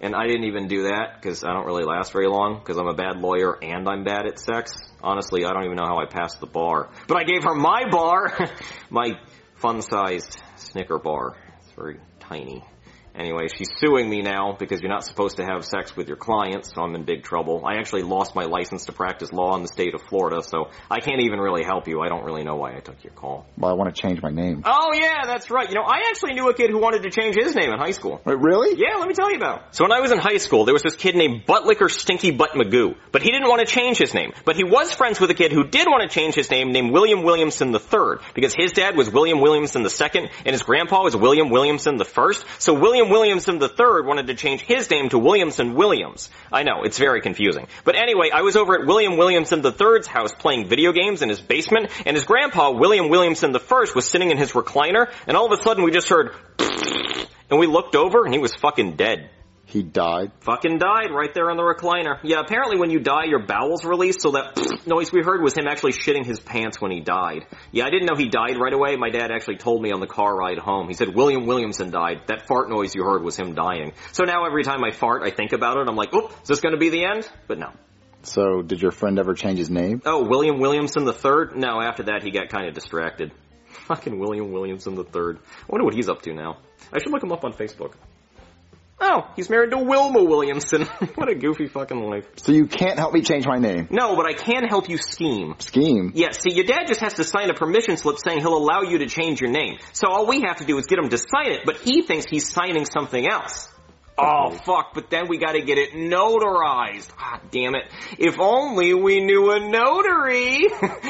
And I didn't even do that because I don't really last very long because I'm a bad lawyer and I'm bad at sex. Honestly, I don't even know how I passed the bar. But I gave her my bar, my fun-sized Snicker bar. It's very tiny. Anyway, she's suing me now because you're not supposed to have sex with your clients, so I'm in big trouble. I actually lost my license to practice law in the state of Florida, so I can't even really help you. I don't really know why I took your call. Well, I want to change my name. Oh, yeah, that's right. You know, I actually knew a kid who wanted to change his name in high school. Wait, really? Yeah, let me tell you about it. So when I was in high school, there was this kid named Buttlicker Stinky Butt Magoo, but he didn't want to change his name. But he was friends with a kid who did want to change his name named William Williamson III, because his dad was William Williamson II, and his grandpa was William Williamson I. So William Williamson III wanted to change his name to Williamson Williams. I know, it's very confusing. But anyway, I was over at William Williamson III's house playing video games in his basement, and his grandpa, William Williamson I, was sitting in his recliner, and all of a sudden we just heard, and we looked over, and he was fucking dead. He died? Fucking died right there on the recliner. Yeah, apparently when you die, your bowels release, so that noise we heard was him actually shitting his pants when he died. Yeah, I didn't know he died right away. My dad actually told me on the car ride home. He said, William Williamson died. That fart noise you heard was him dying. So now every time I fart, I think about it. I'm like, oh, is this going to be the end? But no. So, did your friend ever change his name? Oh, William Williamson III? No, after that he got kind of distracted. Fucking William Williamson III. I wonder what he's up to now. I should look him up on Facebook. Oh, he's married to Wilma Williamson. What a goofy fucking life. So you can't help me change my name? No, but I can help you scheme. Scheme? Yeah, see, your dad just has to sign a permission slip saying he'll allow you to change your name. So all we have to do is get him to sign it, but he thinks he's signing something else. Oh, fuck, but then we gotta get it notarized. Ah, damn it. If only we knew a notary.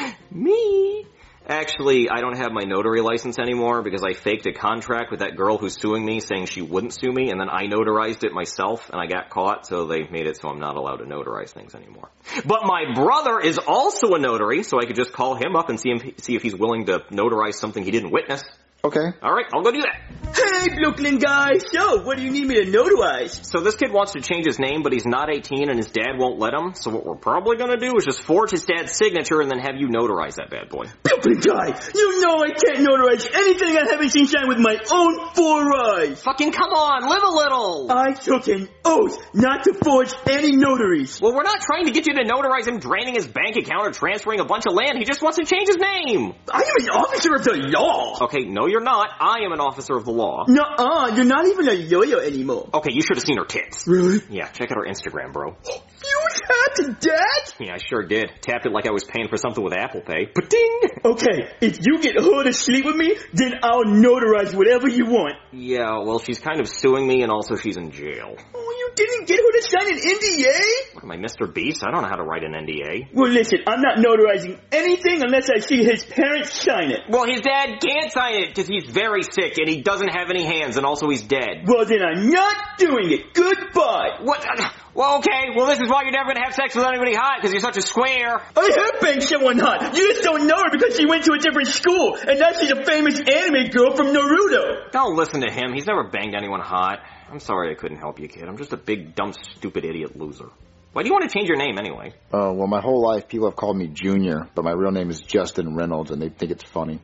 Me. Actually, I don't have my notary license anymore because I faked a contract with that girl who's suing me saying she wouldn't sue me, and then I notarized it myself and I got caught, so they made it so I'm not allowed to notarize things anymore. But my brother is also a notary, so I could just call him up and see if he's willing to notarize something he didn't witness. Okay. Alright, I'll go do that. Hey, Brooklyn guy, so what do you need me to notarize? So this kid wants to change his name, but he's not 18 and his dad won't let him, so what we're probably gonna do is just forge his dad's signature and then have you notarize that bad boy. Brooklyn guy, you know I can't notarize anything I haven't seen shine with my own 4 eyes. Fucking come on, live a little. I took an oath not to forge any notaries. Well, we're not trying to get you to notarize him draining his bank account or transferring a bunch of land. He just wants to change his name. I am an officer of the law. Okay, no you're not. I am an officer of the law. Nuh-uh, you're not even a yo-yo anymore. Okay, you should have seen her tits. Really? Yeah, check out her Instagram, bro. You tapped that? Yeah, I sure did. Tapped it like I was paying for something with Apple Pay. Ba-ding! Okay, if you get her to sleep with me, then I'll notarize whatever you want. Yeah, well, she's kind of suing me, and also she's in jail. Oh, you didn't get her to sign an NDA? What, am I Mr. Beast? I don't know how to write an NDA. Well, listen, I'm not notarizing anything unless I see his parents sign it. Well, his dad can't sign it because he's very sick, and he doesn't have any hands, and also he's dead. Well, then I'm not doing it. Goodbye. What? Well, okay. Well, this is why you're never going to have sex with anybody hot, because you're such a square. I have banged someone hot. You just don't know her because she went to a different school, and now she's a famous anime girl from Naruto. Don't listen to him. He's never banged anyone hot. I'm sorry I couldn't help you, kid. I'm just a big, dumb, stupid idiot loser. Why do you want to change your name anyway? Oh, well, my whole life people have called me Junior, but my real name is Justin Reynolds, and they think it's funny.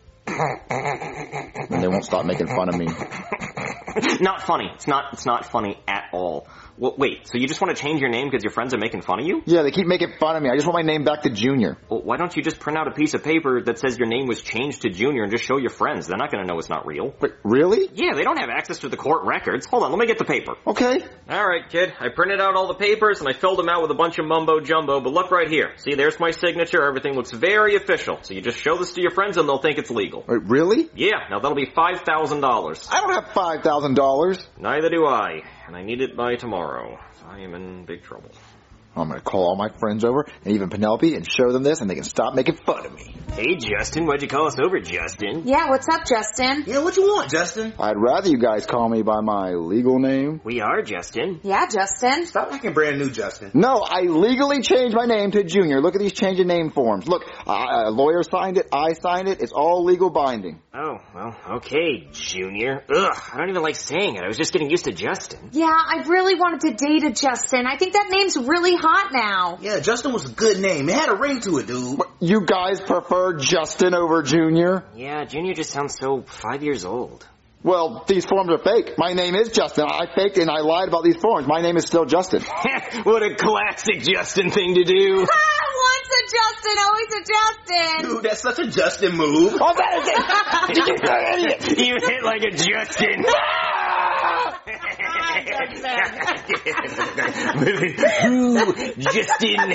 And they won't stop making fun of me. Not funny. It's not funny at all. Well, wait, so you just want to change your name because your friends are making fun of you? Yeah, they keep making fun of me. I just want my name back to Junior. Well, why don't you just print out a piece of paper that says your name was changed to Junior and just show your friends? They're not going to know it's not real. Wait, really? Yeah, they don't have access to the court records. Hold on, let me get the paper. Okay. All right, kid. I printed out all the papers and I filled them out with a bunch of mumbo-jumbo, but look right here. See, there's my signature. Everything looks very official. So you just show this to your friends and they'll think it's legal. Wait, really? Yeah, now that'll be $5,000. I don't have $5,000. Neither do I, and I need it by tomorrow. I am in big trouble. I'm going to call all my friends over, and even Penelope, and show them this, and they can stop making fun of me. Hey, Justin, why'd you call us over, Justin? Yeah, what's up, Justin? Yeah, what you want, Justin? I'd rather you guys call me by my legal name. We are, Justin. Yeah, Justin. Stop acting brand new, Justin. No, I legally changed my name to Junior. Look at these change of name forms. Look, a lawyer signed it, I signed it, it's all legal binding. Oh, well, okay, Junior. Ugh, I don't even like saying it. I was just getting used to Justin. Yeah, I really wanted to date a Justin. I think that name's really hot now. Yeah, Justin was a good name. It had a ring to it, dude. What, you guys prefer Justin over Junior? Yeah, Junior just sounds so 5 years old. Well, these forms are fake. My name is Justin. I faked and I lied about these forms. My name is still Justin. What a classic Justin thing to do. Once a Justin, always a Justin. Dude, that's such a Justin move. Oh, that is it. You hit like a Justin. Ooh, Justin.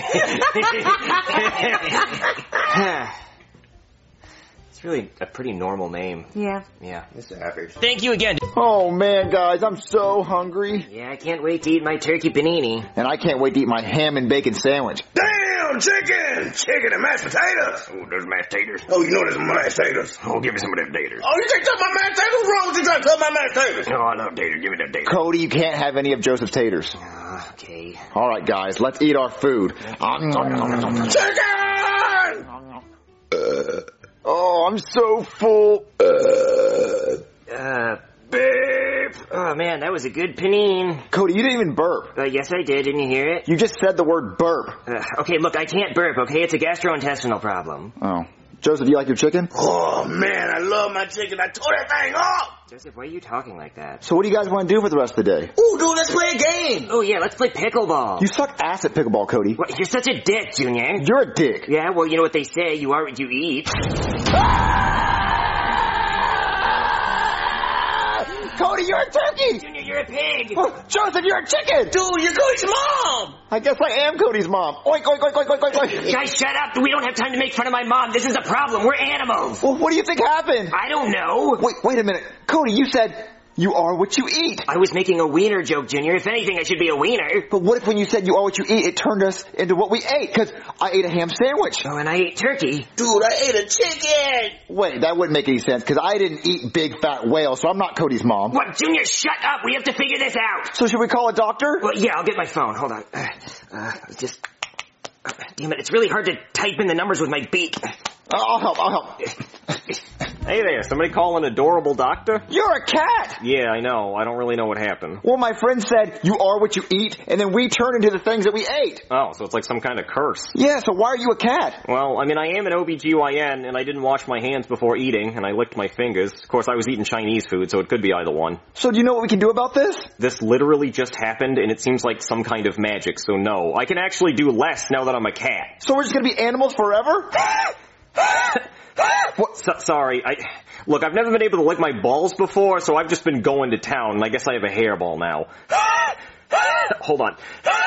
It's really a pretty normal name. Yeah. Yeah. It's average. Thank you again. Oh man, guys, I'm so hungry. Yeah, I can't wait to eat my turkey panini. And I can't wait to eat my ham and bacon sandwich. Damn, chicken! Chicken and mashed potatoes. Oh, there's mashed taters. Oh, you know there's mashed taters. Oh, give me some of them taters. Oh, you can't touch my mashed taters? What's wrong with you trying to touch my mashed taters? Oh, I love taters. Give me them taters. Cody, you can't have any of Joseph's taters. Okay. All right, guys, let's eat our food. Chicken! Oh, I'm so full. Burp. Oh man, that was a good panini. Cody, you didn't even burp. Yes, I did. Didn't you hear it? You just said the word burp. Okay, look, I can't burp, okay? It's a gastrointestinal problem. Oh. Joseph, you like your chicken? Oh, man, I love my chicken. I tore that thing up. Joseph, why are you talking like that? So what do you guys want to do for the rest of the day? Ooh, dude, let's play a game. Oh, yeah, let's play pickleball. You suck ass at pickleball, Cody. What, you're such a dick, Junior. You're a dick. Yeah, well, you know what they say. You are what you eat. Cody, you're a turkey! Junior, you're a pig! Oh, Joseph, you're a chicken! Dude, you're Cody's mom! I guess I am Cody's mom. Oink, oink, oink, oink, oink, oink, oink. Guys, shut up! We don't have time to make fun of my mom. This is a problem. We're animals. Well, what do you think happened? I don't know. Wait a minute. Cody, you said you are what you eat. I was making a wiener joke, Junior. If anything, I should be a wiener. But what if when you said you are what you eat, it turned us into what we ate? Because I ate a ham sandwich. Oh, and I ate turkey. Dude, I ate a chicken! Wait, that wouldn't make any sense, because I didn't eat big fat whale, so I'm not Cody's mom. What, Junior, shut up! We have to figure this out! So should we call a doctor? Well, yeah, I'll get my phone. Hold on. Damn it, it's really hard to type in the numbers with my beak. I'll help. Hey there, somebody call an adorable doctor? You're a cat! Yeah, I know. I don't really know what happened. Well, my friend said, you are what you eat, and then we turn into the things that we ate. Oh, so it's like some kind of curse. Yeah, so why are you a cat? Well, I mean, I am an OBGYN, and I didn't wash my hands before eating, and I licked my fingers. Of course, I was eating Chinese food, so it could be either one. So do you know what we can do about this? This literally just happened, and it seems like some kind of magic, so no. I can actually do less now that I'm a cat. So we're just gonna be animals forever? Sorry, look, I've never been able to lick my balls before, so I've just been going to town, and I guess I have a hairball now. Hold on.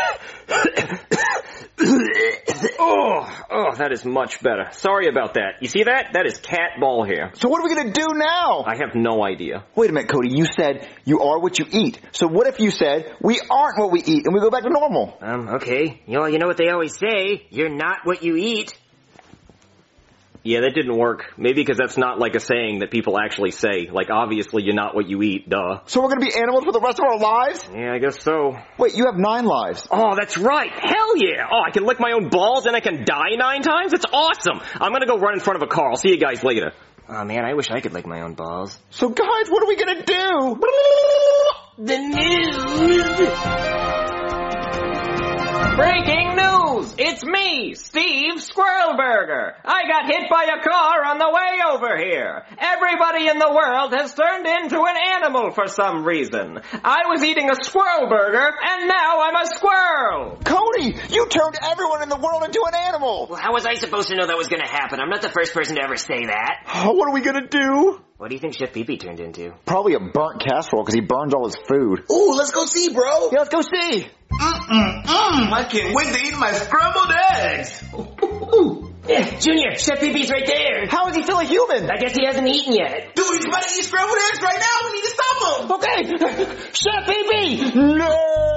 Oh, that is much better. Sorry about that. You see that? That is cat ball hair. So what are we gonna do now? I have no idea. Wait a minute, Cody. You said you are what you eat. So what if you said we aren't what we eat and we go back to normal? Okay. You know what they always say? You're not what you eat. Yeah, that didn't work. Maybe because that's not like a saying that people actually say. Like, obviously, you're not what you eat, duh. So we're gonna be animals for the rest of our lives? Yeah, I guess so. Wait, you have 9 lives. Oh, that's right. Hell yeah. Oh, I can lick my own balls and I can die 9 times? That's awesome. I'm gonna go run in front of a car. I'll see you guys later. Oh man, I wish I could lick my own balls. So guys, what are we gonna do? The news! Breaking news! It's me, Steve Squirrelberger. I got hit by a car on the way over here. Everybody in the world has turned into an animal for some reason. I was eating a squirrel burger, and now I'm a squirrel! Cody, you turned everyone in the world into an animal! Well, how was I supposed to know that was gonna happen? I'm not the first person to ever say that. What are we gonna do? What do you think Chef Pee-Pee turned into? Probably a burnt casserole, because he burns all his food. Ooh, let's go see, bro! Yeah, let's go see! I can't wait to eat my scrambled eggs! Yeah, Junior, Chef Pee-Pee's right there. How is he still a human? I guess he hasn't eaten yet. Dude, he's about to eat scrambled eggs right now! We need to stop him! Okay! Chef Pee-Pee! No!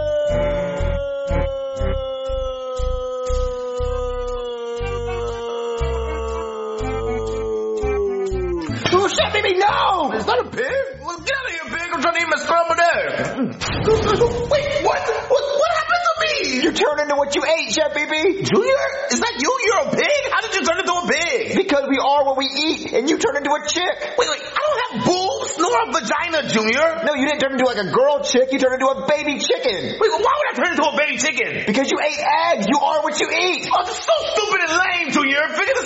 Oh, Chef Pee-Pee, no! Is that a pig? Well, get out of here, pig! I'm trying to eat my scrambled eggs! Wait, what happened to me? You turned into what you ate, Chef Pee-Pee! Junior? Is that you? You're a pig? How did you turn into a pig? Because we are what we eat, and you turned into a chick! Wait, I don't have boobs nor a vagina, Junior! No, you didn't turn into like a girl chick, you turned into a baby chicken! Wait, why would I turn into a baby chicken? Because you ate eggs! You are what you eat! Oh, this is so stupid and lame, Junior! Figure this out one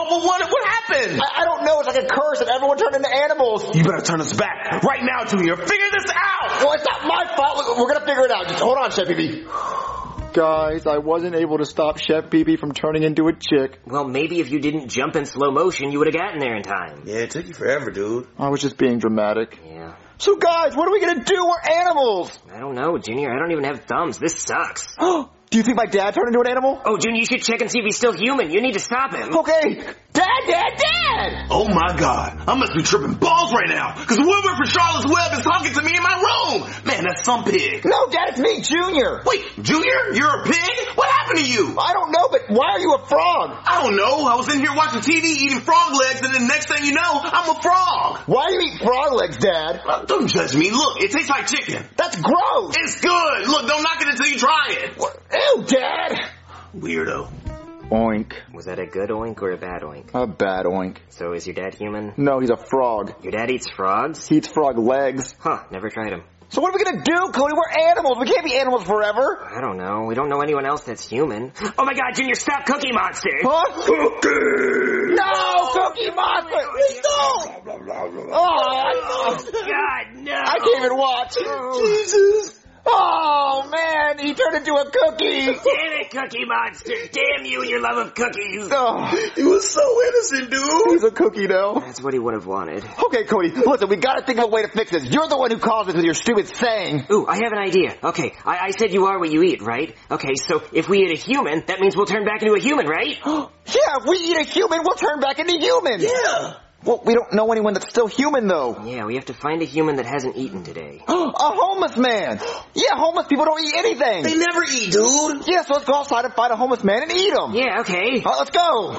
Oh, what happened? I don't know. It's like a curse and everyone turned into animals. You better turn us back right now, Junior. Figure this out. Well, it's not my fault. Look, we're gonna figure it out. Just hold on, Chef Pee-Pee. Guys, I wasn't able to stop Chef Pee-Pee from turning into a chick. Well, maybe if you didn't jump in slow motion, you would have gotten there in time. Yeah, it took you forever, dude. I was just being dramatic. Yeah. So guys, what are we gonna do? We're animals! I don't know, Junior. I don't even have thumbs. This sucks. Do you think my dad turned into an animal? Oh, Junior, you should check and see if he's still human. You need to stop him. Okay. Dad! Oh my God. I must be tripping balls right now. Because the woman from Charlotte's Web is talking to me in my room. Man, that's some pig. No, Dad, it's me, Junior. Wait, Junior? You're a pig? What happened to you? I don't know, but why are you a frog? I don't know. I was in here watching TV eating frog legs, and then next thing you know, I'm a frog. Why do you eat frog legs, Dad? Don't judge me. Look, it tastes like chicken. That's gross. It's good. Look, don't knock it until you try it. Ew, Dad. Weirdo. Oink. Was that a good oink or a bad oink? A bad oink. So is your dad human? No, he's a frog. Your dad eats frogs? He eats frog legs. Huh, never tried them. So what are we gonna do, Cody? We're animals. We can't be animals forever. I don't know. We don't know anyone else that's human. Oh my God, Junior, stop Cookie Monster! Huh? Cookie! No, Cookie Monster! Stop! Oh, God, no! I can't even watch. Jesus! Oh, man, he turned into a cookie. Damn it, Cookie Monster. Damn you and your love of cookies. Oh, he was so innocent, dude. He's a cookie now. That's what he would have wanted. Okay, Cody, listen, we gotta think of a way to fix this. You're the one who caused this with your stupid saying. Ooh, I have an idea. Okay, I said you are what you eat, right? Okay, so if we eat a human, that means we'll turn back into a human, right? Yeah, if we eat a human, we'll turn back into humans. Yeah. Well, we don't know anyone that's still human, though. Yeah, we have to find a human that hasn't eaten today. A homeless man! Yeah, homeless people don't eat anything! They never eat, dude! Yeah, so let's go outside and find a homeless man and eat him! Yeah, okay. Let's go!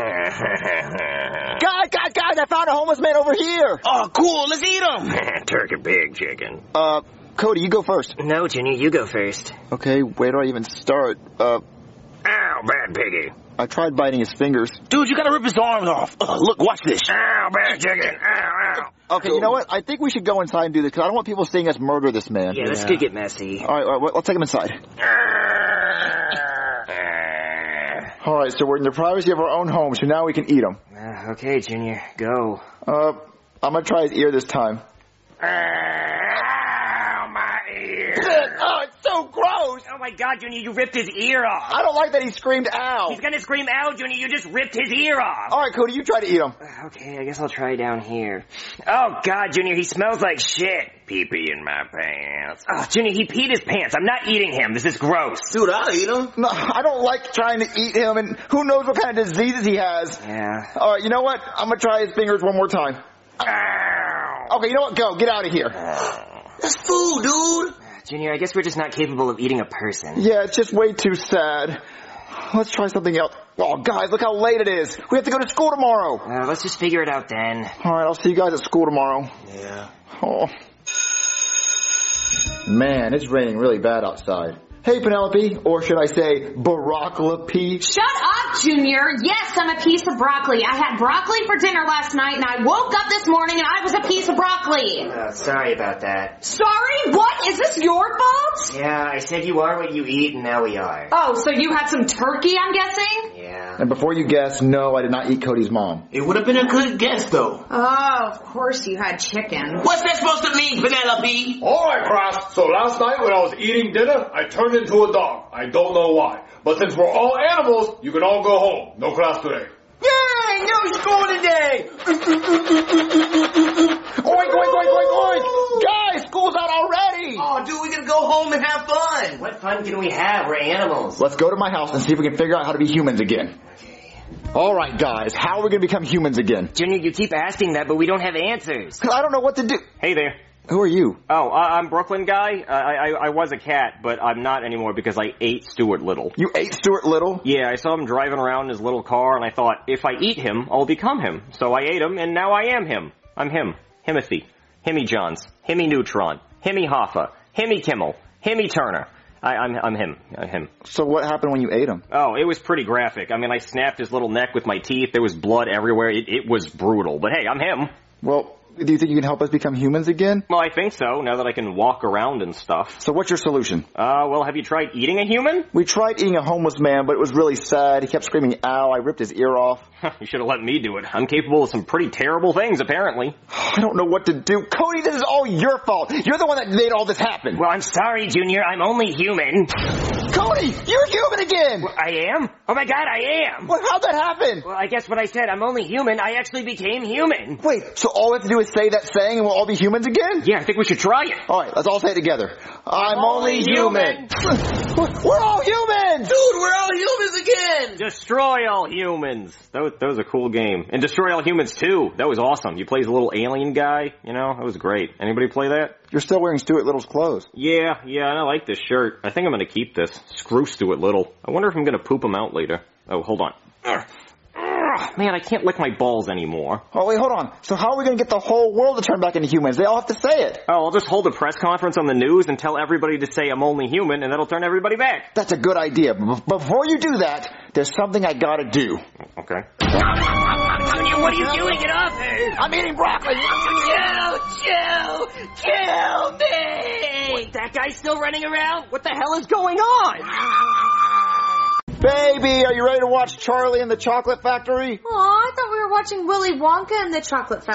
Guys, I found a homeless man over here! Oh, cool, let's eat him! Turkey, pig, chicken. Cody, you go first. No, Junior, you go first. Okay, where do I even start? Ow, bad piggy. I tried biting his fingers. Dude, you gotta rip his arms off. Look, watch this. Ow, bad chicken. Ow, ow. Okay, you know what? I think we should go inside and do this, because I don't want people seeing us murder this man. Yeah, this could get messy. All right, let's take him inside. All right, so we're in the privacy of our own home, so now we can eat him. Okay, Junior, go. I'm gonna try his ear this time. Ow, my ear. Oh, it's so gross! Oh my God, Junior, you ripped his ear off. I don't like that he screamed ow. He's gonna scream ow, Junior, you just ripped his ear off. All right, Cody, you try to eat him. Okay, I guess I'll try down here. Oh God, Junior, he smells like shit. Pee-pee in my pants. Oh, Junior, he peed his pants. I'm not eating him. This is gross. Dude, I'll eat him. No, I don't like trying to eat him, and who knows what kind of diseases he has. Yeah. All right, you know what? I'm gonna try his fingers one more time. Ow. Okay, you know what? Go. Get out of here. That's food, dude. Junior, I guess we're just not capable of eating a person. Yeah, it's just way too sad. Let's try something else. Oh, guys, look how late it is. We have to go to school tomorrow. Let's just figure it out then. All right, I'll see you guys at school tomorrow. Yeah. Oh. Man, it's raining really bad outside. Hey, Penelope, or should I say, Broccoli? Shut up, Junior. Yes, I'm a piece of broccoli. I had broccoli for dinner last night, and I woke up this morning, and I was a piece of broccoli. Sorry about that. Sorry? What? Is this your fault? Yeah, I said you are what you eat, and now we are. Oh, so you had some turkey, I'm guessing? Yeah. And before you guess, no, I did not eat Cody's mom. It would have been a good guess, though. Oh, of course you had chicken. What's that supposed to mean, Penelope? All right, class. So last night when I was eating dinner, I turned into a dog. I don't know why. But since we're all animals, you can all go home. No class today. Yay! No school today! Oink, oink, oink, oink, oink! Guys, school's out already! Oh, dude, we can go home and have fun. What fun can we have? We're animals. Let's go to my house and see if we can figure out how to be humans again. All right, guys, how are we going to become humans again? Junior, you keep asking that, but we don't have answers. Because I don't know what to do. Hey there. Who are you? Oh, I'm Brooklyn guy. I was a cat, but I'm not anymore because I ate Stuart Little. You ate Stuart Little? Yeah, I saw him driving around in his little car, and I thought, if I eat him, I'll become him. So I ate him, and now I am him. I'm him. Himothy. Himmy Johns. Himmy Neutron. Himmy Hoffa. Himmy Kimmel. Himmy Turner. I'm him. I'm him. So what happened when you ate him? Oh, it was pretty graphic. I mean, I snapped his little neck with my teeth. There was blood everywhere. It was brutal. But hey, I'm him. Well, Do you think you can help us become humans again? Well, I think so, now that I can walk around and stuff. So what's your solution? Well, have you tried eating a human? We tried eating a homeless man, but it was really sad. He kept screaming, ow, I ripped his ear off. You should have let me do it. I'm capable of some pretty terrible things, apparently. I don't know what to do. Cody, this is all your fault. You're the one that made all this happen. Well, I'm sorry, Junior. I'm only human. Cody, you're human again! Well, I am? Oh my god, I am! Well, how'd that happen? Well, I guess what I said, I'm only human, I actually became human. Wait, so all we have to do is say that saying and we'll all be humans again? Yeah, I think we should try it. Alright, let's all say it together. I'm only human. We're all humans! Dude, we're all humans again! Destroy All Humans. That was a cool game. And Destroy All Humans 2. That was awesome. You play as a little alien guy, you know? That was great. Anybody play that? You're still wearing Stuart Little's clothes. Yeah, I like this shirt. I think I'm gonna keep this. Screw Stuart Little. I wonder if I'm gonna poop him out later. Oh, hold on. Man, I can't lick my balls anymore. Oh, wait, hold on. So how are we going to get the whole world to turn back into humans? They all have to say it. Oh, I'll just hold a press conference on the news and tell everybody to say I'm only human, and that'll turn everybody back. That's a good idea. But before you do that, there's something I gotta do. Okay. Junior, what are you doing? Get off me! I'm eating broccoli! Kill me! Wait, that guy's still running around? What the hell is going on? Baby, are you ready to watch Charlie and the Chocolate Factory? Aw, I thought we were watching Willy Wonka and the Chocolate Factory.